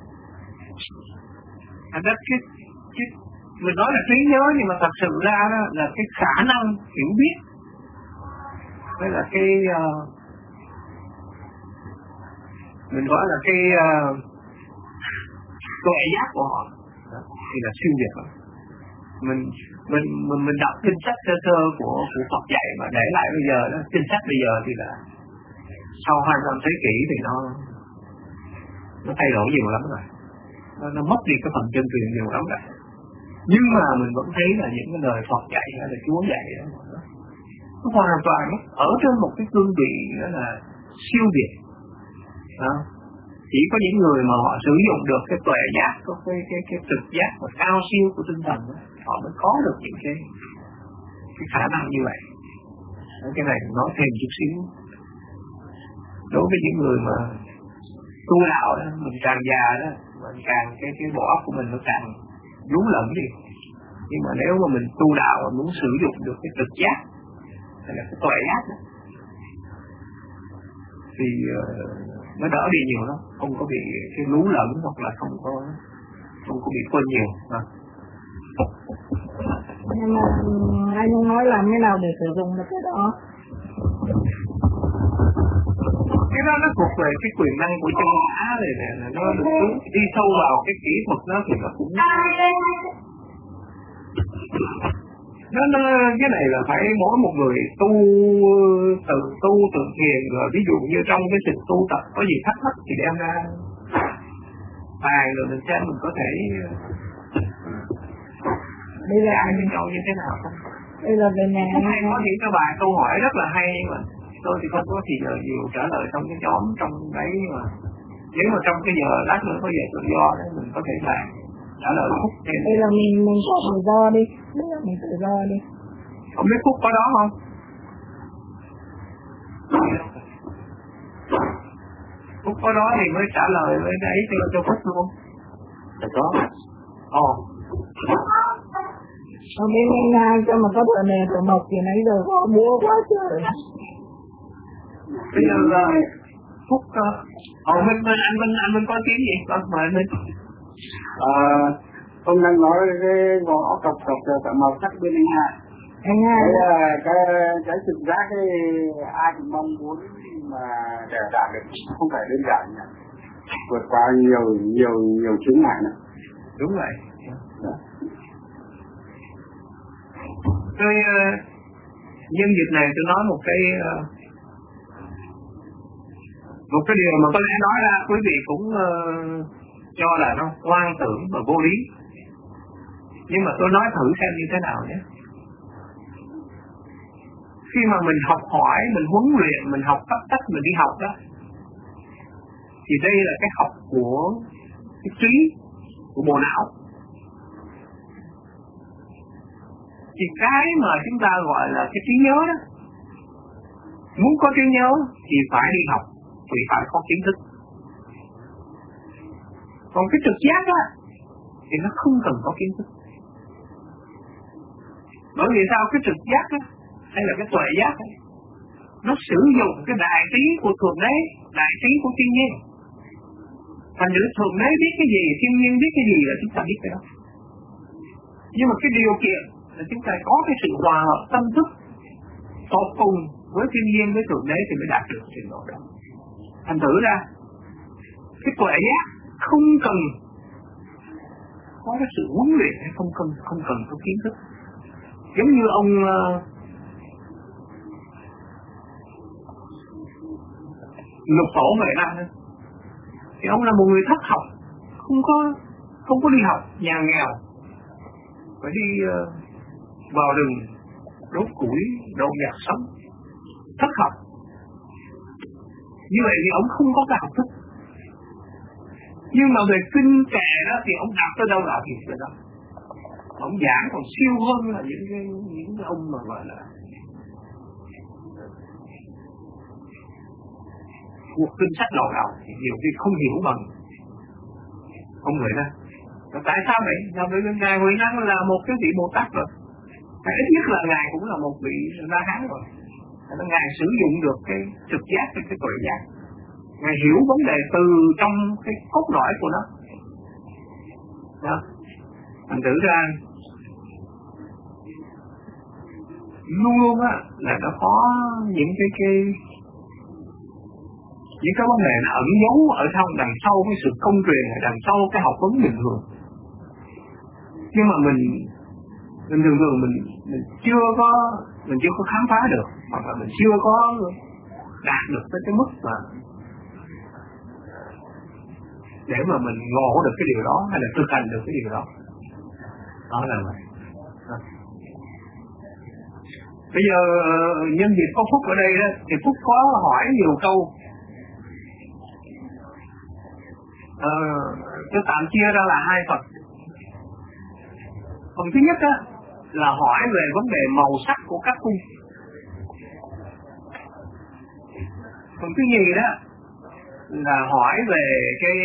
Thành ra cái mình nói là trí nhớ, nhưng mà thật sự ra đó là cái khả năng hiểu biết, đây là cái mình gọi là cái tuệ giác của họ. Đó, thì là siêu việt lắm. Mình đọc kinh sách sơ của Phật dạy mà để lại bây giờ đó, kinh sách bây giờ thì là sau 200 thế kỷ thì nó thay đổi nhiều lắm rồi, nó mất đi cái phần chân truyền nhiều lắm rồi. Nhưng mà mình vẫn thấy là những cái lời Phật dạy hay là Chúa dạy đó, nó hoàn toàn ở trên một cái cương vị đó là siêu việt. Đó. Chỉ có những người mà họ sử dụng được cái tuệ giác, có cái trực giác và cao siêu của tinh thần đó, họ mới có được những cái khả năng như vậy. Cái này nói thêm chút xíu. Đối với những người mà tu đạo đó, mình càng già đó, mình càng cái bộ óc của mình nó càng lú lẫn đi. Nhưng mà nếu mà mình tu đạo và muốn sử dụng được cái trực giác hay là cái tuệ giác đó, thì nó đỡ đi nhiều lắm, không có bị cái lú lẫn hoặc là không có bị quên nhiều. Nhưng mà anh nói làm thế nào để sử dụng được cái đó? Cái đó nó thuộc về cái quyền năng của chân ngã này nè, nó được đi sâu vào cái kỹ thuật đó thì nó cũng nó cái này là phải mỗi một người tu từ thiền, rồi ví dụ như trong cái sự tu tập có gì thắc mắc thì đem ra bàn rồi mình xem mình có thể bây giờ với nhau như thế nào không. Bây giờ về nhà hay có những cái bài câu hỏi rất là hay mà tôi thì không có thì giờ nhiều trả lời trong cái nhóm trong đấy, mà nếu mà trong cái giờ lát nữa có giờ tự do đấy mình có thể bàn trả lời Phúc thêm. Bây giờ mình có tự do đi, bây giờ mình tự do đi. Không biết Phúc có đó không? Phúc có đó thì mới trả lời với đấy cho Phúc luôn. Phải có. Ở bên Nga cho mà có tờ nè tờ mộc thì nãy giờ có búa quá trời. Bây giờ là Phúc anh Minh có tiếng gì? Mời anh Minh. Ông đang nói cái vỏ cọc cả màu sắc bên anh Hà. Anh Hà. Cái trực giác cái ai cũng mong muốn mà để đạt được không phải đơn giản nhỉ. Vượt qua nhiều chướng ngại này. Đúng vậy. Tôi nhân dịp này tôi nói một cái điều mà có lẽ nói ra quý vị cũng cho là nó hoang tưởng và vô lý, nhưng mà tôi nói thử xem như thế nào nhé. Khi mà mình học hỏi, mình huấn luyện, mình học cách mình đi học đó, thì đây là cái học của cái trí, của bộ não. Thì cái mà chúng ta gọi là cái trí nhớ đó, muốn có trí nhớ thì phải đi học, thì phải có kiến thức. Còn cái trực giác á thì nó không cần có kiến thức. Bởi vì sao? Cái trực giác á, hay là cái tuệ giác á, nó sử dụng cái đại trí của thượng đế, đại trí của thiên nhiên. Thành thử thượng đế biết cái gì, thiên nhiên biết cái gì là chúng ta biết cái đó. Nhưng mà cái điều kiện là chúng ta có cái sự hòa hợp tâm thức tột cùng với thiên nhiên, với thượng đế thì mới đạt được trình độ đó. Thành thử ra cái tuệ giác không cần có cái sự huấn luyện, hay không cần có kiến thức. Giống như ông Lục Tổ Huệ Năng, thì ông là một người thất học, không có đi học, nhà nghèo, phải đi vào rừng đốt củi, độn nhặt sống, thất học. Như vậy thì ông không có cái học thức. Nhưng mà về kinh kệ đó thì ông đạt tới đâu là thì tới đó. Ông giảng còn siêu hơn là những cái ông mà gọi là một kinh sách đầu thì nhiều khi không hiểu bằng ông người đó. Tại sao vậy? Bởi vì Ngài Huệ Năng là một cái vị Bồ Tát rồi. Ít nhất là Ngài cũng là một vị La Hán rồi. Ngài sử dụng được cái trực giác, cái tuệ giác. Ngài hiểu vấn đề từ trong cái cốt lõi của nó. Đó. Thành thử ra luôn luôn á là nó có những cái vấn đề nó ẩn giấu ở trong đằng sau cái sự công truyền, đằng sau cái học vấn bình thường. Nhưng mà mình thường mình chưa có khám phá được, hoặc là mình chưa có đạt được cái mức mà để mà mình ngộ được cái điều đó, hay là thực hành được cái điều đó. Đó là vậy. Bây giờ nhân dịp có Phúc ở đây đó, thì Phúc có hỏi nhiều câu. Tôi tạm chia ra là hai phần. Phần thứ nhất á, là hỏi về vấn đề màu sắc của các cung. Phần thứ nhì đó là hỏi về cái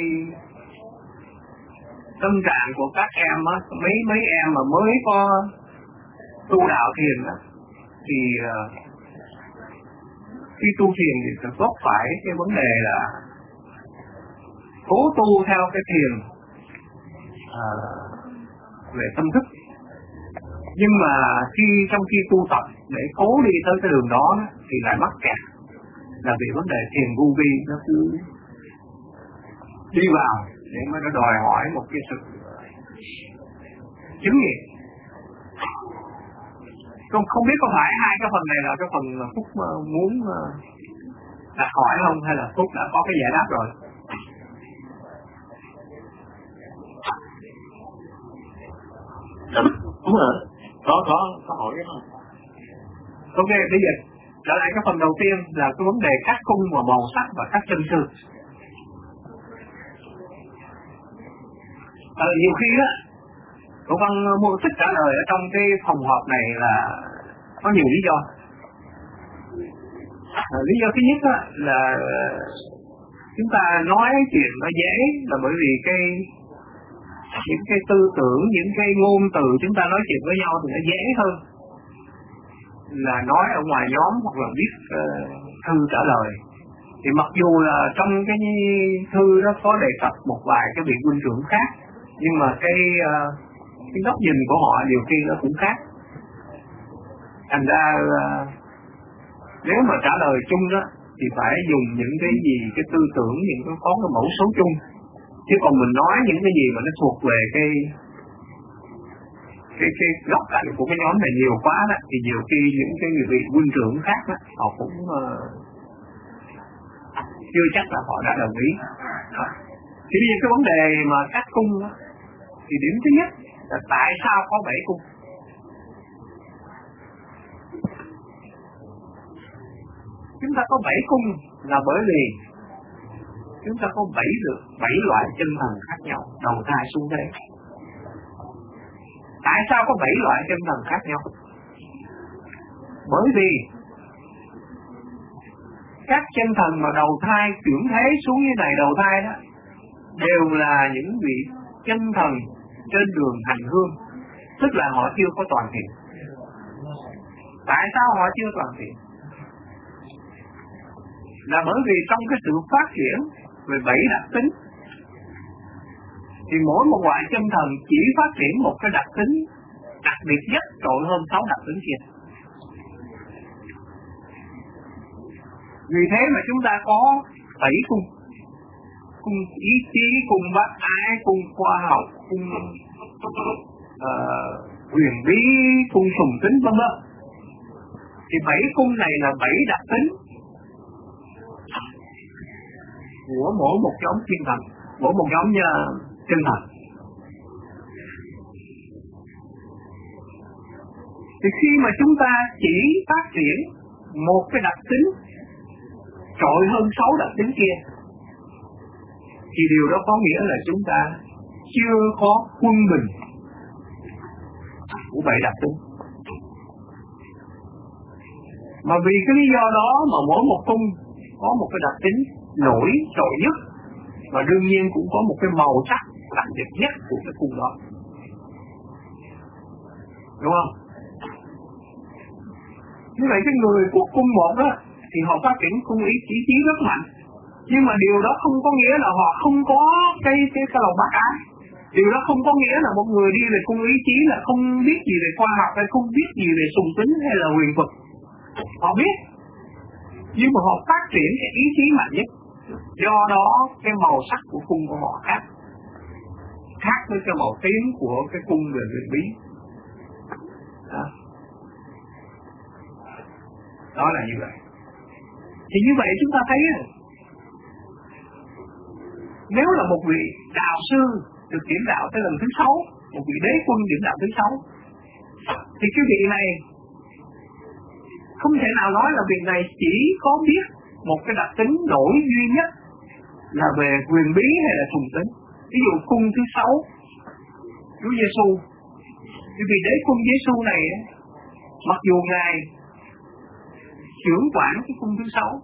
tâm trạng của các em á, mấy em mà mới có tu đạo thiền á, thì khi tu thiền thì phải vấp phải cái vấn đề là cố tu theo cái thiền về tâm thức, nhưng mà trong khi tu tập để cố đi tới cái đường đó thì lại mắc kẹt, là vì vấn đề thiền vô vi nó cứ đi vào để mà nó đòi hỏi một cái sự chứng nghiệm. Không biết có phải hai cái phần này là cái phần mà Phúc muốn đặt hỏi không, hay là Phúc đã có cái giải đáp rồi? Đúng rồi, có hỏi không? Ok, bây giờ trở lại cái phần đầu tiên là cái vấn đề các cung và màu sắc và các chân sư. Nhiều khi á, Cậu Văn mua thích trả lời ở trong cái phòng họp này là có nhiều lý do. Lý do thứ nhất á, là chúng ta nói chuyện nó dễ, là bởi vì những cái tư tưởng, những cái ngôn từ chúng ta nói chuyện với nhau thì nó dễ hơn là nói ở ngoài nhóm hoặc là viết thư trả lời. Thì mặc dù là trong cái thư đó có đề cập một vài cái vị huynh trưởng khác, nhưng mà cái góc nhìn của họ nhiều khi nó cũng khác. Thành ra nếu mà trả lời chung đó thì phải dùng những cái gì, cái tư tưởng, những cái có cái mẫu số chung. Chứ còn mình nói những cái gì mà nó thuộc về cái cái góc cạnh của cái nhóm này nhiều quá đó, thì nhiều khi những cái người vị huynh trưởng khác đó, họ cũng chưa chắc là họ đã đồng ý. Thì bây giờ cái vấn đề mà các cung đó, thì điểm thứ nhất là tại sao có 7 cung? Chúng ta có 7 cung là bởi vì chúng ta có 7 loại chân thần khác nhau đầu thai xuống đây. Tại sao có 7 loại chân thần khác nhau? Bởi vì các chân thần mà đầu thai chuyển thế xuống như này đầu thai đó đều là những vị chân thần trên đường hành hương, tức là họ chưa có toàn thiện. Tại sao họ chưa toàn thiện? Là bởi vì trong cái sự phát triển về 7 đặc tính, thì mỗi một loại chân thần chỉ phát triển một cái đặc tính đặc biệt nhất trội hơn 6 đặc tính kia. Vì thế mà chúng ta có 7 cung: cung ý chí, cung bác ái, cung khoa học, cung huyền bí, cung sùng tính vân vân. Thì 7 cung này là 7 đặc tính của mỗi một nhóm thiên thần, mỗi một nhóm chân thần. Thì khi mà chúng ta chỉ phát triển một cái đặc tính trội hơn 6 đặc tính kia, thì điều đó có nghĩa là chúng ta chưa có quân bình của 7 đặc tính. Mà vì cái lý do đó mà mỗi một cung có một cái đặc tính nổi trội nhất, và đương nhiên cũng có một cái màu sắc đặc biệt nhất của cái cung đó, đúng không? Như vậy cái người của cung 1 đó thì họ phát triển cung ý chí rất mạnh, nhưng mà điều đó không có nghĩa là họ không có cái lòng bác ái. Điều đó không có nghĩa là một người đi về cung ý chí là không biết gì về khoa học, hay không biết gì về sùng tính hay là huyền thuật. Họ biết, nhưng mà họ phát triển cái ý chí mạnh nhất. Do đó cái màu sắc của cung của họ khác với cái màu tím của cái cung về huyền bí. Đó là như vậy. Thì như vậy chúng ta thấy, nếu là một vị đạo sư được điểm đạo tới lần thứ 6, một vị đế quân điểm đạo thứ 6, thì cái vị này không thể nào nói là vị này chỉ có biết một cái đặc tính nổi duy nhất là về huyền bí hay là trùng tính. Ví dụ cung thứ 6 Chúa Giêsu, cái vị đế quân Giêsu này, mặc dù ngài trưởng quản cái cung thứ 6,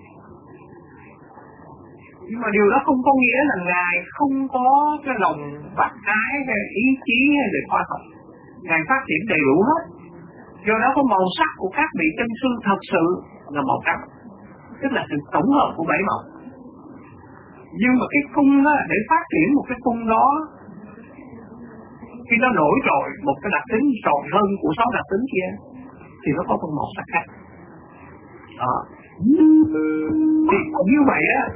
nhưng mà điều đó không có nghĩa là ngài không có cái lòng bác ái hay ý chí hay là khoa học. Ngài phát triển đầy đủ hết. Do đó có màu sắc của các vị chân sư thật sự là màu trắng, tức là sự tổng hợp của 7 màu. Nhưng mà cái cung đó, để phát triển một cái cung đó, khi nó nổi trội một cái đặc tính trội hơn của 6 đặc tính kia, thì nó có một màu sắc khác. Thì cũng như vậy á,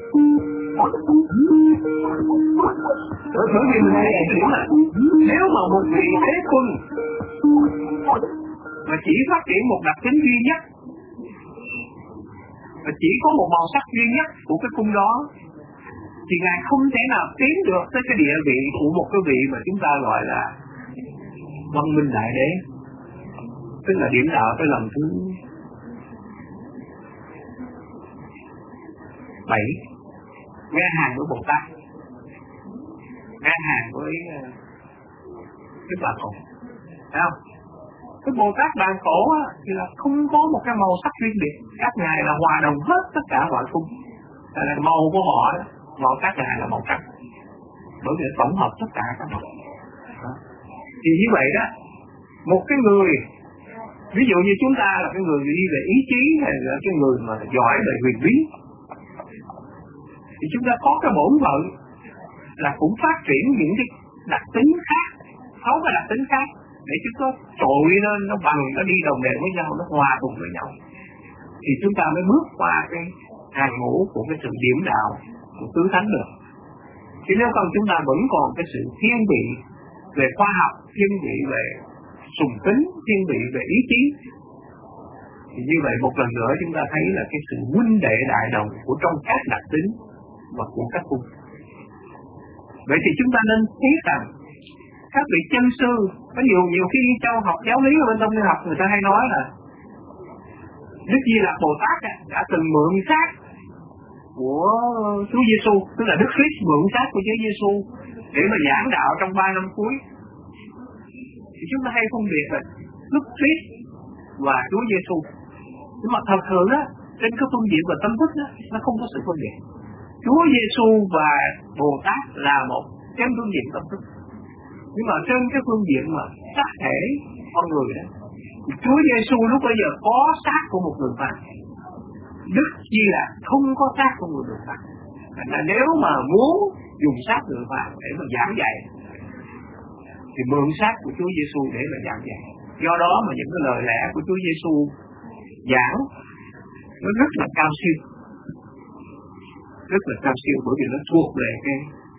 bởi vì mình hay hiểu là nếu mà một vị đế quân mà chỉ phát triển một đặc tính duy nhất, và chỉ có một màu sắc duy nhất của cái cung đó, thì ngài không thể nào tiến được tới cái địa vị của một cái vị mà chúng ta gọi là văn minh đại đế, tức là điểm đạo tới lần thứ 7, ngang hàng với Bồ Tát, ngang hàng với cái bà khổ, thấy không? Cái Bồ Tát Bàn Cổ thì là không có một cái màu sắc riêng biệt, các ngài là hòa đồng hết tất cả mọi cung, là màu của họ, màu các ngài là màu trắng, bởi vì tổng hợp tất cả các màu. Thì như vậy đó, một cái người, ví dụ như chúng ta là cái người đi về ý chí, hay là cái người mà giỏi về huyền bí, thì chúng ta có cái bổn phận là cũng phát triển những cái đặc tính khác, 6 cái đặc tính khác, để chúng ta trội lên, nó bằng, nó đi đồng đều với nhau, nó hòa cùng với nhau, thì chúng ta mới bước qua cái hàng ngũ của cái sự điểm đạo của tứ thánh được. Chứ nếu không chúng ta vẫn còn cái sự thiên vị về khoa học, thiên vị về sùng kính, thiên vị về ý chí. Thì như vậy một lần nữa chúng ta thấy là cái sự huynh đệ đại đồng của trong các đặc tính và của các cung. Vậy thì chúng ta nên biết rằng các vị chân sư, có nhiều khi trong học giáo lý ở bên Tông Ni học người ta hay nói là Đức Di Lặc Bồ Tát đã từng mượn xác của Chúa Giêsu, tức là Đức Christ mượn xác của Chúa Giêsu để mà giảng đạo trong 3 năm cuối. Thì chúng ta hay phân biệt là Đức Christ và Chúa Giêsu. Nhưng mà thật sự á, trên cái phương diện và tâm thức á, nó không có sự phân biệt. Chúa Giêsu và Bồ Tát là một trên phương diện tâm thức. Nhưng mà trên cái phương diện mà xác thể con người đó, Chúa Giêsu lúc bây giờ có xác của một người phàm, Đức Di Lặc không có xác của một người phàm. Là nếu mà muốn dùng xác người phàm để mà giảng dạy thì mượn xác của Chúa Giêsu để mà giảng dạy. Do đó mà những cái lời lẽ của Chúa Giêsu giảng nó rất là cao siêu, rất là cao siêu, bởi vì nó thuộc về cái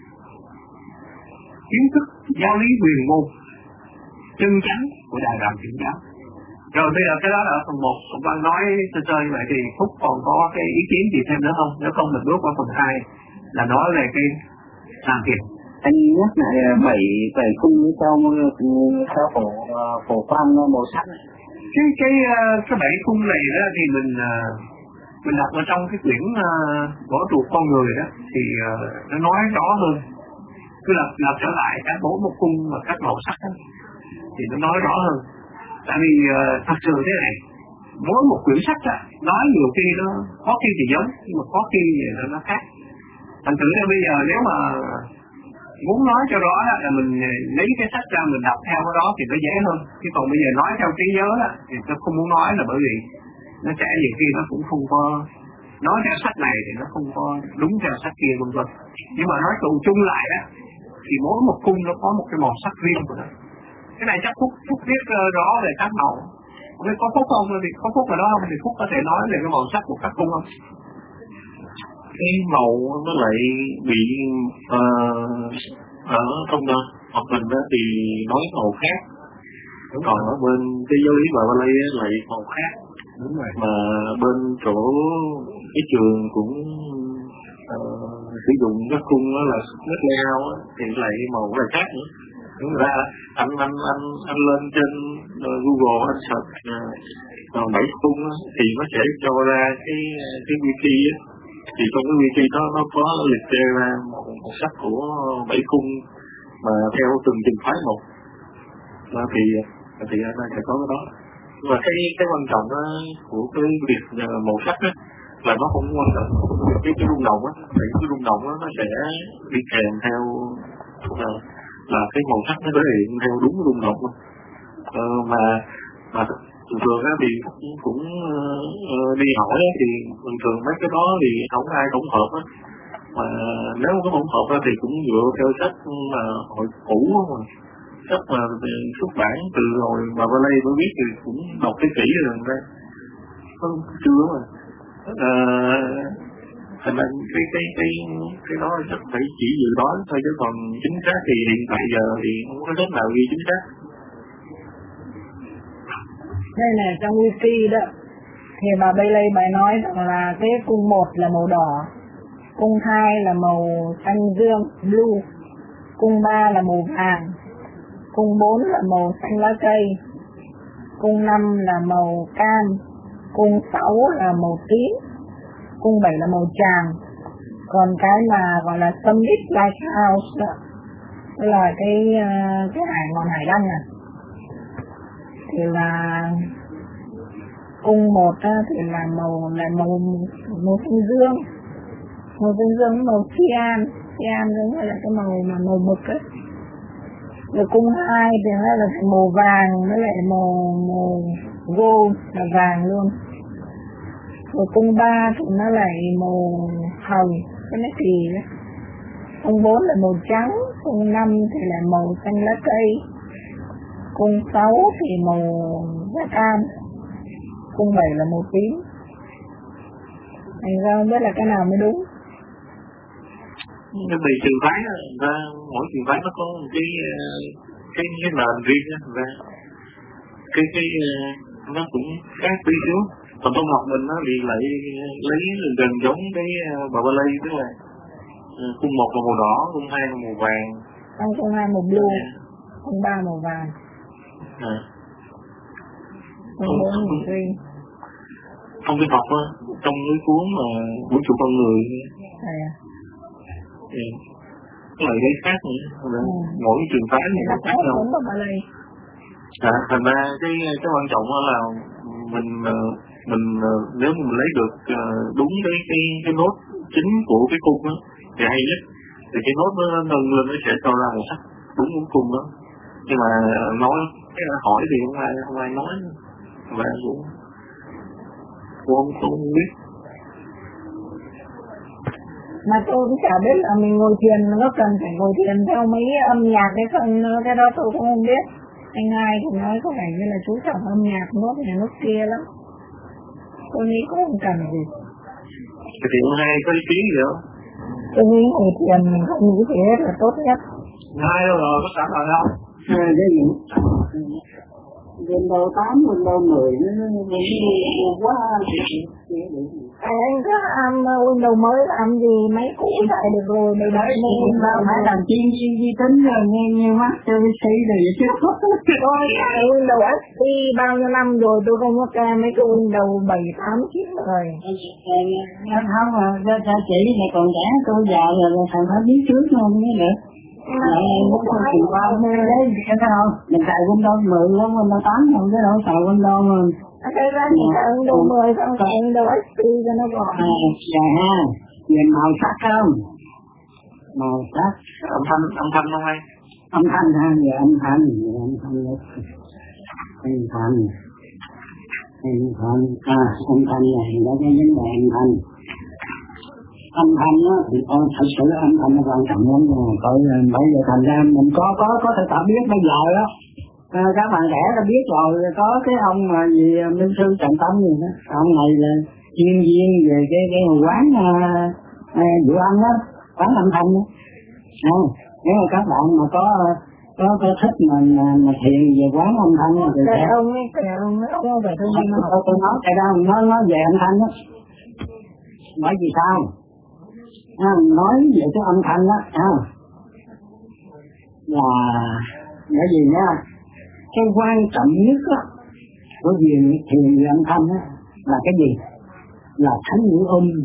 kiến thức giáo lý huyền môn chân chánh của Đại Đạo Chuyển Giáo. Rồi bây giờ cái đó là ở phần 1, ông Văn nói sơ sơ như vậy thì Phúc còn có cái ý kiến gì thêm nữa không? Nếu không mình bước qua phần 2 là nói về cái làm việc. Anh nhắc lại bảy cung theo phổ quan màu sắc này. Cái 7 cung này đó thì mình đọc ở trong cái quyển Võ Trụ Con Người đó thì nó nói rõ hơn. Cứ lặp trở lại các bố một cung và các màu sắc đó, thì nó nói rõ hơn. Tại vì thật sự thế này, mỗi một quyển sách đó, nói nhiều khi nó có khi thì giống, nhưng mà có khi thì nó khác. Thành thử ra bây giờ nếu mà muốn nói cho đó là mình lấy cái sách ra mình đọc theo cái đó thì nó dễ hơn. Chứ còn bây giờ nói theo trí nhớ đó, thì tôi không muốn nói là bởi vì nó sẽ nhiều khi nó cũng không có nói theo sách này thì nó không có đúng theo sách kia vân vân. Nhưng mà nói tụ chung lại đó thì mỗi một cung nó có một cái màu sắc riêng của nó. Cái này chắc Phúc biết rõ về các màu. Không biết có Phúc không? Thì có Phúc ở đó không? Thì Phúc có thể nói về cái màu sắc của các cung không? Cái màu nó lại bị ở trong học mình đó thì nói màu khác. Đúng còn rồi. Ở bên cái giáo lý và Ba-lây lại màu khác. Đúng rồi. Mà bên chỗ cái trường cũng sử dụng các cung đó là nước leo thì lại màu lại khác nữa. Đúng ra anh lên trên Google anh search 7 cung thì nó sẽ cho ra cái wiki á, thì trong cái wiki đó nó có liệt kê ra màu sắc của 7 cung mà theo từng trường phái một. Thì anh sẽ có cái đó. Nhưng mà cái quan trọng đó, của cái việc màu sắc á là nó không quan trọng cái rung động á, thì cái rung động á nó sẽ đi kèm theo là cái màu sắc nó thể hiện theo đúng rung động. Mà thường á thì cũng đi hỏi á, thì thường mấy cái đó thì không ai tổng hợp á, mà nếu có tổng hợp á thì cũng dựa theo sách mà hồi cũ á, mà sách mà xuất bản từ hồi mà Ba-lây mới biết thì cũng đọc cái kỹ rồi ra chưa mà thành ra cái đó chắc phải chỉ dự đoán thôi, chứ còn chính xác thì hiện tại giờ thì không có sách nào ghi chính xác. Đây này trong wiki đó thì bà Bailey bà nói rằng là cái cung 1 là màu đỏ, cung 2 là màu xanh dương blue, cung 3 là màu vàng, cung 4 là màu xanh lá cây, cung 5 là màu cam, cung 6 là màu tím, cung 7 là màu tràng. Còn cái mà gọi là Summit Lighthouse đó, tức là cái ngọn hải đăng này, thì là cung 1 thì là màu xanh dương, màu cyan giống như là cái màu mực ấy. Rồi cung 2 thì nó là màu vàng với lại màu gold là vàng luôn. Rồi cung 3 thì nó lại màu hồng, cái nó kỳ đó. Cung 4 là màu trắng, cung 5 thì là màu xanh lá cây, cung 6 thì màu da cam, cung 7 là màu tím. Thành ra không biết là cái nào mới đúng. Nhưng vì trường phái mỗi trường phái nó có một cái nền riêng ra. nó cũng khác tí xíu. Còn trong học mình nó thì lại lấy gần giống cái bà ba lây, tức là cung 1 là màu đỏ, cung 2 là màu vàng, cung 2 màu blue, cung 3 màu vàng, cung 4 màu green. Trong cái học á, trong cái cuốn mà vũ trụ con người cái loại đấy khác nữa, mỗi trường phái này nó khác nhau. Thành ra cái quan trọng là mình nếu mà mình lấy được đúng cái nốt chính của cái cung đó thì hay nhất, thì cái nốt nó nâng lên nó sẽ cho ra màu sắc đúng của cung đó. Nhưng mà nói hỏi thì không ai nói, và cũng không biết. Mà tôi cũng chả biết là mình ngồi thiền nó cần phải ngồi thiền theo mấy âm nhạc hay không, cái đó tôi cũng không biết. Anh hai thì nói có vẻ như là chú trọng âm nhạc nốt này nốt kia lắm. Tôi nghĩ cũng không cần gì. Thì ông hai có ý kiến gì không? Tôi nghĩ ngồi thiền mình không nghĩ gì hết là tốt nhất. Hai đâu rồi, có sẵn rồi không? Cái gì? Windows 8, Windows 10 nó quá. Anh cứ Windows mới làm gì, máy cũ lại được rồi, mấy đấy phải làm chi vi tính rồi nghe mắt cho vi sĩ rồi vậy chứ. Tôi cái Windows XP bao nhiêu năm rồi tôi không có cài mấy cái Windows 7, 8, 9 rồi. Không mà cho chị này còn trẻ, tôi già rồi thằng phải biết trước luôn mới được. Muốn không chịu bao nhiêu đấy, thấy không? Mình xài Windows 10 lắm, Windows 8 không chứ đâu xài Windows mà. Thế ra thì xài Windows 10 không xài Windows XP cho nó gọn. Dạ ha, nhìn màu sắc không? Màu sắc. Âm thanh không hay? Âm thanh ha, về âm thanh này, đó cái vấn đề âm thanh. Âm thanh á thì con thật sự âm thanh nó quan trọng lắm rồi. Bởi vì thành ra mình có thể tập biết bây giờ đó. Các bạn trẻ đã biết rồi, có cái ông mà gì Minh Sư Trần Tâm gì đó. Ông này là chuyên viên về cái quán dự ăn đó, quán âm thanh đó. Nếu mà các bạn mà có thích mà thiền về quán âm thanh thì ông về tôi nói cái đó nó về âm thanh đó. Bởi vì sao? Nói về cái âm thanh đó là bởi vì nha, cái quan trọng nhất á của thiền về âm thanh á là cái gì? Là thánh ngữ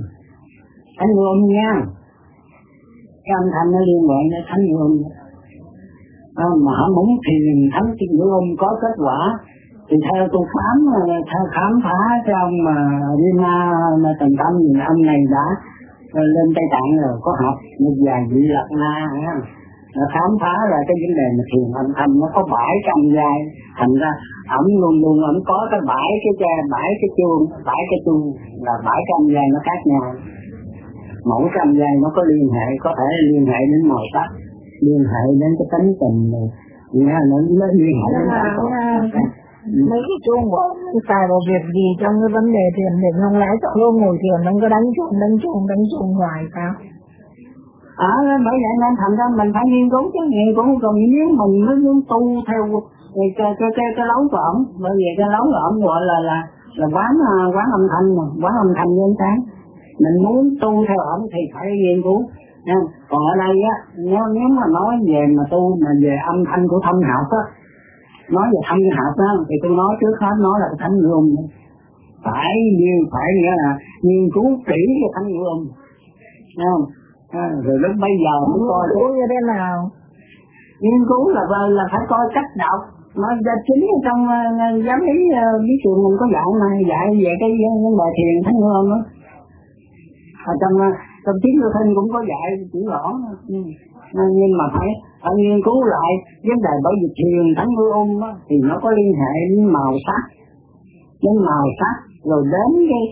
nha. Cái âm thanh nó liên quan đến thánh ngữ mà họ muốn thiền thánh ngữ có kết quả thì theo tôi khám phá cái ông mà Rina Trần Tâm thì ông này đã lên Tây Tạng rồi, có học một vài vị Lạt Na nó khám phá ra cái vấn đề mà thiền âm thanh nó có 700 giai, thành ra ổng luôn ổng có cái 7 cái chuông là 700 giai nó khác nhau. Mỗi trăm giai nó có liên hệ, có thể liên hệ đến màu sắc, liên hệ đến cái tính tình này, nó liên hệ đến mấy cái chuông của ông xài vào việc gì trong cái vấn đề thiền định, không lẽ trong lúc ngồi thiền nó có đánh chuông hoài sao? Bởi vậy nên thành ra mình phải nghiên cứu chứ, nghiên cứu còn nếu mình mới muốn tu theo cái lối của ổng, bởi vì cái lối của ổng gọi là quán âm thanh mà, quán âm thanh với ánh sáng. Mình muốn tu theo ổng thì phải nghiên cứu. Còn ở đây á, nếu mà nói về mà tu mà về âm thanh của Thâm Học á, nói về Thâm Học á thì tôi nói trước hết nói là cái thánh ngữ âm, phải nghĩa là nghiên cứu kỹ cái thánh ngữ âm, không? Rồi lúc bây giờ mới coi như thế nào. Nghiên cứu là phải coi cách đọc. Nó ra chính trong giám lý bí trường mình có dạy về cái vấn đề thiền thánh ngữ âm đó. Trong tiếng Lưu Thanh cũng có dạy chỉ rõ, nhưng mà phải nghiên cứu lại vấn đề, bởi vì thiền thánh ngữ âm thì nó có liên hệ đến màu sắc, rồi đến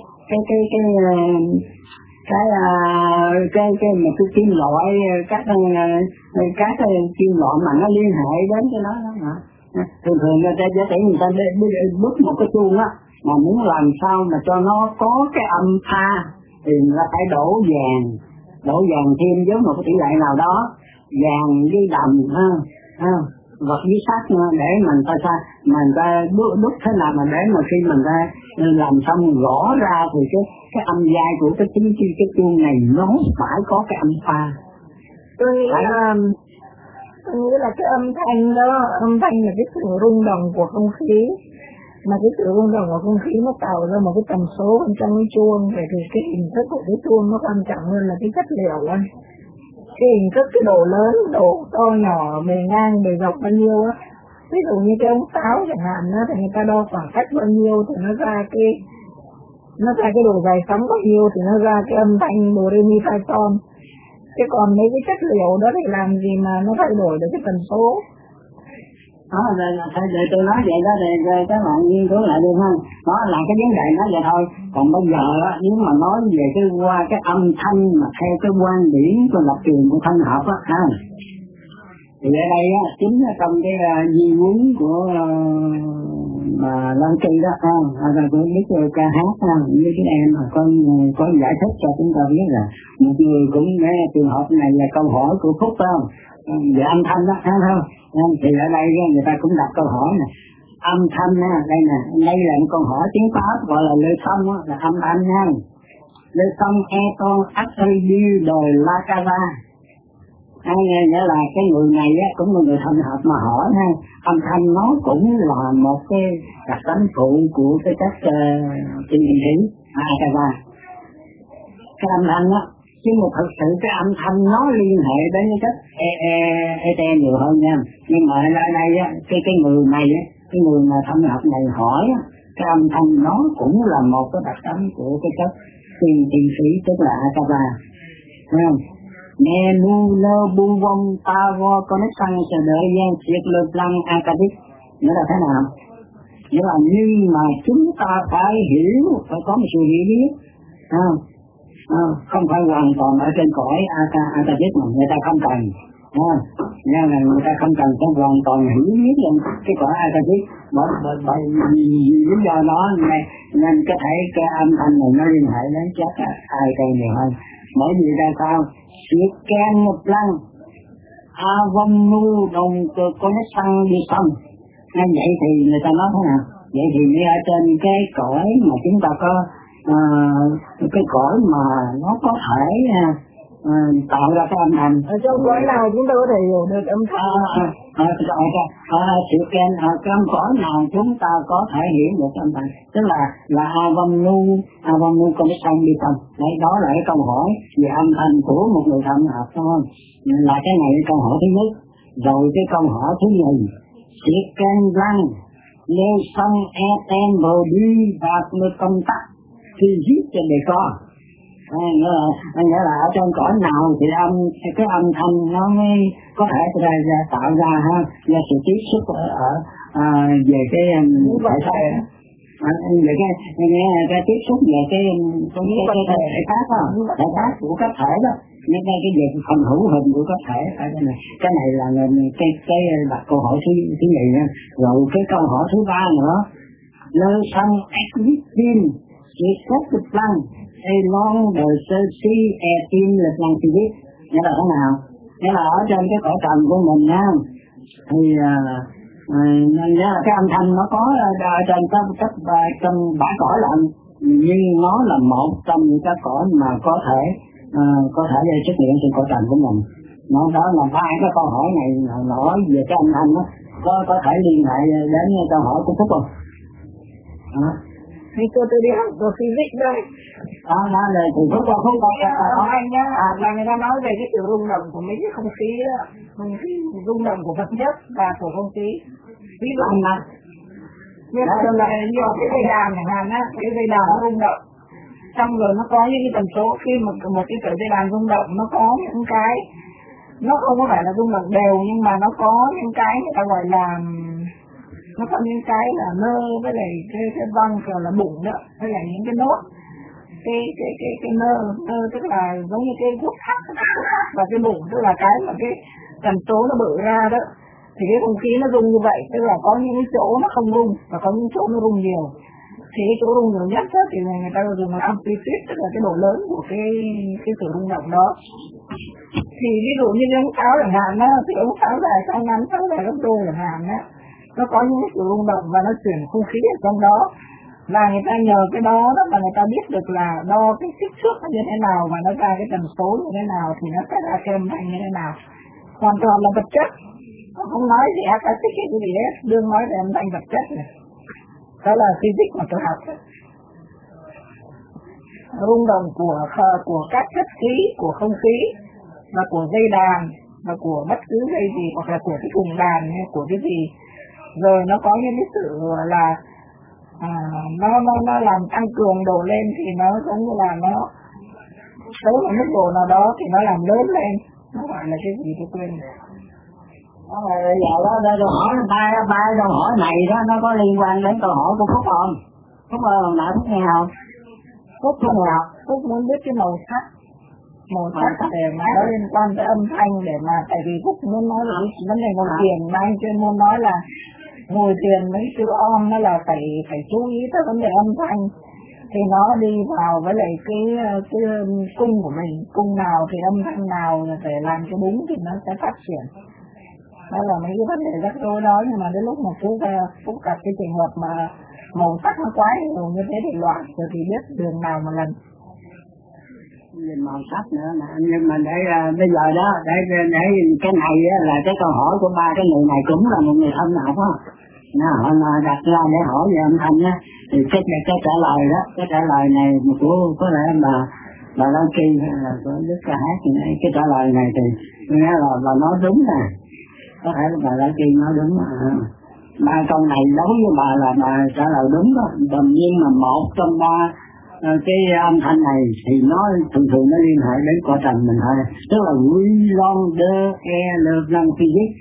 cái kim loại, các kim loại mà nó liên hệ đến cái đó hả? Thường người ta giả tỷ người ta bút một cái chuông á, mà muốn làm sao mà cho nó có cái âm pha thì người ta phải đổ vàng thêm với một cái tỷ lệ nào đó, vàng với đồng vật với xác để mình ta xa, mình ta đúc thế nào mà để mà khi mình ta làm xong gõ ra thì cái âm giai của cái chuông này nó phải có cái âm pha. Tôi nghĩ là cái âm thanh đó, âm thanh là cái sự rung động của không khí, mà cái sự rung động của không khí nó tạo ra một cái tần số bên trong cái chuông. Vậy thì cái hình thức của cái chuông nó quan trọng hơn là cái chất liệu á. Cái hình thức, cái độ lớn, độ to nhỏ, bề ngang, bề dọc bao nhiêu á. Ví dụ như cái ống sáo chẳng hạn á, thì người ta đo khoảng cách bao nhiêu thì nó ra cái độ dài sóng bao nhiêu thì nó ra cái âm thanh do re mi fa son. Chứ còn mấy cái chất liệu đó thì làm gì mà nó thay đổi được cái tần số. Đó là để tôi nói vậy đó, để các bạn nghiên cứu lại được không? Đó là cái vấn đề nó vậy thôi. Còn bây giờ á, nếu mà nói về cái qua cái âm thanh mà theo cái quan điểm của lập trường của thanh học á ha, thì ở đây á, chính là trong cái di huấn của Lan Kỳ đó ha, rồi tôi biết ca hát ha, như cái em mà có giải thích cho chúng ta biết là một người cũng nghe trường hợp này là câu hỏi của Phúc phải không? Về âm thanh đó ha không? Thì ở đây người ta cũng đặt câu hỏi nè, âm thanh ha, đây là một câu hỏi tiếng Pháp gọi là lê sông là âm thanh ha. Lê sông eton attribu đời la cava. Nghĩa là cái người này á, cũng là người thanh học mà hỏi ha, âm thanh nó cũng là một cái đặc tính phụ của cái chất trên hình khí cava. Cái âm thanh á, chứ mà thực sự cái âm thanh nó liên hệ đến cái chất ET nhiều hơn nha. Nhưng mà ở đây á, cái người này á, cái người mà thanh học này hỏi á, cái âm thanh nó cũng là một cái đặc tính của cái chất tiền khí tức là cava, thấy không? Nghe nu lơ bu vong ta vo connection sẽ đợi gian siết lơ plăng academic. Nghĩa là thế nào? Nghĩa là nhưng mà chúng ta phải hiểu, phải có một sự hiểu biết, không phải hoàn toàn ở trên cõi academic mà người ta không cần, nên là người ta không cần phải hoàn toàn hiểu biết lên cái cõi academic. Bởi vì lý do đó nên có thể cái âm thanh này nó liên hệ đến chắc ai cây nhiều hơn. Bởi vì ra sao? Siết can một lăng vong nu đồng có nó xăng đi xong. Nên vậy thì người ta nói thế nào? Vậy thì như ở trên cái cõi mà chúng ta có cái cõi mà nó có thể tạo ra cái âm thanh. Ở trong cõi nào chúng ta có thể hiểu được âm thanh? Siết can trong cõi nào chúng ta có thể hiểu được âm thanh? Tức là vong nu có nó xăng đi xong. Đấy, đó là cái câu hỏi về âm thanh của một người thanh học, đúng không? Là cái này cái câu hỏi thứ nhất. Rồi cái câu hỏi thứ nhì, siết can lăng leo xong etem bồ đi và người công tắc thì giết cho đề co. Nghĩa là ở trong cõi nào thì cái âm thanh nó mới có thể tạo ra do sự tiếp xúc ở về cái thể xác, về cái tiếp xúc về cái thể xác của các thể đó. Nên đây cái việc phần hữu hình của các thể cái này là cái đặt câu hỏi thứ nhì nha. Rồi cái câu hỏi thứ ba nữa, lơ sang activin chỉ xét được lăng long đời sơ si tim lực lăng thì biết. Nghĩa là thế nào? Nghĩa là ở trên cái cõi trần của mình nha, thì nghĩa là cái âm thanh nó có ở trên trong bãi cõi lận, nhưng nó là một trong những cái cõi mà có thể xuất hiện trên cõi trần của mình. Đó là ba cái câu hỏi này nói về cái âm thanh đó, có thể liên hệ đến câu hỏi của Phúc không? Thì tôi đi học về physics đây. Đó là thì Phúc anh nhá, là người ta nói về cái sự rung động của mấy cái không khí đó, không khí rung động của vật chất và của không khí. Ví dụ như là như cái dây đàn chẳng hạn á, cái dây đàn nó rung động, xong rồi nó có những cái tần số. Khi mà một cái sợi dây đàn rung động, nó có những cái, nó không có phải là rung động đều, nhưng mà nó có những cái người ta gọi là, nó có những cái là nơ với lại cái văng rồi là bụng đó, với lại những cái nốt, cái nơ tức là giống như cái thuốc thắt, và cái bụng tức là cái mà cái tần số nó bự ra đó. Thì cái không khí nó rung như vậy, tức là có những chỗ nó không rung và có những chỗ nó rung nhiều. Thì cái chỗ rung nhiều nhất đó, thì người ta dùng là amplitude, tức là cái độ lớn của cái sự rung động đó. Thì ví dụ như ông Sáu chẳng hạn đó, thì ông Sáu về sang ngắn Sáu về gấp đôi chẳng hạn đó, nó có những sự rung động và nó chuyển không khí ở trong đó, và người ta nhờ cái đó đó mà người ta biết được là đo cái kích thước nó như thế nào và nó ra cái tần số như thế nào thì nó sẽ ra cái âm thanh như thế nào. Hoàn toàn là vật chất, không nói gì acoustic cái gì hết, đương nói về âm thanh vật chất này. Đó là physics mà tôi học. Rung động của các chất khí, của không khí và của dây đàn và của bất cứ dây gì, hoặc là của cái thùng đàn hay của cái gì, rồi nó có những cái sự là nó làm tăng cường đổ lên thì nó giống như là nó tới một mức độ nào đó thì nó làm lớn lên, nó gọi là cái gì tôi quên rồi. Giờ đó câu hỏi ba câu hỏi này đó nó có liên quan đến câu hỏi của Phúc không? Phúc ơi, hồi nãy Phúc nghe không? Phúc không nghe. Phúc muốn biết cái màu sắc để mà nó liên quan tới âm thanh, để mà tại vì Phúc muốn nói là cái vấn đề ngồi thiền, mà anh chuyên môn nói là ngồi thiền mấy chữ om nó là phải chú ý tới vấn đề âm thanh, thì nó đi vào với lại cái cung của mình, cung nào thì âm thanh nào là phải làm cho đúng thì nó sẽ phát triển. Đó là mấy cái vấn đề rắc rối đó, nhưng mà đến lúc mà Phúc gặp cái trường hợp mà màu sắc nó quá nhiều như thế thì loạn rồi thì biết đường nào mà lần. Nhìn màu sắc nữa mà, nhưng mà để bây giờ đó để cái này là cái câu hỏi của ba cái người này cũng là một người thân học á, họ đặt ra để hỏi về âm thanh á, thì cái trả lời đó, cái trả lời này của có lẽ bà Lan Kỳ hay là của Đức Ca Hát thì cái trả lời này thì nghe là bà nói đúng nè, có thể là bà Lan Kỳ nói đúng. Ba câu này đối với bà là bà trả lời đúng đó, nhưng mà một trong ba cái âm thanh này thì nó thường nó liên hệ đến cõi trần mình thôi, tức là we long de e le blanc physique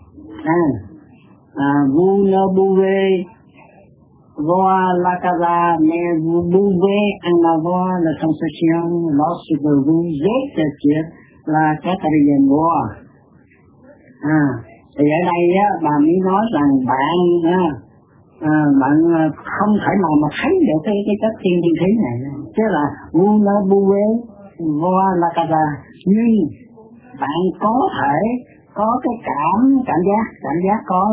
vous ne pouvez voir la casa mais vous pouvez en avoir la sensation lorsque vous êtes sur la quatrième voie. Thì ở đây á, bà mới nói rằng bạn không thể nào mà thấy được cái chất thiên khí này, chứ là vous ne pouvez voir la casa, nhưng bạn có thể có cái cảm giác có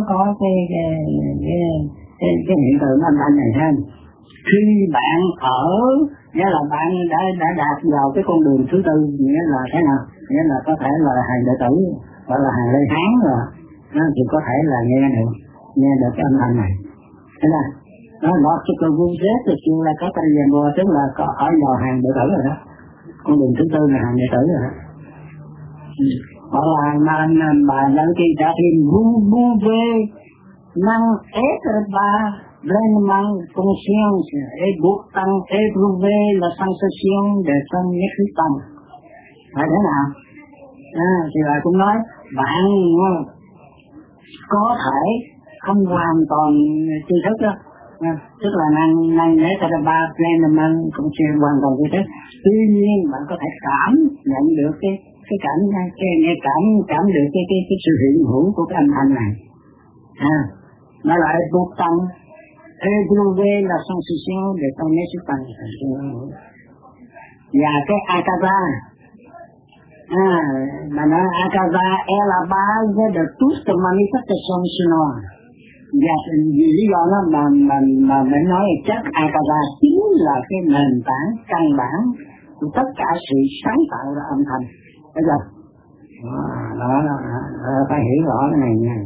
cái hiện tượng âm thanh này ha. Khi bạn ở, nghĩa là bạn đã đạt vào cái con đường thứ tư, nghĩa là thế nào? Nghĩa là có thể là hàng đệ tử hoặc là hàng lê hán rồi, thì có thể là nghe được cái âm thanh này. Thế là nó cái câu vu rết thì kêu là có tay dàn bò, tức là có ở vào hàng đệ tử rồi đó, con đường thứ tư là hàng đệ tử rồi đó. Hoặc là bà Lan Kỳ trả thêm vous pouvez năng être pas pleinement conscience et pourtant éprouver la sensation de son existence. Phải thế nào? Thì bà cũng nói bạn có thể không hoàn toàn tri thức đó, tức là năng être pas pleinement conscience hoàn toàn tri thức. Tuy nhiên bạn có thể cảm nhận được cái cảm được cái sự hiện hữu của cái âm thanh này. Nó lại buộc tăng éprouver la sensation de son existence. Và cái akaza, mà nói akaza est la base de toute manifestation sonore. Và vì lý do đó mà mình nói chắc akaza chính là cái nền tảng căn bản của tất cả sự sáng tạo ra âm thanh. Bây giờ đó phải hiểu rõ cái này nha.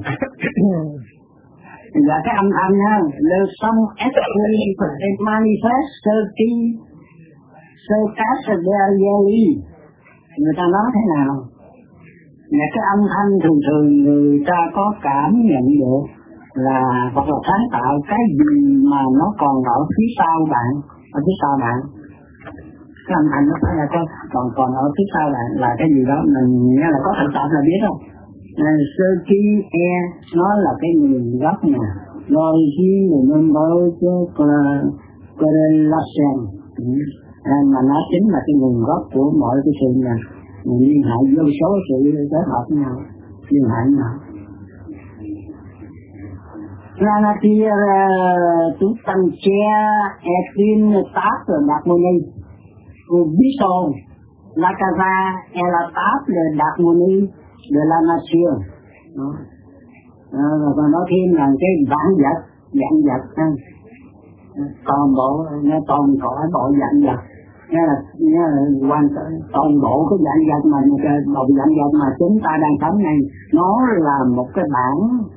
Và cái âm thanh ha, le son est manifeste ce qui se cache derrière lui. Người ta nói thế nào? Và cái âm thanh thường người ta có cảm nhận được là hoặc là sáng tạo cái gì mà nó còn ở phía sau bạn, cái âm thanh nó phải là còn ở phía sau bạn là cái gì đó mình nghe là có thực tập là biết không? Sơ chi nó là cái nguồn gốc nè, rồi khi mình nên nói cho correlation mà nó chính là cái nguồn gốc của mọi cái sự này, liên hệ vô số sự kết hợp nhau, liên hệ nhau. La nature tout entière est une tâche d'harmonie. Au bison, La casa est la table d'harmonie de la nature. Và nói thêm là cái vạn vật, toàn bộ nó toàn cõi bộ vạn vật, nghĩa là hoàn toàn bộ cái vạn vật mà bộ vạn vật mà chúng ta đang sống này, nó là một cái bản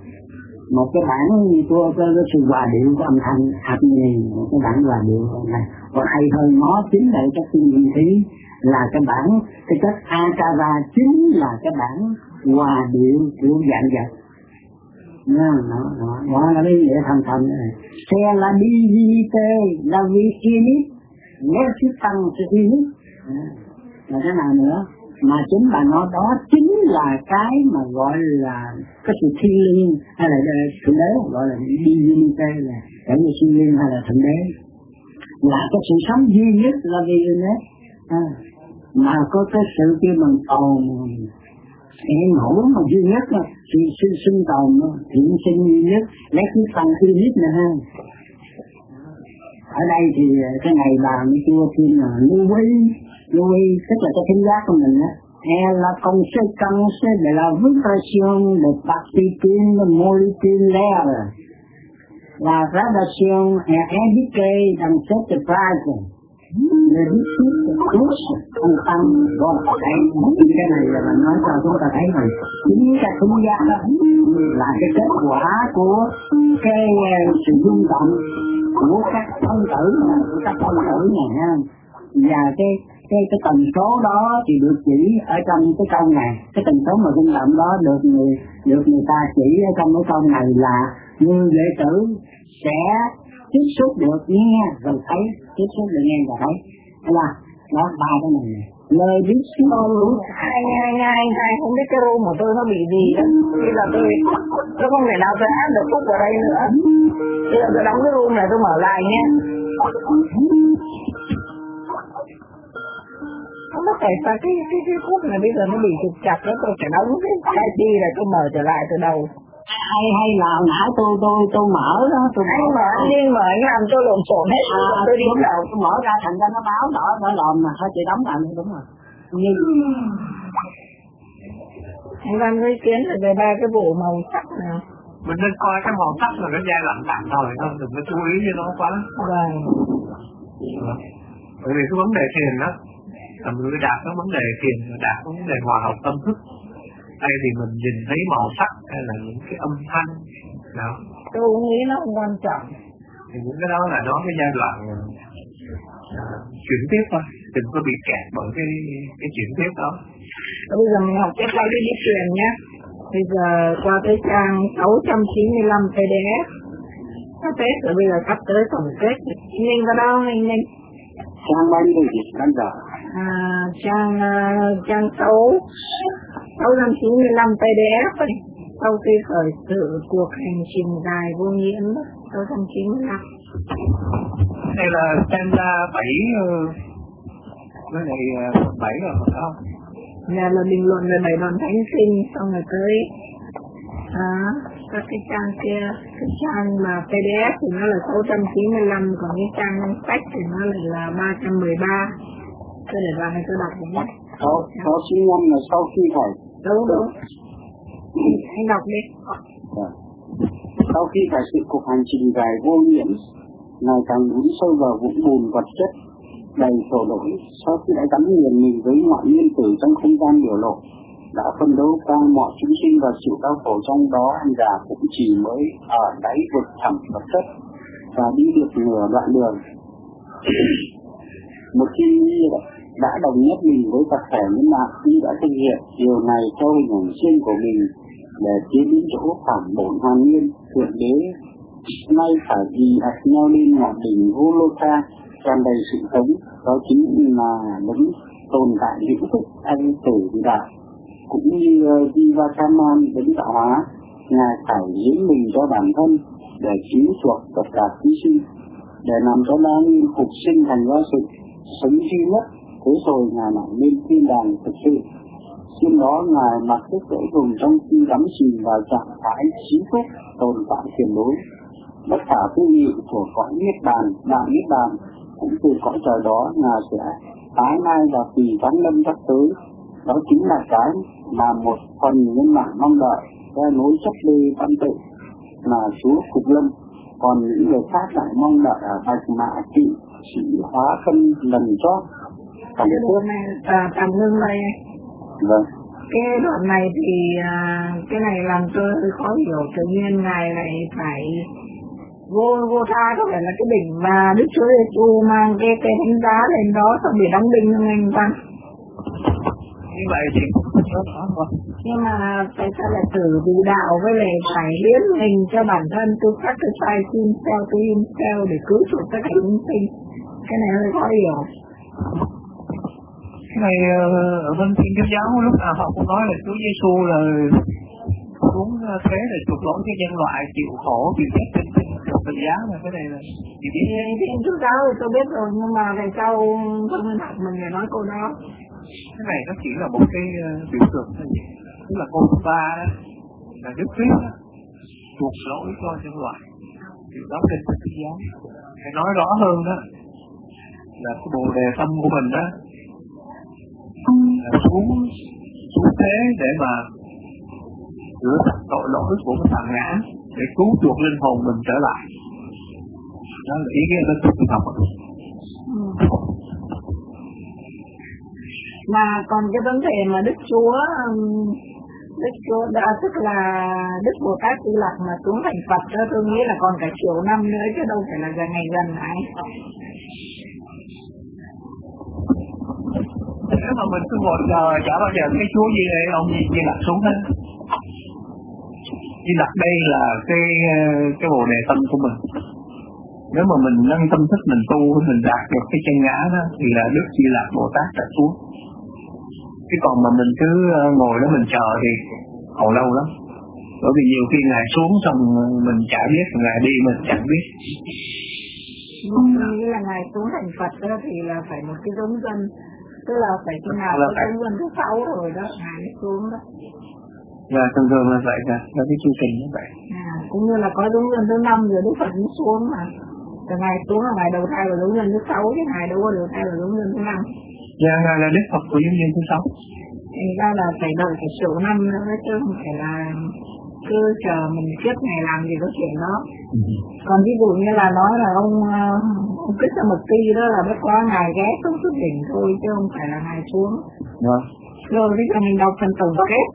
của cái sự hòa điệu của âm thanh hạt nhì, một cái bản hòa điệu này. Và hay hơn nó chính là cái kinh nghiệm khí là cái bản, cái chất akara chính là cái bản hòa điệu của vạn vật. Đó là cái nghĩa thành này. C'est la divinité, la vie unique, l'existence unique. Là cái nào nữa? Mà chính bà nói đó chính là cái mà gọi là cái sự thiêng liêng hay là thượng đế, gọi là divinité, là cái như thiêng liêng hay là thượng đế, là cái sự sống duy nhất là vì unique. Mà có cái sự kia bằng tồn hiện hữu mà duy nhất là sự sinh tồn, thiện sinh duy nhất, lấy cái phần duy nhất nè ha. Ở đây thì cái này bà mới chưa thêm là Louis tức là cái thính giác của mình á, est la conséquence de la vibration de particules moléculaires. La gradation est indiquée dans cette phrase. Le disciple tous en tăng gồm cái này là nói cho chúng ta thấy rằng chính cái thính giác đó là cái kết quả của cái sự rung động của các phân tử này ha. Và cái tần số đó thì được chỉ ở trong cái câu này, cái tần số mà rung động đó được người ta chỉ ở trong cái câu này là như đệ tử sẽ tiếp xúc được nghe rồi thấy, tiếp xúc được nghe rồi thấy, là đó ba cái này. Lời biết tôi hai không biết cái rung của tôi nó bị gì đó, bây giờ tôi không thể nào tôi áp được phút vào đây nữa. Bây giờ tôi đóng cái rung này tôi mở lại nhé. Nó phải cái phút này bây giờ nó bị trục chặt đó, tôi phải đóng cái chi rồi tôi mở trở lại từ đầu. Hay là nãy tôi mở đó, anh mở nhưng mà anh làm tôi lộn xộn hết. Tôi đi đầu tôi mở ra thành ra nó báo đỏ lòm mà thôi chị đóng lại đúng rồi. Như anh Văn có ý kiến về ba cái bộ màu sắc nào? Mình nên coi cái màu sắc là cái giai đoạn tạm thời thôi, đừng có chú ý với nó quá. Vâng. Bởi vì cái vấn đề thiền đó, là người đạt cái vấn đề thiền, đạt cái vấn đề hòa hợp tâm thức. Đây thì mình nhìn thấy màu sắc hay là những cái âm thanh nào? Tôi cũng nghĩ nó không quan trọng. Thì những cái đó là nó cái giai đoạn chuyển tiếp thôi, đừng có bị kẹt bởi cái chuyển tiếp đó. Bây giờ mình học tiếp lại đi truyền nhé. Bây giờ qua tới trang 695 PDF. Nó test rồi bây giờ sắp tới tổng kết. Nhanh vào đâu nhanh. Trang bao nhiêu gì đang giờ? Trang 695 PDF ấy. Sau khi khởi sự cuộc hành trình dài vô nhiễm 695. Đây là trang 7 với lại 7 rồi phải không? Nhà là bình luận về 7 đoàn thánh sinh, xong rồi tới các cái trang kia, cái trang mà PDF thì nó là 695, còn cái trang sách thì nó lại là 313. Tôi để vào này tôi đọc được nhé. 695 là sau khi khởi. Đúng. Anh đọc đi. Sau khi khởi sự cuộc hành trình dài vô nhiễm, ngày càng lún sâu vào vũng bùn vật chất đầy sổ lỗi, sau khi đã gắn liền mình với mọi nguyên tử trong không gian biểu lộ, đã phân đấu qua mọi chúng sinh và chịu đau khổ trong đó, anh già cũng chỉ mới ở đáy vực thẳm vật chất và đi được nửa đoạn đường. Một khi đã đồng nhất mình với tập thể nhân mạng, khi đã thực hiện điều này theo hình ảnh riêng của mình để tiến đến chỗ phản bổn hoàn nguyên thượng đế, nay phải vì ạch nhau lên ngọn đỉnh Golgotha tràn đầy sự sống, đó chính là đấng tồn tại hữu thức anh tử vĩ đại. Cũng như Vivekananda đấng tạo hóa, ngài phải hiến mình cho bản thân để cứu chuộc tất cả thí sinh, để làm cho đa nguyên phục sinh thành ra sự sống duy nhất. Thế rồi ngài lại lên thiên đàng thực sự. Trên đó ngài mặc sức dễ dùng trong khi đắm chìm vào trạng thái trí thức tồn tại tuyệt đối. Bất khả tư nghị của cõi niết bàn, đại niết bàn, cũng từ cõi trời đó ngài sẽ ái nay và tùy tháng năm sắp tới. Đó chính là cái mà một phần nhân mạng mong đợi theo nối chất đê văn tự là Chúa Phục Lâm. Còn những người khác lại mong đợi ở Bạch Mã Kỵ Sĩ Hóa Thân lần chót. Cái đoạn này tạm ngưng đây. Vâng. Cái đoạn này thì cái này làm tôi khó hiểu, tự nhiên ngài lại phải vô tha, có phải là cái đỉnh mà Đức Chúa Giêsu mang cái thánh giá lên đó xong bị đóng đinh cho anh ta. Như vậy thì Nhưng mà tại sao lại tử vì đạo với lại phải biến mình cho bản thân tôi sacrifice himself to himself để cứu chuộc tất cả chúng sinh? Cái này hơi khó hiểu. cái này ở bên Thiên Chúa giáo lúc nào họ cũng nói là Chúa Giêsu là xuống thế để chuộc lỗi cho nhân loại chịu khổ vì chết trên tự giá, là cái này là chỉ biết. Thiên Chúa giáo thì tôi biết rồi, nhưng mà tại sao trong nguyên học mình lại nói câu đó? Cái này nó chỉ là một cái biểu tượng thôi, tức là câu thứ ba đó là Đức Christ chuộc lỗi cho nhân loại, điều đó trên Thiên Chúa giáo. Phải nói rõ hơn đó là cái bồ đề tâm của mình đó xuống thế để mà rửa sạch tội lỗi của cái thằng ngã, để cứu chuộc linh hồn mình trở lại. Đó là ý nghĩa của Đức học. Mà còn cái vấn đề mà Đức Chúa đã, tức là Đức Bồ Tát Di Lặc mà xuống thành Phật đó, tôi nghĩ là còn cả triệu năm nữa chứ đâu phải là ngày gần này. Nếu mà mình cứ ngồi chờ chả bao giờ cái Chúa gì đây ông Di Lặc xuống hết. Di Lặc đây là cái bồ đề tâm của mình. Nếu mà mình nâng tâm thức mình tu, mình đạt được cái chân ngã đó thì là Đức Di Lặc Bồ Tát đã xuống. Chứ còn mà mình cứ ngồi đó mình chờ thì còn lâu lắm. Bởi vì nhiều khi Ngài xuống xong mình chả biết, Ngài đi mình chẳng biết. Như là Ngài xuống thành Phật đó thì là phải một cái giống dân, tức là phải khi nào cái giống dân thứ 6 rồi đó, Ngài mới xuống đó. Dạ, thường thường là vậy ra, là cái chương trình như vậy. Cũng như là có giống dân thứ 5 rồi Đức Phật mới xuống mà. Từ Ngài xuống là Ngài đầu thai vào giống dân thứ 6, chứ Ngài đâu có đầu thai vào giống dân thứ 5. Dạ, Ngài là Đức Phật của giống dân thứ 6. Thì ra là phải đợi phải triệu năm nữa chứ không phải là cứ chờ mình kiếp ngày làm gì có chuyện đó. Còn ví dụ như là nói là ông Krishnamurti đó là bất quá Ngài ghé xuống xuất đỉnh thôi chứ không phải là Ngài xuống. Vâng. Rồi bây giờ mình đọc phần tổng kết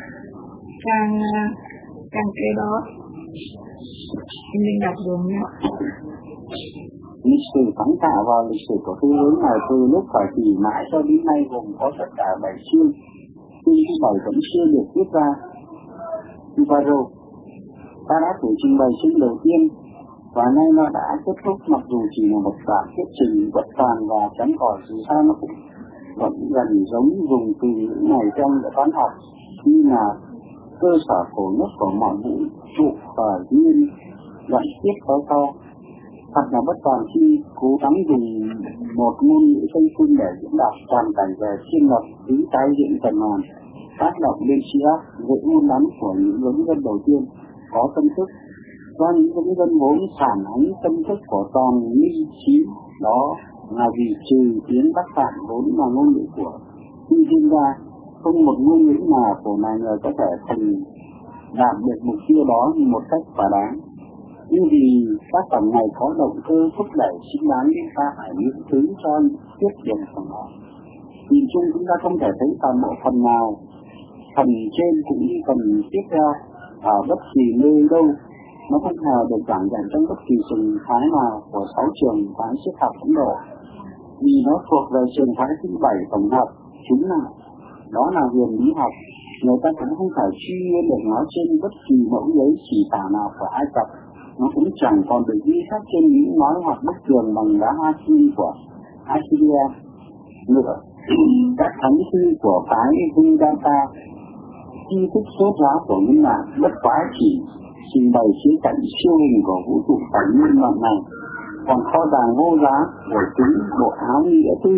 trang kế đó. Mình đọc dùng nhé. Lịch sử sáng tạo và lịch sử của phương hướng này từ lúc khởi kỳ mãi cho đến nay gồm có tất cả 7 chương. Chương thứ 7 vẫn chưa được viết ra. Vivaro, ta đã thử trình bày chương đầu tiên và nay nó đã kết thúc, mặc dù chỉ là một đoạn thuyết trình bất phàm và kém cỏi, dù sao nó cũng vẫn gần giống dùng từ ngữ này trong để toán học, như là cơ sở phổ nhất của mọi vũ trụ và nguyên đoạn tiết có sau. Thật là bất toàn khi cố gắng dùng một ngôn ngữ Tây phương để diễn đạt toàn cảnh về thiên luật, tứ tái diễn tuần hoàn, tác động lên trí óc, dễ ngôn ngắn của những giống dân đầu tiên có tâm thức. Do những giống dân vốn phản ánh tâm thức của toàn linh trí, đó là vì trừ tiếng Bắc Phạn vốn là ngôn ngữ của tư duy ra, không một ngôn ngữ nào của loài người có thể thành đạt được mục tiêu đó một cách thỏa đáng. Nhưng vì tác phẩm này có động cơ thúc đẩy chính đáng nên ta phải miễn thứ cho tiết điểm của nó. Nhìn chung chúng ta không thể thấy toàn bộ phần nào, phần trên cũng như phần tiếp theo ở bất kỳ nơi đâu. Nó không hề được giảng dạy trong bất kỳ trường phái nào của 6 trường phái triết học Ấn Độ, vì nó thuộc về trường phái thứ 7 tổng hợp chính là đó là huyền lý học. Người ta cũng không phải truy nguyên được nó trên bất kỳ mẫu giấy chỉ tả nào của Ai Cập. Nó cũng chẳng còn được ghi khắc trên những nói hoặc bức tường bằng đá hoa kim của Assyria nữa. Các thánh sư của phái Vedanta chi thức sốt giá của những mạng bất quá chỉ trình bày khía cạnh siêu hình của vũ trụ cảnh nguyên mạng này, còn kho tàng vô giá của chúng bộ áo nghĩa tư.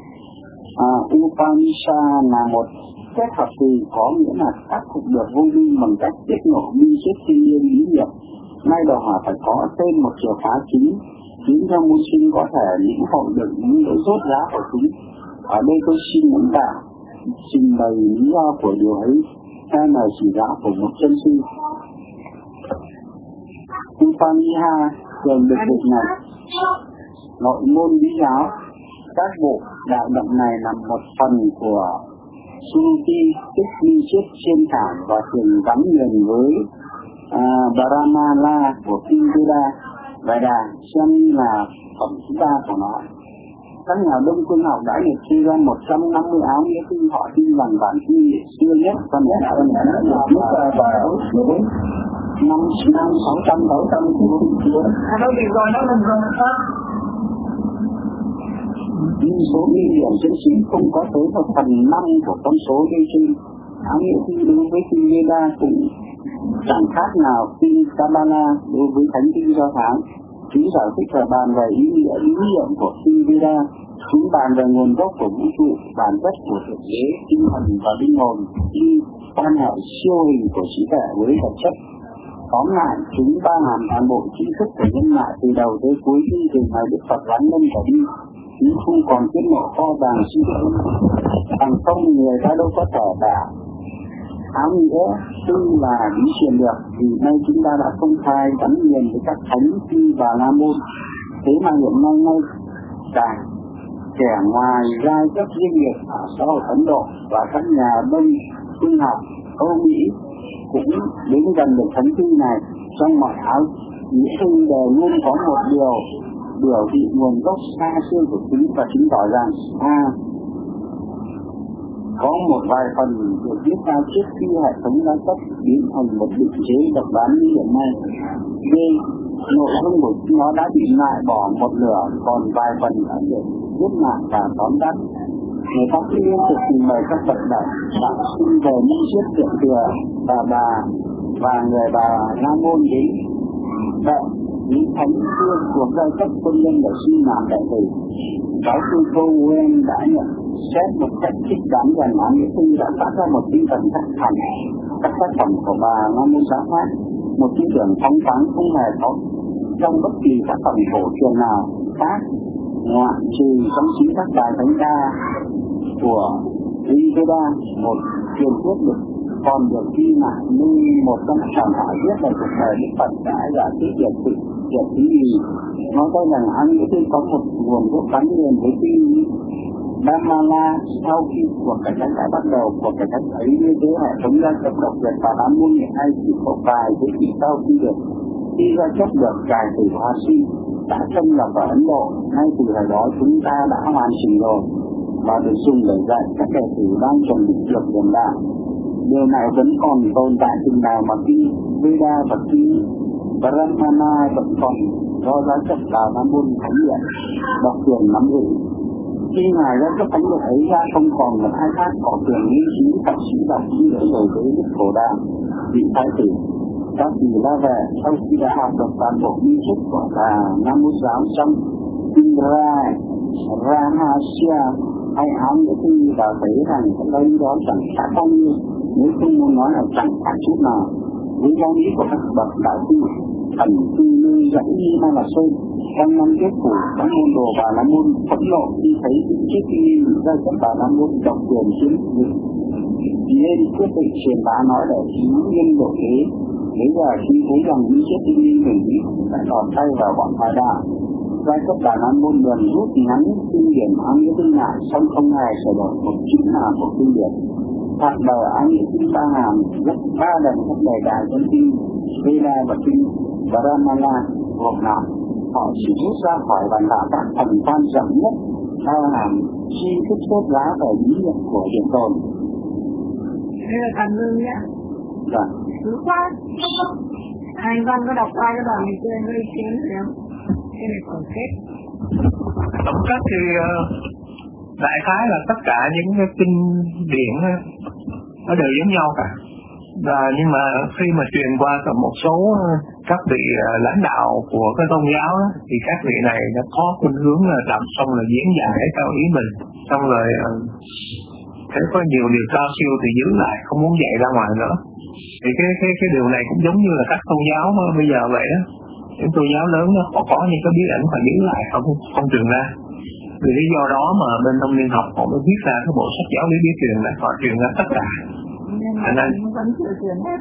Upanishad là một kết hợp từ có nghĩa là tác phục được vô vi bằng cách tiết lộ bi chết thiên nhiên lý niệm. Nay đòi hỏi phải có tên một chìa khóa chính, khiến cho môn sinh có thể lĩnh hội được những lỗi rốt giá của chúng. Ở đây tôi xin lãnh đạo trình bày lý do của điều ấy theo lời chỉ đạo của một chân sư. Upaniha thường được dịch này nội môn lý giáo. Các bộ đạo động này là một phần của Suruti, tức minh triết trên thảo và thường gắn liền với Brahmala của kinh Veda, xem như là phẩm thứ ba của nó. Các nhà Đông Phương học đã liệt kê ra 150 áo nghĩa thư họ tin rằng bản kinh xưa nhất còn nhất là vào năm 600 đâu bị rồi nó lần rồi đó. Nhưng số ghi điểm chân chính không có tới 1/5 của con số đây trên. Áo nghĩa thư đối với kinh Veda cũng chẳng khác nào kinh Kabbalah đối với thánh kinh Do Thái. Chúng giải thích và bàn về ý nghĩa lý niệm của kinh Veda. Chúng bàn về nguồn gốc của vũ trụ, bản chất của thực tế, tinh thần và linh hồn, như quan hệ siêu hình của trí tuệ với vật chất. Tóm lại, chúng bao hàm toàn bộ tri thức của nhân loại từ đầu tới cuối khi từ ngày Đức Phật giáng lâm trở đi. Nhưng không còn tiết lộ kho tàng tri thức. Bằng không người ta đâu có thể đã áo nghĩa tư là lý truyền được, vì nay chúng ta đã công khai gắn liền với các thánh khi và la môn. Thế mà hiện nay ngay cả kẻ ngoài giai cấp riêng biệt ở xã hội Ấn Độ và các nhà Đông phương học Âu Mỹ cũng đến gần được thánh thư này. Trong mọi áo nghĩa thư đều luôn có một điều biểu thị nguồn gốc xa xưa của chúng và chứng tỏ rằng có một vài phần được viết ra trước khi hệ thống đa cấp biến thành một định chế độc đoán như hiện nay. B. Nội dung của nó đã bị loại bỏ một nửa, còn vài phần đã được viết lại và tóm tắt. Người ta cứ liên tục trình bày các vật đạo sinh về minh triết Thượng Thừa và người bà La Môn đến vậy. Những thánh vương thuộc giai cấp quân nhân để xin làm đại tử. Giáo sư Cohen đã nhận xét một cách thích đáng rằng áo nghĩa thư đã phát ra một tinh thần chắc hẳn. Các tác phẩm của bà La Môn Giáo Pháp, một tư tưởng phóng khoáng không hề có trong bất kỳ tác phẩm cổ truyền nào khác, ngoại trừ trong chính các bài thánh ca của Veda. Một truyền thuyết được còn được ghi lại như một trong sản phẩm viết về cuộc đời Đức Phật đã giải thích được sự việc gì. Nói tới rằng áo nghĩa thư có một nguồn gốc gắn liền với kinh Brahmala. Sau khi cuộc cải cách đã bắt đầu, cuộc cải cách ấy như thế hệ thống gia cấp độc quyền và đám môn hiện nay chỉ có vài thế kỷ sau khi gia cấp được cải tử hóa sinh đã xâm nhập vào Ấn Độ. Ngay từ thời đó chúng ta đã hoàn chỉnh rồi và được dùng để dạy các đệ tử đang chuẩn bị được điểm đạo. Điều này vẫn còn tồn tại chừng nào mà kinh Veda và kinh Brahmana vẫn còn do giá trị vào Nam Môn Thánh Điện độc quyền nắm giữ. Khi ngài ra cấp thánh điện ấy ra, không còn một ai khác có quyền nghiên cứu thậm chí đọc ý lễ rồi với Đức Phổ Đà vị thái tử. Các vị La về sau khi đã học được toàn bộ nghi thức của Nam Môn giáo trong kinh Rahasya hay áo nghĩa thư và thấy rằng cái đây đó chẳng khác bao nhiêu, nếu không muốn nói là chẳng khác chút nào. Với giáo lý của các bậc đại sư thần tư như dẫn như Ma La Sơn trong năm kết phủ các môn đồ và Nam Môn phẫn nộ khi thấy những chiếc kinh ra cấp bà Nam Môn độc quyền chiếm dụng, nên quyết định truyền bá nói để cứu nhân độ thế. Bây giờ khi thấy rằng những chiếc kinh mình đã đòn tay vào bọn Thái Đạo, giai cấp bà Nam Môn dần rút ngắn kinh điển áo nghĩa thư lại, song không hề sửa đổi một chữ nào của kinh điển. Thoạt đầu áo nghĩa thư ba hàm gấp 3 lần các đề tài trong kinh Veda và kinh Brahmana gồm nào. Họ chỉ rút ra khỏi bản đạo các phần quan trọng nhất bao hàm chi thức sốt giá về lý luận của hiện tồn. Đây là cảm ơn nhé. Vâng. Thứ quá. Anh Văn có đọc qua cái đoạn này chưa? Gây kiến rồi không? Cái này tổng kết. Tổng kết thì đại khái là tất cả những cái kinh điển nó đều giống nhau cả. Nhưng mà khi mà truyền qua một số các vị lãnh đạo của cái tôn giáo đó, thì các vị này nó có khuynh hướng là đọc xong là diễn giải theo ý mình, xong rồi thấy có nhiều điều cao siêu thì giữ lại, không muốn dạy ra ngoài nữa. Thì cái điều này cũng giống như là các tôn giáo bây giờ vậy đó. Những tôn giáo lớn đó họ có những cái bí ẩn mà giữ lại không truyền ra. Vì lý do đó mà bên Thông Niên học họ mới viết ra cái bộ sách giáo lý bí truyền này, họ truyền ra tất cả. Nhưng mà vẫn chưa truyền hết.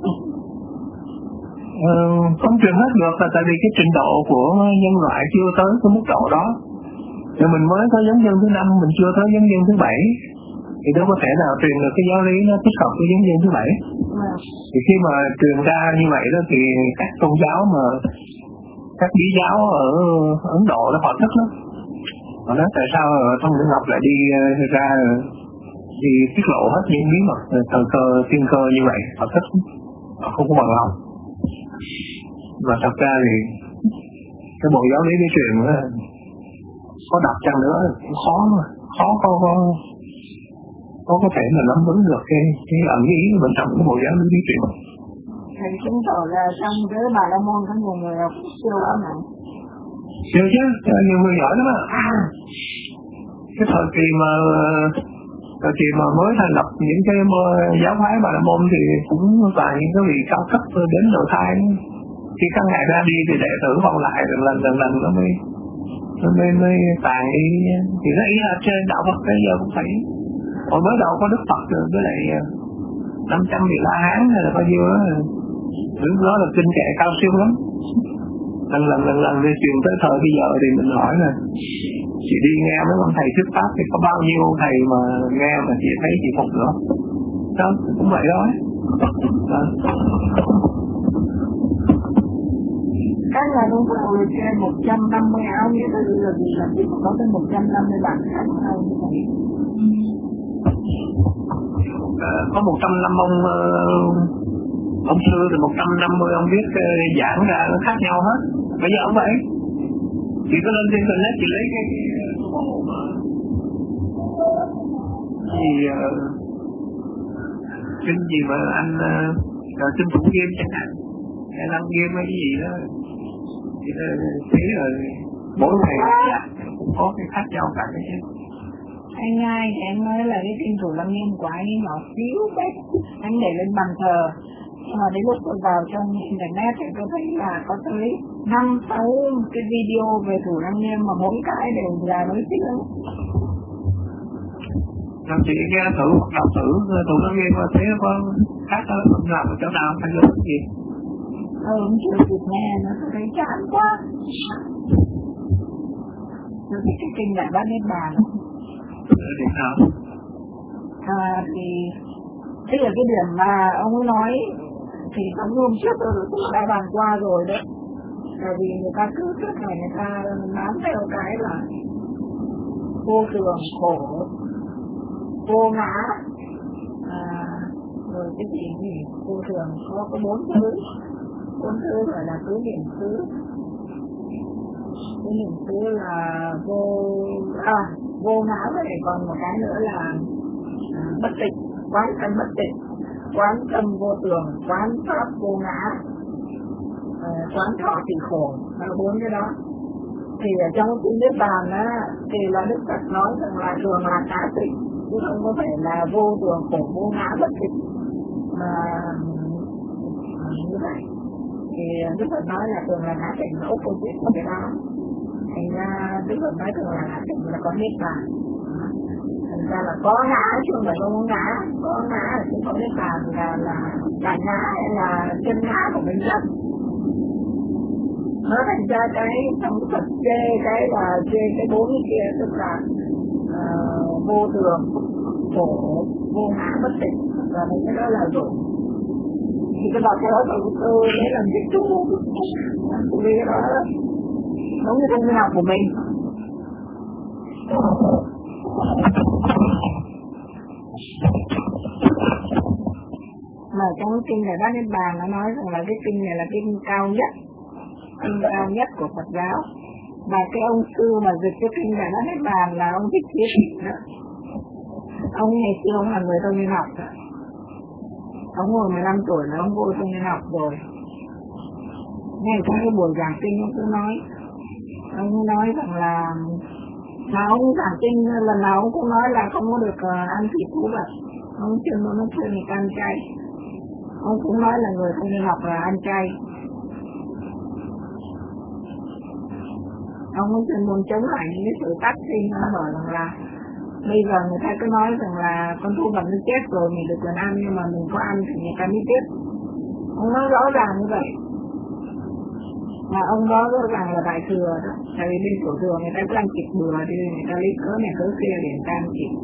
Không truyền hết được là tại vì cái trình độ của nhân loại chưa tới cái mức độ đó. Rồi mình mới có giống dân thứ 5, mình chưa tới giống dân thứ 7, thì đâu có thể nào truyền được cái giáo lý nó thích hợp với giống dân thứ 7. Thì khi mà truyền ra như vậy đó thì các tôn giáo mà các bí giáo ở Ấn Độ đó họ thích lắm. Họ nói tại sao Thông Niên học lại đi ra đi tiết lộ hết những bí mật thời cơ thiên cơ như vậy, họ thích, họ không có bằng lòng. Mà thật ra thì cái bộ giáo lý bí truyền có đọc chăng nữa cũng khó mà, khó có thể mà nắm vững được cái ẩn ý bên trong cái bộ giáo lý bí truyền. Thầy chứng tỏ là trong cái Bà La Môn có nhiều người học siêu lắm này. Siêu chứ, nhiều người giỏi lắm á. Cái thời kỳ mà mới thành lập những cái giáo phái Bà La Môn thì cũng toàn những cái vị cao cấp đến đầu thai. Khi các ngài ra đi thì đệ tử còn lại lần nó mới tàn đi. Thì nó ý là trên đạo Phật bây giờ cũng phải hồi mới đầu có Đức Phật rồi với lại 500 vị La Hán hay là bao nhiêu đó, lúc đó là kinh kệ cao siêu lắm. Lần đi truyền tới thời bây giờ thì mình hỏi là chị đi nghe mấy ông thầy thuyết pháp thì có bao nhiêu thầy mà nghe mà chị thấy chị phục nữa đó, cũng vậy đó. Các nhà đông phụ là trên 150 áo nghĩa là gì là chỉ có tới 150 bản khác nhau như vậy. Có 150 ông sư thì 150 ông biết giảng ra nó khác nhau hết. Bây giờ ông vậy chị có lên internet chị lấy cái kinh gì mà anh kinh Thủ Nghiêm chẳng hạn, hay Lăng Nghiêm hay cái gì đó thì thấy rồi mỗi ngày cũng có cái khác nhau cả cái chứ. Anh ai thì anh nói là cái kinh Thủ Lăng Nghiêm của anh ấy nhỏ xíu đấy, anh để lên bàn thờ. Nhưng mà đến lúc tôi vào trong internet thì tôi thấy là có tới 5-6 cái video về Thủ Lăng Nghiêm mà mỗi cái đều là đối xích lắm. Làm chị nghe thử đọc thử Thủ Lăng Nghiêm mà thấy có khác đó, không làm được chỗ nào phải làm cái gì. Không chưa kịp nghe nó tôi thấy chán quá. Tôi thích cái kinh Đại Bát Niết Bàn. Thì sao? Thì tức là cái điểm mà ông ấy nói thì trong hôm trước tôi đã bàn qua rồi đấy. Tại vì người ta cứ suốt ngày người ta bám theo cái là vô thường, khổ, vô ngã, rồi cái gì vô thường có 4 thứ gọi là tứ niệm xứ. Tứ niệm xứ là vô ngã, với lại còn một cái nữa là bất tịch, quán tâm bất tịch, quán tâm vô thường, quán pháp vô ngã, quán thọ thì khổ, là 4 cái đó. Thì ở trong cái Niết Bàn á thì là Đức Phật nói rằng là thường là ngã tịch, chứ không có phải là vô thường, khổ, vô ngã, bất tịch mà như vậy. Thì Đức Phật nói là thường là ngã tịch là opposite của cái đó. Thành ra Đức Phật nói thường là ngã tịch là có Niết Bàn. Thành ra là có ngã chứ không phải không có ngã, có ngã chứ không có Niết Bàn là đại ngã hay là chân ngã của mình lắm. Nó thành ra cái trong Phật chê cái là chê cái 4 cái kia, tức là vô thường, khổ, vô ngã, bất tịch, và mấy cái đó là đủ. Thì cái đó tôi lấy làm việc chung vì cái đó giống như trong học của mình. Mà trong cái kinh Đại Bát Niết Bàn nó nói rằng là cái kinh này là kinh cao nhất của Phật giáo. Và cái ông sư mà dịch cái kinh Đại Bát Niết Bàn là ông Thích Thiết đó. Ông ngày xưa ông là người Thông Niên học đó. Ông ngồi 15 tuổi là ông vô Thông Niên học rồi. Ngay trong cái buổi giảng kinh ông cứ nói rằng là ông giảng kinh lần nào ông cũng nói là không có được ăn thịt thú vật, ông chuyên ăn chay. Ông cũng nói là người Thông Niên học là ăn chay. Ông muốn chuyên môn chống lại những cái sự phát sinh. Ông bảo rằng là bây giờ người ta cứ nói rằng là con thú vật nó chết rồi mình được quyền ăn, nhưng mà mình có ăn thì người ta mới chết. Ông nói rõ ràng như vậy. Mà ông đó rõ ràng là đại thừa đó. Tại vì bên tiểu thừa người ta cứ ăn thịt bừa thì người ta lấy cớ này cớ kia để người ta ăn thịt.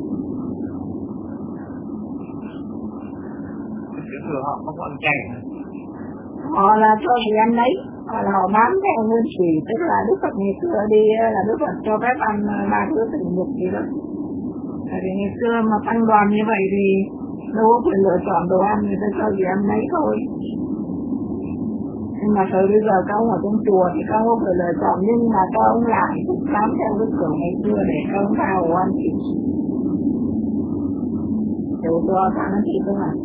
Tiểu thừa họ không có ăn chay. Họ là cho gì ăn đấy. Họ là họ bám theo nguyên thủy, tức là Đức Phật ngày xưa đi là Đức Phật cho phép ăn 3 thứ tình dục gì đó. Tại vì ngày xưa mà tăng đoàn như vậy thì đâu có quyền lựa chọn đồ ăn, người ta cho gì ăn đấy thôi. Nhưng mà tới bây giờ các ông ở trong chùa thì các ông phải lựa chọn, nhưng mà các ông lại cũng bám theo cái kiểu ngày xưa để các ông vào ăn thịt. Tiểu thừa cả nó thịt thôi mà.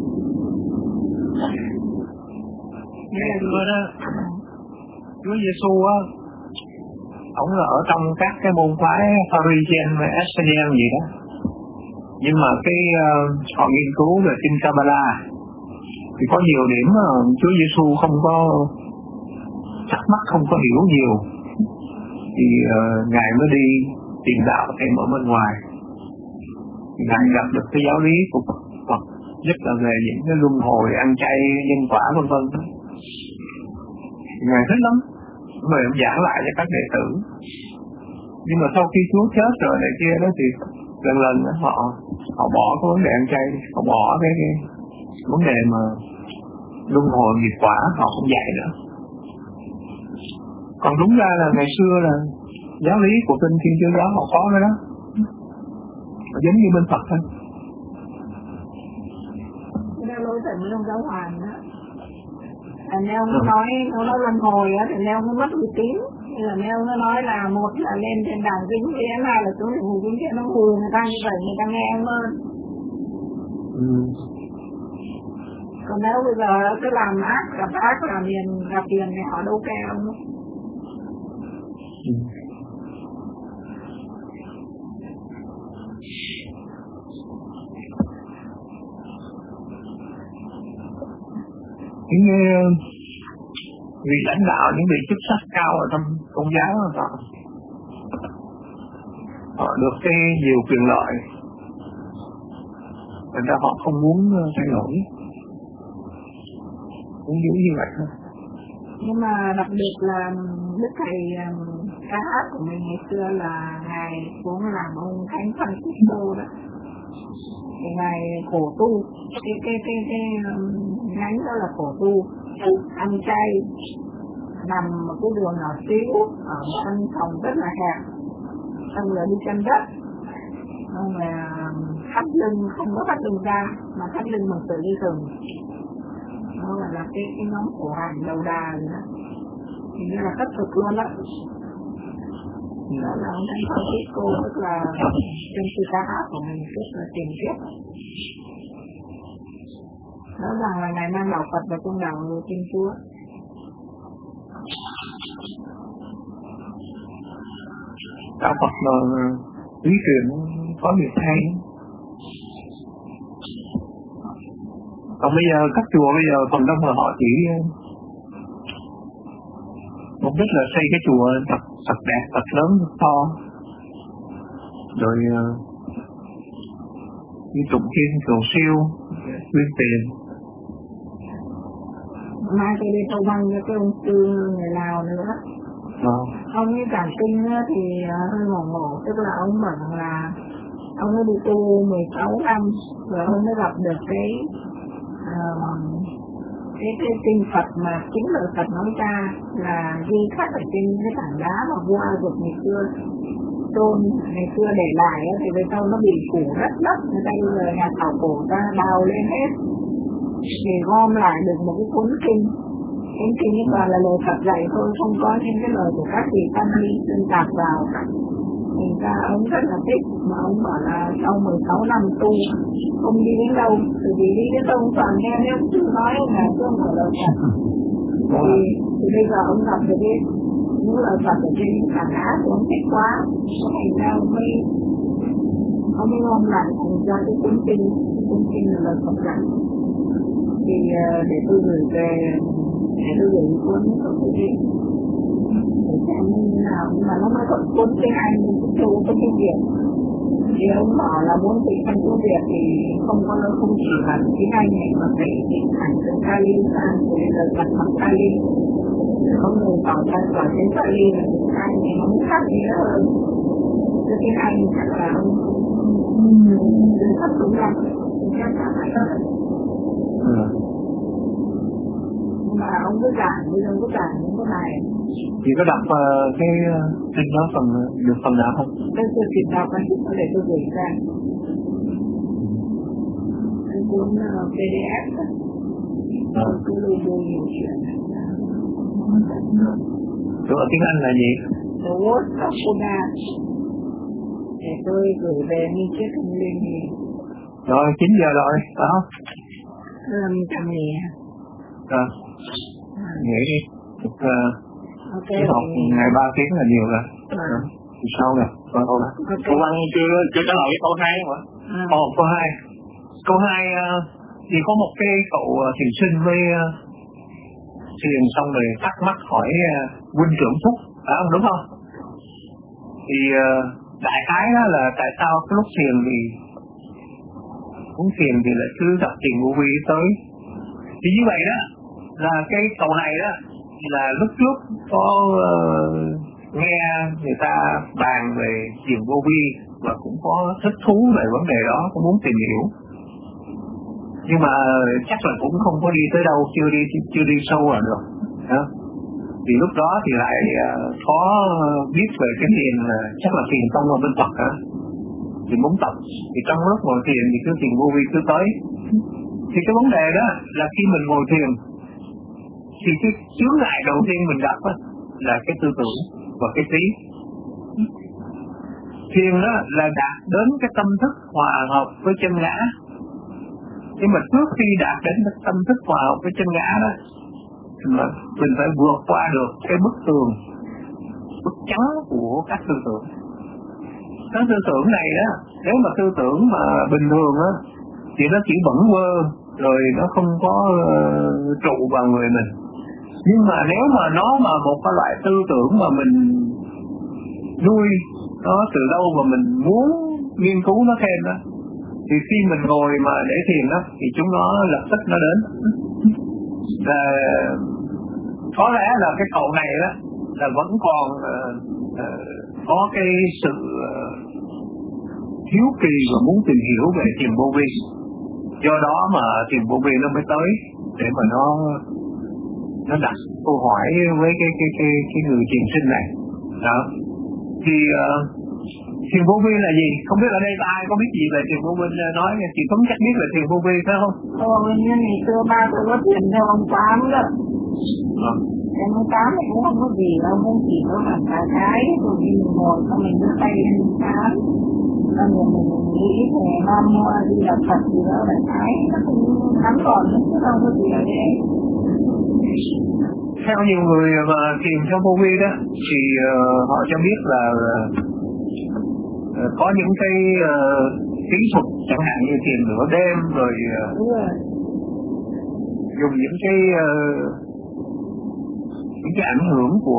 Ngày xưa đó, Chúa Giêsu á, ông là ở trong các cái môn phái Pharisee và Essenes gì đó, nhưng mà cái họ nghiên cứu về kinh Kabbalah thì có nhiều điểm mà Chúa Giêsu không có thắc mắc, không có hiểu nhiều, thì ngài mới đi tìm đạo thêm ở bên ngoài. Thì ngài gặp được cái giáo lý của Phật, nhất là về những cái luân hồi, ăn chay, nhân quả vân vân. Ngài thích lắm, rồi ông giảng lại cho các đệ tử. Nhưng mà sau khi Chúa chết rồi này kia đó thì lần lần họ bỏ cái vấn đề ăn chay, họ bỏ cái vấn đề mà luân hồi nghiệp quả, họ không dạy nữa. Còn đúng ra là ngày xưa là giáo lý của Kinh Thiên Chúa Giáo họ có cái đó, họ giống như bên Phật thôi. Cái lối tình trong giáo hoàng đó. Nếu nó nói luân hồi á thì nếu nó mất uy tín. Là nếu nó nói là một là lên trên đàn vĩnh viễn, hai là xuống địa ngục vĩnh viễn, nó hù người ta như vậy người ta nghe em hơn. Còn nếu bây giờ cứ làm ác làm hiền gặp tiền thì họ đâu kêu đâu. Những vị lãnh đạo, những vị chức sắc cao ở trong tôn giáo họ được cái nhiều quyền lợi, thành ra họ không muốn thay đổi, muốn giữ như vậy thôi. Nhưng mà đặc biệt là Đức Thầy ca hát của mình ngày xưa là ngài cũng làm ông Thánh Francisco đó, thì ngài khổ tu, cái nhánh đó là khổ tu, ăn chay, nằm một cái đường nhỏ xíu ở một căn phòng rất là hẹp, xong rồi đi chân đất, xong rồi thắt lưng, không có thắt lưng ra mà thắt lưng bằng sợi dây thừng. Đó là cái nhóm khổ hạnh đầu đà gì đó, thì như là khất thực luôn đó. Đó là ông Thánh Francisco, tức là trên sư ca hát của mình, rất là tiền kiếp. Rõ ràng là ngài mang đạo Phật vào trong đạo Thiên Chúa. Đạo Phật là lý truyền có việc hay. Còn bây giờ các chùa bây giờ phần đông là họ chỉ mục đích là xây cái chùa thật đẹp, thật lớn, thật to, rồi đi tụng kinh cầu siêu, quyên tiền. Mai tôi đi Tô Văn với cái ông sư người Lào nữa. Ông ấy giảng kinh thì hơi ngộ, tức là ông bảo là ông ấy đi tu 16 năm rồi ông mới gặp được cái kinh Phật mà chính lời Phật nói ra là ghi khắc ở trên cái tảng đá mà vua A Dục ngày xưa tôn ngày xưa để lại thì về sau nó bị phủ đất người ta bây giờ nhà khảo cổ ta đào lên hết để gom lại được một cái cuốn kinh. Cái kinh ấy toàn là lời Phật dạy thôi, không có những cái lời của các vị tăng ni xuyên tạc vào. Thì ra ông rất là thích, mà ông bảo là sau 16 năm tu không đi đến đâu, bởi vì đi đến đâu toàn nghe nếu chứ nói là không phải lời Phật. Thì bây giờ ông gặp được những lời Phật ở trên tảng đá thì ông thích quá, thành ra ông mới gom lại thành ra cái cuốn kinh là lời Phật dạy. Thì để tôi gửi về, để tôi gửi cuốn của tôi đi, để như nào, nhưng mà nó mới có cuốn tiếng Anh chú với tiếng Việt. Thì ông bảo là muốn thị thành tiếng Việt thì không chỉ là tiếng Anh này mà phải dịch thành từ Kali sang rồi là đặt bằng Kali. Có người bảo ra quả tiếng Kali là tiếng Anh thì nó mới khác nghĩa hơn. Chứ tiếng Anh chắc là sắp đúng lắm, chắc là phải hơn. Mà ông cứ giảng, bây giờ cứ giảng những cái này. Chị có đọc cái trên đó được phần nào không? Tôi chỉ đọc cái để tôi gửi ra. Cái cuốn PDF tôi lưu vô nhiều chuyện. Rồi tiếng Anh là gì? The Word of Buddha. Để tôi gửi về như chiếc thông linh gì. Rồi 9 giờ rồi, phải không? Chẳng nghỉ. Nghỉ đi. Okay, học ngày 3 tiếng là nhiều rồi. Sau nè. Cô Văn chưa trả lời cái câu 2 không ạ? Câu 2. Câu 2 thì có một cái cậu thiền sinh với thiền xong rồi thắc mắc hỏi huynh trưởng Phúc, phải không, đúng không? Thì đại khái đó là tại sao cái lúc thiền thì muốn thiền thì lại cứ gặp thiền vô vi tới. Thì như vậy đó là cái cậu này đó là lúc trước có nghe người ta bàn về thiền vô vi và cũng có thích thú về vấn đề đó, cũng muốn tìm hiểu, nhưng mà chắc là cũng không có đi tới đâu, chưa đi sâu vào được đó. Thì lúc đó thì lại có biết về cái thiền là chắc là thiền tông ở bên Phật đó, thì muốn tập, thì trong lúc ngồi thiền thì cứ thiền vô vi cứ tới. Thì cái vấn đề đó là khi mình ngồi thiền thì cái chướng ngại đầu tiên mình gặp là cái tư tưởng và cái trí. Thiền đó là đạt đến cái tâm thức hòa hợp với chân ngã. Nhưng mà trước khi đạt đến cái tâm thức hòa hợp với chân ngã đó, mà mình phải vượt qua được cái bức tường, bức chắn của các tư tưởng. Cái tư tưởng này đó, nếu mà tư tưởng mà bình thường á thì nó chỉ bẩn quơ rồi nó không có trụ vào người mình. Nhưng mà nếu mà nó mà một cái loại tư tưởng mà mình nuôi nó từ đâu mà mình muốn nghiên cứu nó thêm đó, thì khi mình ngồi mà để thiền đó thì chúng nó lập tức nó đến. Và có lẽ là cái cậu này đó là vẫn còn có cái sự hiếu kỳ và muốn tìm hiểu về thiền vô vi, do đó mà thiền vô vi nó mới tới để mà nó đặt câu hỏi với cái người thiền sinh này đó. Thì thiền vô vi là gì? Không biết ở đây ai có biết gì về thiền vô vi nói, chị Tuấn chắc biết về thiền vô vi phải không? Như ngày xưa ba tôi có thiền theo ông Tám đó. Ông Tám thì cũng không có gì đâu, cũng chỉ có làm cả cái rồi mình ngồi xong mình đưa tay lên Tám, xong rồi mình nghĩ về Nam Mô đi là Phật gì đó là cái nó cũng ngắn gọn chứ không có gì ở đây. Theo nhiều người mà thiền trong vô vi đó thì họ cho biết là có những cái kỹ thuật chẳng hạn như thiền nửa đêm rồi dùng những cái ảnh hưởng của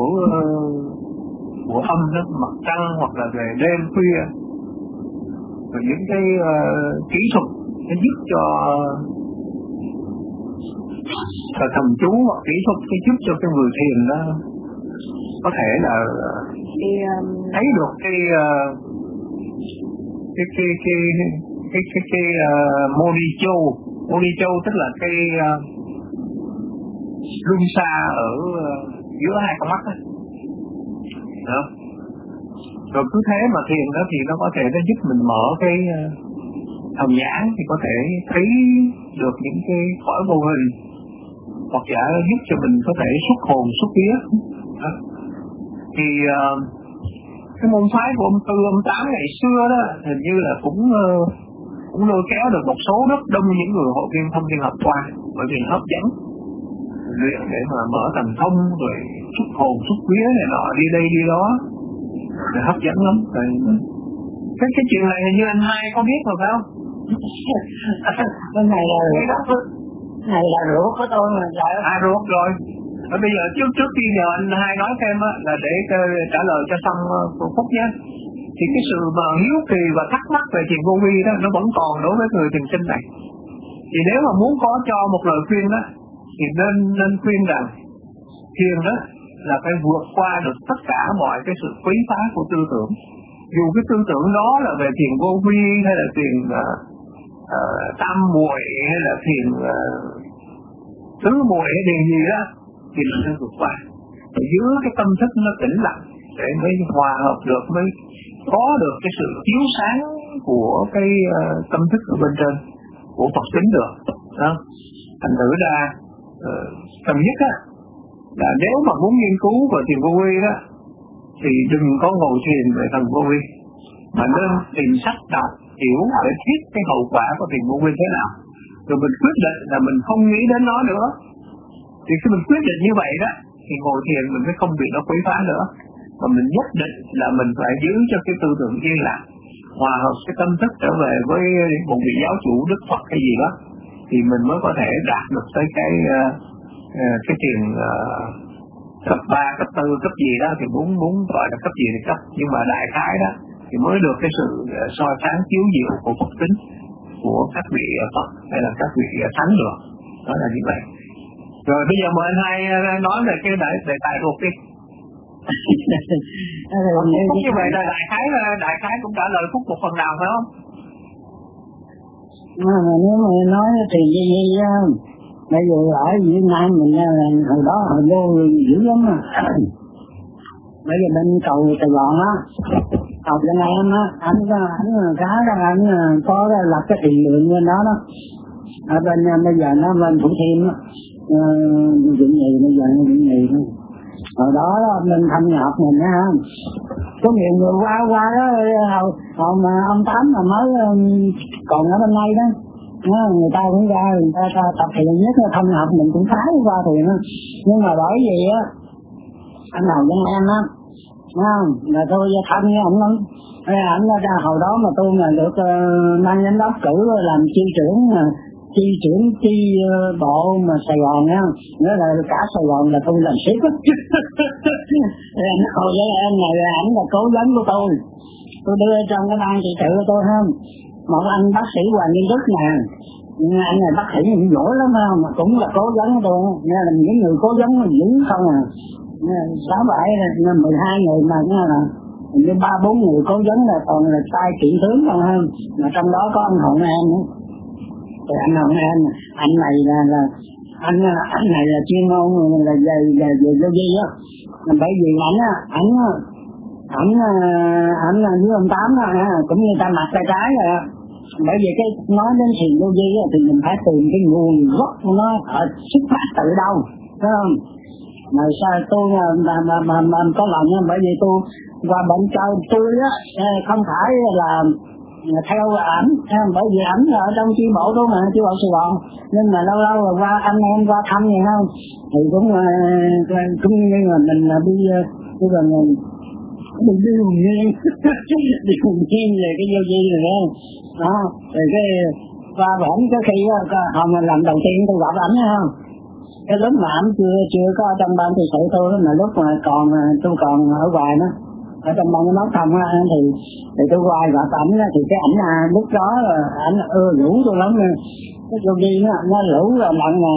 âm đó, mặt trăng hoặc là về đêm khuya, rồi những cái kỹ thuật nó giúp cho thầm chú hoặc kỹ thuật cái giúp cho cái người thiền đó có thể là thấy được cái moni châu tức là cái luân xa ở giữa hai con mắt đó. Rồi cứ thế mà thiền đó thì nó có thể nó giúp mình mở cái thần nhãn, thì có thể thấy được những cái cõi vô hình, hoặc giả giúp cho mình có thể xuất hồn xuất vía. Thì cái môn phái của ông Tư, ông Tám ngày xưa đó hình như là cũng lôi kéo được một số rất đông những người hội viên thông thiên học qua, bởi vì hấp dẫn luyện để mà mở thần thông rồi xuất hồn xuất vía này nọ, đi đây đi đó, rồi hấp dẫn lắm. Rồi cái chuyện này hình như anh Hai có biết rồi phải không? Cái này là ruột của tôi mà. Ruột rồi. Bây giờ trước khi nhờ anh hai nói thêm á, là để trả lời cho xong Phúc nhé. Thì cái sự mà hiếu kỳ và thắc mắc về thiền vô vi đó nó vẫn còn đối với người thiền sinh này. Thì nếu mà muốn có cho một lời khuyên đó thì nên khuyên rằng thiền đó là phải vượt qua được tất cả mọi cái sự quấy phá của tư tưởng. Dù cái tư tưởng đó là về thiền vô vi hay là thiền tam muội hay là thiền tứ muội hay thiền gì đó thì mình nên vượt qua. Để giữ cái tâm thức nó tĩnh lặng để mới hòa hợp được, mới có được cái sự chiếu sáng của cái tâm thức ở bên trên của Phật tính được. Đó. Thành thử ra cần nhất á là nếu mà muốn nghiên cứu về thiền vô vi đó thì đừng có ngồi thiền về thần vô vi, mà nên tìm sách đọc hiểu để biết cái hậu quả của thiền vô vi thế nào, rồi mình quyết định là mình không nghĩ đến nó nữa. Thì khi mình quyết định như vậy đó thì ngồi thiền mình mới không bị nó quấy phá nữa, mà mình nhất định là mình phải giữ cho cái tư tưởng yên lặng, hòa hợp cái tâm thức trở về với một vị giáo chủ Đức Phật hay gì đó, thì mình mới có thể đạt được tới cái thiền cấp 3, cấp 4, cấp gì đó, thì muốn gọi là cấp gì thì cấp, nhưng mà đại khái đó thì mới được cái sự soi sáng chiếu diệu của Phật tính của các vị Phật hay là các vị thánh được. Đó là như vậy. Rồi bây giờ mời anh hai nói về cái đề tài ruột đi. Phúc như vậy là đại khái cũng trả lời Phúc một phần nào phải không? Nếu mà nói thì gì bây giờ ở Việt Nam mình hồi đó hồi vô dữ lắm mà. Bây giờ bên cầu Sài Gòn á, cầu bên em á, anh cá đó anh có lập cái thiền đường bên đó đó. Ở bên bây giờ nó bên Thủ Thiêm á, dựng gì bây giờ nó dựng gì đó. Hồi đó mình thâm nhập mình á, có nhiều người qua đó hồi mà ông Tám mà mới còn ở bên đây đó, người ta cũng ra, người ta tập thiền nhất là thâm nhập mình cũng phá qua thiền đó. Nhưng mà bởi vì á anh nào với em á, là tôi thân với ông lắm. Ảnh ra hồi đó mà tôi mà được ban giám đốc cử làm chi trưởng bộ mà Sài Gòn á, nghĩa là cả Sài Gòn là tôi làm ship á. Nó hồi với em này là ảnh là cố vấn của tôi đưa trong cái ban trị sự của tôi không. Một anh bác sĩ Hoàng Nhân Đức nè, anh này bác sĩ cũng giỏi lắm không, mà cũng là cố vấn của tôi, nên là những người cố vấn mà dữ không à. 6-7 12 người mà nghe là như 3-4 người cố vấn là còn là sai kiện tướng không hơn, mà trong đó có anh Hồng An nữa. Thì anh Hồng An, anh này là anh này là chuyên môn là về vô vi á, bởi vì ảnh với ông Tám á, cũng như ta mặt tay trái rồi á. Bởi vì cái nói đến thiền vô vi á thì mình phải tìm cái nguồn gốc của nó ở xuất phát từ đâu, phải không? Mà sao tôi mà có lòng á, bởi vì tôi qua bệnh trời tôi á không phải là theo ảnh, bởi vì ảnh là ở trong chi bộ đó mà, chi bộ Sài Gòn, nên mà lâu lâu rồi qua anh em qua thăm vậy không, thì cũng như là mình là đi hùng nhiên về cái vô vi rồi đó. Rồi cái qua bển có khi hồi mà làm đầu tiên tôi gặp ảnh không, cái lúc mà ảnh chưa có trong ban thị sự tôi, mà lúc mà tôi còn ở ngoài đó, ở trong ban giám đốc không á, thì tôi qua gặp ảnh thì cái ảnh lúc đó ảnh rủ tôi lắm, cái vô vi nó rủ rồi lần mà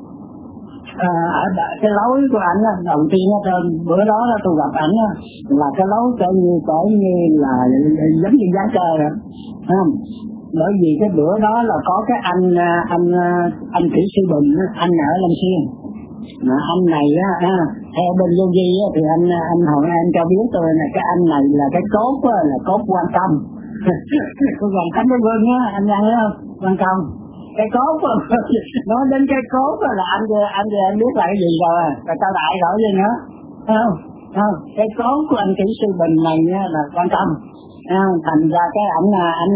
ở cái lối của ảnh đầu tiên bữa đó tôi gặp ảnh là cái lối coi như là giống như giá trời rồi, không? Bởi vì cái bữa đó là có cái anh kỹ sư Bình, anh ở Long Xuyên, mà anh này theo bên vô vi thì anh Hồng An cho biết tôi là cái anh này là cái cốt là cốt quan tâm. Tôi còn thánh với Vân á, anh nghe không? Quan tâm cái cốt nói đến cái cốt là anh biết là cái gì rồi, và tao đại rồi gì nữa, không? Cái cốt của anh kỹ sư Bình này là quan tâm. Thành ra cái anh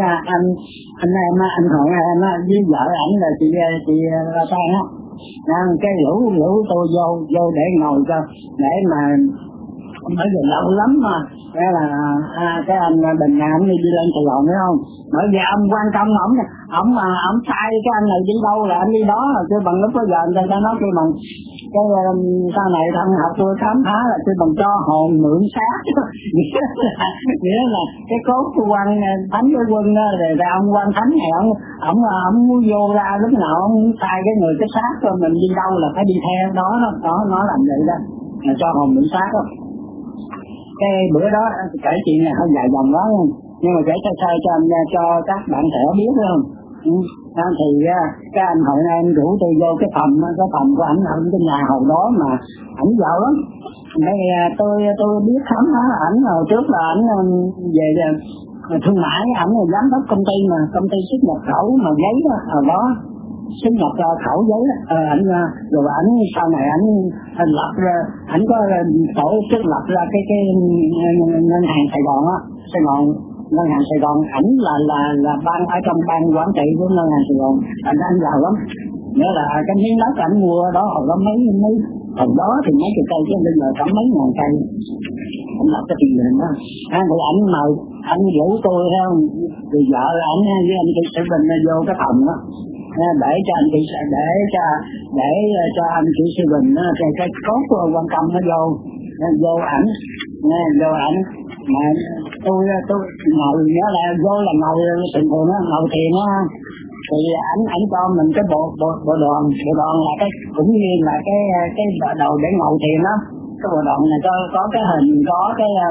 Hồng An với vợ ảnh là chị La Tan á, cái lũ tôi vô để ngồi cho để mà Bởi vì lâu lắm mà cái là cái anh Bình nhà anh đi lên Sài Gòn phải không? Bởi vì ông quan tâm ông sai cái anh này đi đâu là anh đi đó, chứ bằng lúc bây giờ người ta nói cái bằng cái sau này thân học tôi khám phá là tôi bằng cho hồn mượn xác nghĩa là cái cốt của quan thánh với quân đó, rồi ông quan thánh này ông muốn vô ra lúc nào ông sai cái người cái xác cho mình đi đâu là phải đi theo đó nó làm vậy đó, là cho hồn mượn xác đó. Cái bữa đó kể chuyện này hơi dài dòng quá không? Nhưng mà kể sơ cho các bạn trẻ biết không? Thì cái anh hội này anh rủ tôi vô cái phòng của ảnh ở cái nhà hồi đó mà ảnh giàu lắm. Đây tôi biết khám phá ảnh hồi trước là ảnh về thương mại, ảnh là giám đốc công ty xuất nhập khẩu mà giấy đó, hồi đó xuất nhập khẩu giấy ảnh rồi ảnh sau này ảnh lập ra, ảnh có tổ chức lập ra cái ngân hàng Sài Gòn á, ngân hàng Sài Gòn, ảnh là ban ở trong ban quản trị của ngân hàng Sài Gòn, anh giàu lắm. Nghĩa là cái miếng đất ảnh mua đó hồi đó mấy hồi đó thì mấy chục cây chứ bây giờ cả mấy ngàn cây. Anh lập cái tiền đó, thì ảnh mời anh rủ tôi theo, thì vợ ảnh với anh chị Sĩ Bình vô cái phòng đó để cho anh chị để cho anh chị Sĩ Bình cái cốt của quan tâm nó vô ảnh mà tôi ngồi nhớ là vô là ngồi bình thường á, ngồi thiền á, thì ảnh cho mình cái bộ đoàn là cái cũng như là cái đồ để ngồi thiền đó. Cái bộ đoàn này có cái hình, có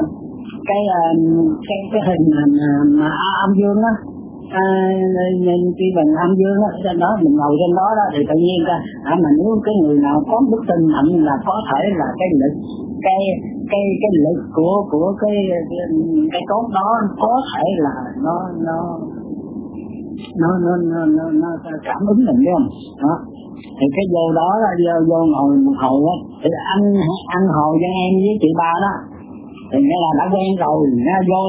cái hình mà âm dương á, khi bằng âm dương á, trên đó mình ngồi trên đó thì tự nhiên mà nếu cái người nào có đức tin mạnh là có thể là cái lực cái lực của cái cốt đó có thể là nó cảm ứng mình biết không? Đó. Thì cái vô đó là vô ngồi một hồi á, thì anh hồi cho em với chị ba đó thì nghĩa là đã quen rồi, vô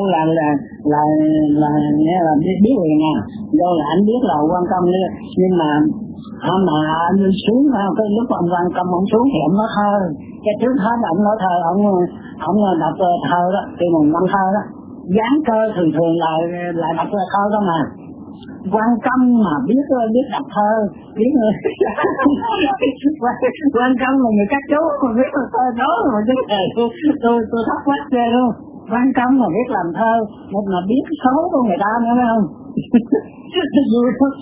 là nghĩa là biết liền à, vô là anh biết là quan tâm nữa, nhưng mà anh xuống cái lúc ông quan tâm ông xuống thì ông nói thơ, cái trước hết là ông nói thơ, ông đọc thơ đó, khi một năm thơ đó, dáng cơ thường là đọc thơ đó mà. Quan tâm mà biết đọc thơ, biết người quan tâm là người các chú mà biết là thơ đó mà chứ tôi thắc mắc ghê luôn. Quan tâm mà biết làm thơ, một mà biết xấu của người ta nữa phải không? Vui lắm.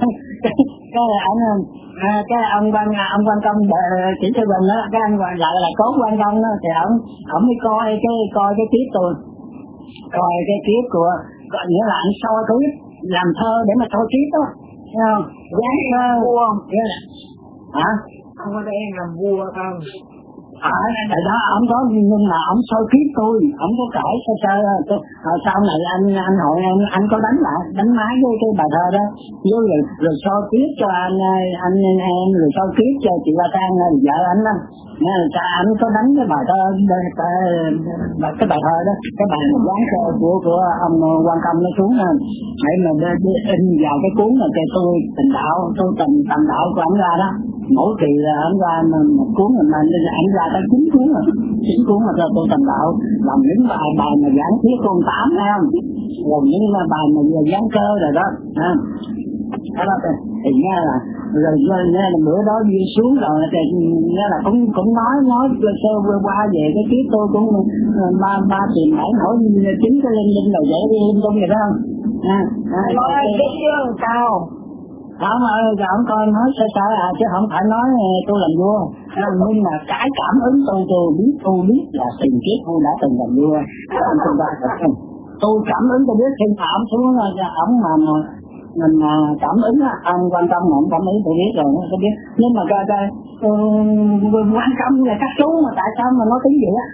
Cái ông quan tâm chỉ cho mình đó, cái anh gọi lại là cốt quan tâm đó, thì ông mới coi cái tiếp tôi, coi cái tiếp của, nghĩa là anh soi tiếp làm thơ để mà soi tiếp đó, thấy không? Dáng thơ vua nghĩa là hả? Không có đây làm vua không? Tại đó ông có, nhưng mà ông soi tiếp tôi, ông có kể sơ sau này anh hội anh có đánh máy với cái bài thơ đó, rồi soi tiếp cho anh em, rồi soi tiếp cho chị Ba Trang vợ anh đó, nên là anh có đánh cái bài thơ cái bài thơ đó, cái bài dáng thơ của ông quan tâm nó xuống để mà in vào cái cuốn là cái tôi tình đạo của anh ra đó. Mỗi kỳ là anh ra một cuốn mà anh ra tới 9 cuốn mà cho tôi thành đạo, làm những bài mà giảng thuyết con 8 thấy không, rồi những bài mà giảng cơ rồi đó đó thì nghe là rồi nghe là bữa đó đi xuống rồi thì nghe là cũng nói sơ qua về cái kiếp tôi cũng ba tìm hỏi chính cái linh rồi dễ đi linh tung vậy đó không? Nói cái chương cao Ông ơi, ông coi nói sơ chứ không phải nói tôi làm vua. Nhưng mà cái cảm ứng tôi biết là tiền kiếp tôi đã từng làm vua. Tôi cảm ứng tôi biết khi mà ông xuống ông mà mình cảm ứng á, ông quan tâm mà ông cảm ứng tôi biết rồi, tôi biết. Nhưng mà quan tâm là các chú mà tại sao mà nói tiếng gì á?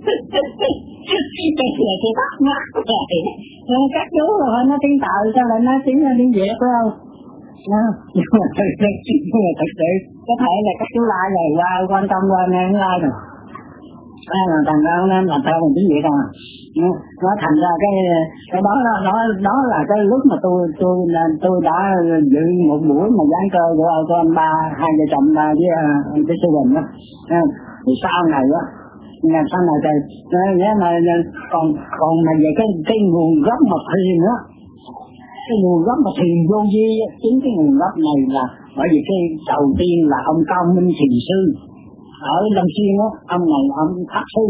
Cái này thì bắt mắt các chú rồi nói tiếng Tàu sao lại nói tiếng Việt phải không? Nhưng mà thật sự có thể là các chú lai này qua quan tâm qua nghe lai rồi là thành ra nên làm sao mình tiếng Việt không à. Nó thành ra cái đó là cái lúc mà tôi đã dự một buổi mà giảng cơ của anh ba, hai vợ chồng ba với cái sư Bình đó. Thì sau này đó Làm sao mà nếu mà còn mà về cái nguồn gốc mà thiền á, cái nguồn gốc mà thiền vô vi, chính cái nguồn gốc này là bởi vì cái đầu tiên là ông Cao Minh Thiền Sư ở Lâm Xuyên á, ông này ông pháp sư,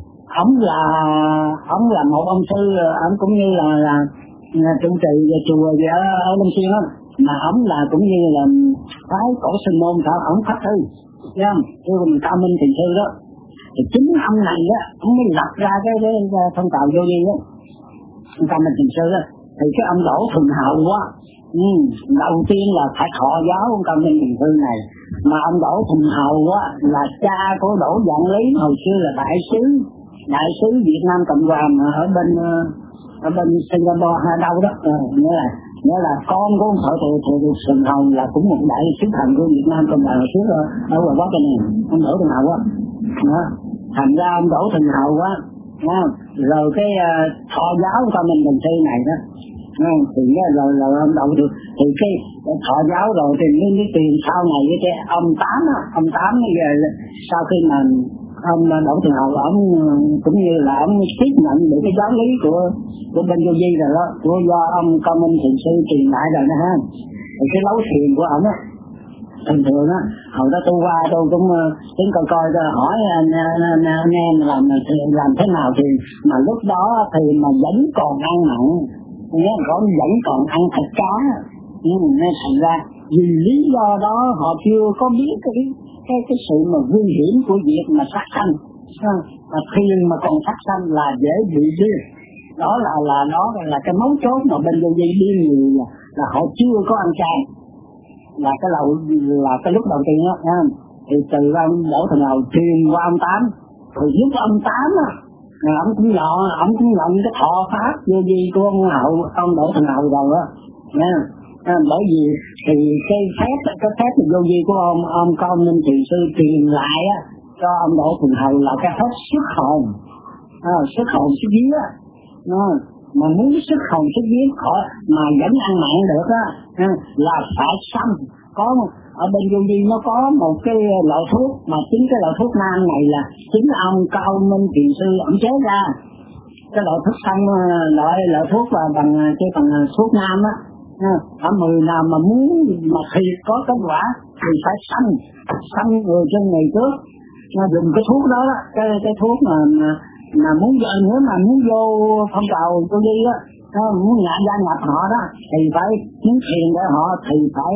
ông là một ông sư, ông cũng như là trụ trì về chùa ở Lâm Xuyên á, mà ông là cũng như là phái cổ sinh môn sao, ông pháp sư, thấy không? Cái Cao Minh Thiền Sư đó, thì chính ông này á, ông mới lập ra cái phong trào vô vi á, ông Cao Minh Thiền Sư á, thì cái ông Đỗ Thuần Hậu á, đầu tiên là phải thọ giáo ông Cao Minh Thiền Sư này, mà ông Đỗ Thuần Hậu á là cha của Đỗ Vạn Lý, hồi xưa là đại sứ Việt Nam Cộng hòa mà ở bên Singapore hay đâu đó, nghĩa là con của ông Thợ Thuần Hậu là cũng một đại sứ thần của Việt Nam Cộng hòa hồi trước ở ngoài Bắc này, ông Đỗ Thuần Hậu á, thành ra ông Đỗ Thuần Hậu á, rồi cái thọ giáo của mình Thiền Sư này đó, thì rồi ông Đậu thì cái thọ giáo rồi thì mới tiền sau này cái ông Tám sau khi mà ông Đỗ Thuần Hậu ông cũng như là ông tiếp nhận được cái giáo lý của bên vô vi rồi đó, của do ông Cao Minh Thiền Sư truyền lại rồi đó ha. Thì cái lối thiền của ông á, thường thường á, hồi đó tôi qua tôi cũng tính coi tôi hỏi anh em làm thế nào thì mà lúc đó thì mà vẫn còn ăn mặn, vẫn còn ăn thịt cá, nên thành ra vì lý do đó họ chưa có biết cái sự mà nguy hiểm của việc mà sát sanh, mà thiền mà còn sát sanh là dễ bị điên. Đó là cái mấu chốt mà bên vô vi điên nhiều là họ chưa có ăn chay, là cái lúc đầu tiên á, thì từ ông Đỗ Thuần Hậu truyền qua ông Tám, rồi giúp ông Tám á, ông cũng nhận cái thọ pháp vô vi của ông Đỗ Thuần Hậu rồi á, bởi vì thì cái phép vô vi của ông Cao Minh Thiền Sư truyền lại á cho ông Đỗ Thuần Hậu là cái phép xuất hồn xuất vía á, mà muốn xuất hồn xuất vía khỏi mà vẫn ăn mặn được á, là phải xăm. Có ở bên vô vi nó có một cái loại thuốc mà chính cái loại thuốc nam này là chính ông Cao Minh Thiền Sư ổng chế ra. Cái loại thuốc xăm, loại thuốc là bằng thuốc nam á, ở người nào mà muốn mà thiệt có kết quả thì phải xăm người trên người trước, dùng cái thuốc đó, cái thuốc mà muốn nữa mà muốn vô phong trào vô vi á, muốn gia nhập họ đó thì phải muốn thiền để họ thì phải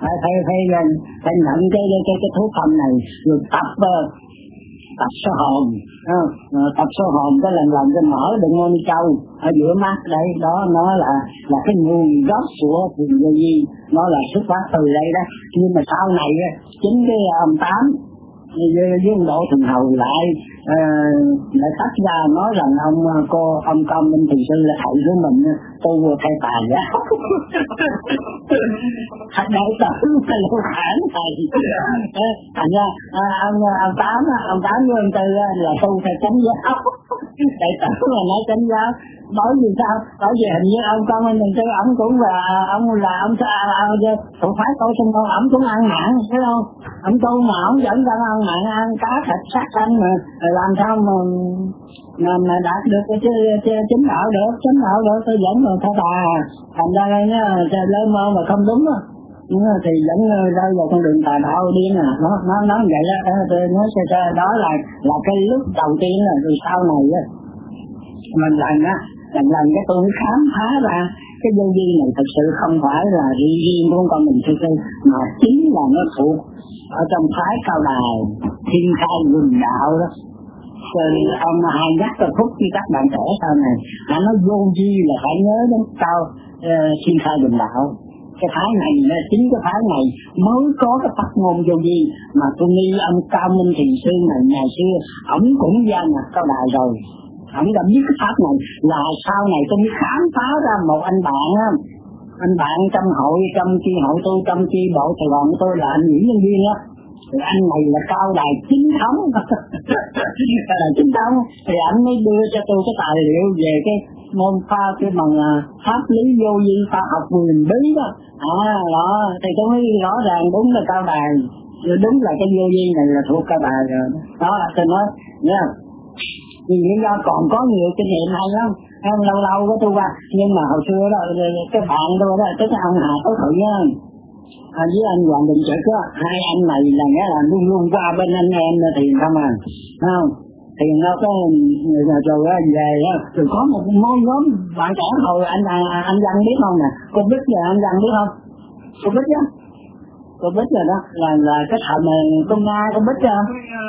nhận cái thuốc phẩm này, rồi tập số hồn, tập số hồn cái lần cái mở đừng ngôn châu ở giữa mắt đây đó, nó là cái nguồn gốc của thiền vô vi, nó là xuất phát từ đây đó. Nhưng mà sau này chính cái ông Tám với ông Đỗ Thuần Hậu lại tách ra nói rằng ông Cao Minh Thiền Sư là thầy của mình tu thay tài á, thành đại tử là lưu hãn thầy, thành ra ông Tám với ông Tư là tu theo chánh giáo, đại tử là nói chánh giáo. Bởi vì sao? Bởi vì hình như ông Cao Minh Thiền Sư ông cũng là ông thuộc phái cổ sinh môn, ông cũng ăn mặn, thấy không? Ông tu mà ông vẫn đang ăn mặn, ăn cá thịt sát sanh mà làm sao mà đạt được cái chính đạo được tôi vẫn còn theo bà, thành ra lấy mơ mà không đúng á, thì vẫn rơi vào con đường tà đạo điên nó vậy đó. Tôi nói sơ đó là cái lúc đầu tiên là từ sau này á mình lần cái tôi khám phá ra cái vô vi này thực sự không phải là riêng của con mình sư mà chính là nó thuộc ở trong phái Cao Đài Thiên Khai Quỳnh Đạo đó. Rồi ông hay nhắc tới phút khi các bạn trẻ sau này nó vô vi là phải nhớ đến Thiên Khai Quỳnh Đạo. Cái phái này chính cái phái này mới có cái pháp môn vô vi, mà tôi nghĩ ông Cao Minh Thiền Sư này ngày xưa ổng cũng gia nhập Cao Đài rồi, ổng đã biết cái pháp này. Là sau này tôi mới khám phá ra một anh bạn trong chi hội tôi, trong chi bộ Sài Gòn của tôi là anh Nguyễn Nhân Viên á. Thì anh này là Cao Đài chính thống chính thống, thì anh mới đưa cho tôi cái tài liệu về cái môn cái bằng pháp lý vô vi khoa học quyền bí đó. Đó thì tôi mới rõ ràng đúng là Cao Đài, đúng là cái vô vi này là thuộc Cao Đài rồi. Đó tôi nói nha, Vì lý do còn có nhiều kinh nghiệm hay lắm, lâu lâu có tu qua. Nhưng mà hồi xưa đó cái bạn tôi đó, tức là ông Hà Tối Thụy á, với anh Hoàng Đình Trực á, hai anh này là nghĩa là luôn luôn qua bên anh em thiền không à, không? Thiền nó có rồi về á, rồi có một môn nhóm bạn trẻ hồi anh Văn biết không nè, cô Bích giờ anh Văn biết không? Cô Bích á, cô Bích rồi đó là cái thằng con Nga cô Bích á,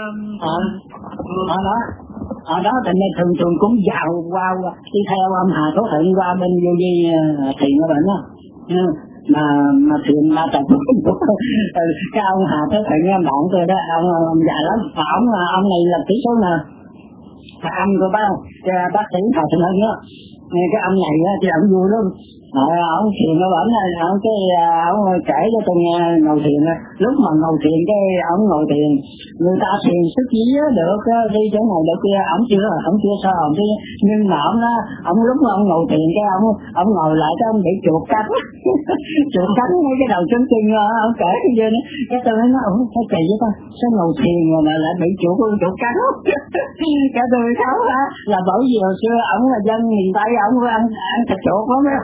ở đó tình nên thường cũng giàu qua đi theo ông Hà Thố Thịnh qua bên vô vi thiền ở bệnh đó, mà thiền mà tập cái ông Hà Thố Thịnh bạn tôi đó, ông già lắm, ông này là kỹ số nè, anh của bác sĩ Hà Thịnh Hưng đó, cái ông này thì ông vui lắm. Ông thiền ở bển này, ông kể cho tôi nghe ngồi thiền, lúc mà ngồi thiền cái ông ngồi thiền, người ta thiền sức dí được đi chỗ này chỗ kia, ông chưa sao ông chứ, nhưng mà ông lúc mà ông ngồi thiền cái ông ngồi lại cái ông bị chuột cắn chuột cắn cái đầu chân chân, ông kể cái gì nữa, cái tôi nói ông sao kỳ vậy ta, sao ngồi thiền mà lại bị chuột cắn cái tôi kháo là bởi vì hồi xưa ông là dân miền Tây, ông ăn thịt chuột lắm đó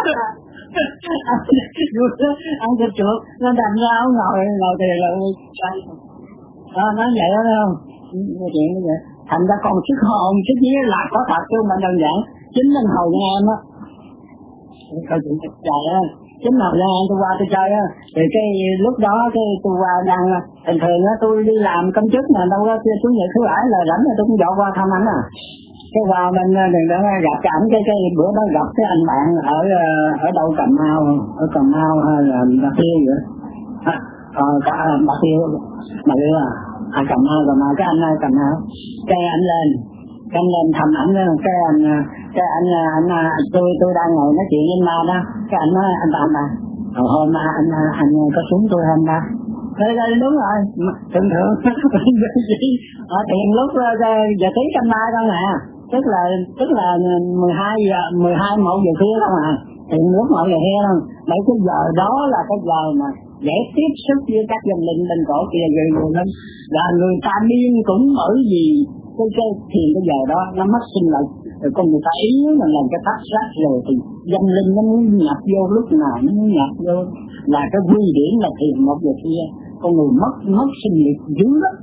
ăn thịt chuột nó thành ra ông ngồi thì là nói vậy đó không, chuyện như vậy thành ra còn sức hồn sức vía là có thật chứ mà đơn giản. Chính linh hồn em á, câu chuyện thật trời á, chính hồi ra tôi qua tôi chơi á, thì cái lúc đó cái tôi qua đang bình thường á, tôi đi làm công chức mà đâu có chủ nhật thứ bảy là rảnh rồi tôi cũng dọn qua thăm anh à. Cái vào bên đừng đó gặp ảnh cái bữa đó gặp cái anh bạn ở đâu Cà Mau hay là Bạc Liêu vậy, Bạc Liêu Cà Mau cái anh Cà Mau, cái anh lên thăm ảnh, cái anh tôi đang ngồi nói chuyện với ma đó, cái anh nói anh bạn mà hôm anh có xuống tôi không ta? Thế đây đúng rồi, thường tiền lúc giờ tí canh ba đâu nè, tức là 12 1 giờ khuya đâu mà, tiền lúc 1 giờ khuya đâu, mấy cái giờ đó là cái giờ mà dễ tiếp xúc với các dân linh bên cổ kia người lắm, là người ta điên cũng bởi vì cái thiền cái giờ đó nó mất sinh lực, rồi con người ta yếu mà làm cái tắt rác rồi thì dân linh nó muốn nhập vô lúc nào nó muốn nhập vô, là cái quy điển là thiền 1 giờ kia, con người mất sinh lực dữ lắm.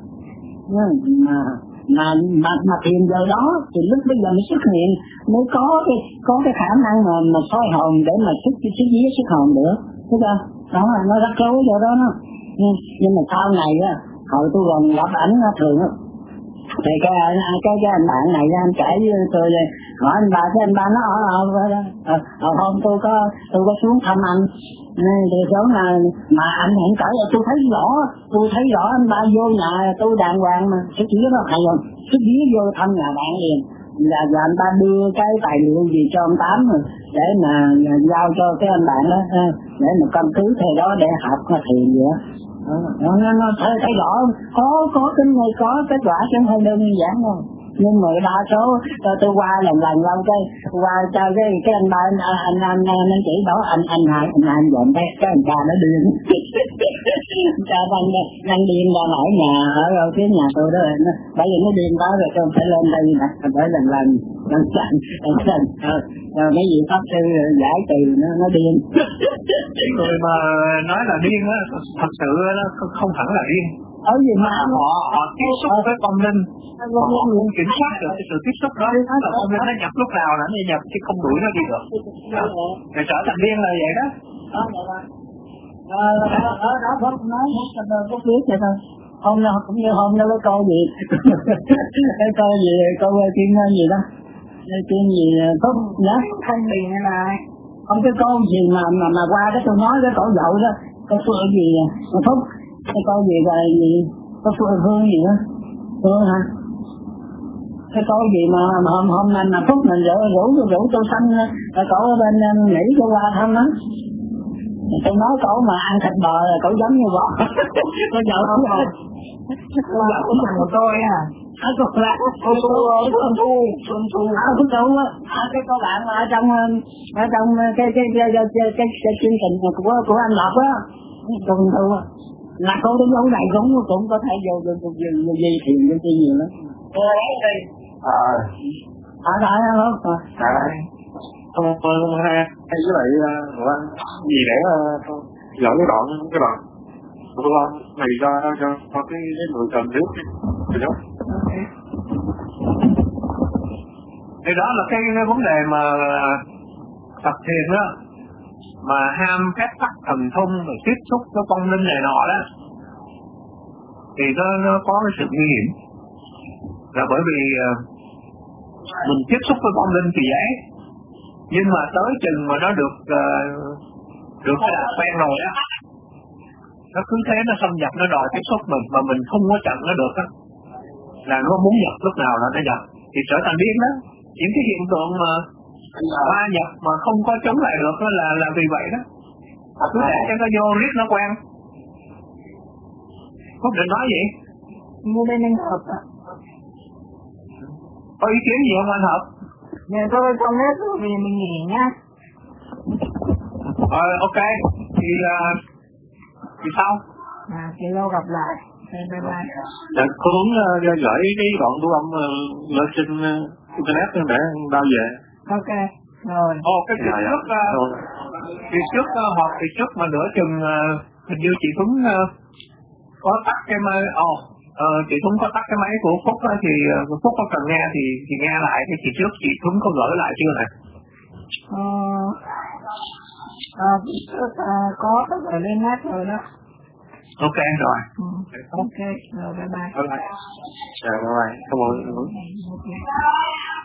Mà thiền giờ đó thì lúc bây giờ mới xuất hiện, mới có cái khả năng mà soi hồn để mà xuất vía xuất hồn được, thấy không? Đó là nó rắc rối giờ đó. Nhưng mà sau này á, hồi tôi còn gặp ảnh thường á, thì cái anh bạn này anh kể với tôi hỏi anh ba, cái anh ba nói hôm tôi có xuống thăm anh, thì chỗ nào mà anh hẹn cỡ là tôi thấy rõ anh ba vô nhà tôi đàng hoàng mà cái chỉ nó hay không, cái dí vô thăm nhà bạn liền là anh ta đưa cái tài liệu gì cho ông Tám rồi để mà giao cho cái anh bạn đó để mà căn cứ theo đó để học thiền vậy. Nó thấy rõ có cái này có kết quả chứ không phải đơn giản đâu. Nhưng mà đa số tôi qua lần lâu cái qua cho cái anh ba anh chỉ bảo anh dọn cái anh ba nó điên cha đang điên ra ở nhà ở phía nhà tôi đó, bởi vì nó điên đó rồi tôi phải lên đây nè, phải lần mấy vị pháp sư giải trừ nó điên. Người mà nói là điên á, thật sự nó không hẳn là điên. Ở gì mà họ tiếp xúc với tâm linh, họ không kiểm soát được cái sự tiếp xúc đó, là tâm linh nó nhập lúc nào là nó nhập chứ không đuổi nó đi được. Rồi trở thành điên là vậy đó. Ở đó Phúc nói Phúc biết vậy thôi. Hôm nào cũng như hôm đó cái câu gì cái câu gì câu chuyên gì đó, chuyên gì Phúc nhớ không bị là không, cái câu gì mà qua cái tôi nói cái cổ dậu đó, cái phương gì Phúc, cái câu gì rồi gì có phương gì đó, phương hả, cái câu gì mà hôm nay mà Phúc mình rủ tôi xanh rồi cổ ở bên Mỹ cho qua thăm đó. Tôi nói cổ mà ăn thịt bò là cổ giống như bò. Có vợ không rồi. Cô vợ của mình của tôi à. Cô là Xuân Thu á. Cái cô bạn ở trong cái chương trình của anh Lộc á, Xuân Thu á, là cô đến lâu này cũng có thể vô gì thiền vô chi nhiều lắm. Đại không? Không hay với lại gì để gửi cái đoạn đúng không? Này cho cái người cần nước được không? Thì đó là cái vấn đề mà tập thiền đó, mà ham phép tắc thần thông rồi tiếp xúc với vong linh này nọ đó, thì nó có cái sự nguy hiểm, là bởi vì mình tiếp xúc với vong linh thì dễ, nhưng mà tới chừng mà nó được cái đà quen rồi á, nó cứ thế nó xâm nhập, nó đòi tiếp xúc mình mà mình không có chặn nó được á, là nó muốn nhập lúc nào là nó nhập, thì trở thành điên đó. Những cái hiện tượng mà ma nhập mà không có chống lại được đó là vì vậy đó. Cứ để cho nó vô riết nó quen. Phúc định nói gì? Mua bên anh Hợp ạ. Có ý kiến gì không anh Hợp? Dạ tôi không hết rồi vì mình nghỉ nhá. Ok. Thì sao? Thì lâu gặp lại. Bye bye. Có muốn gửi cái đoạn thu âm lên trên internet để bao về. Ok. Rồi. Cái kỳ trước họp kỳ trước mà nửa chừng hình như chị Tuấn có tắt cái máy. Chị Tuấn có tắt cái máy của Phúc đó, thì Phúc có cần nghe thì nghe lại cái kỳ trước chị Tuấn có gửi lại chưa này? Có gửi lên hết rồi đó. Ok rồi. Ok rồi bye bye. Bye bye. Chào bye bye. Cảm ơn. Okay.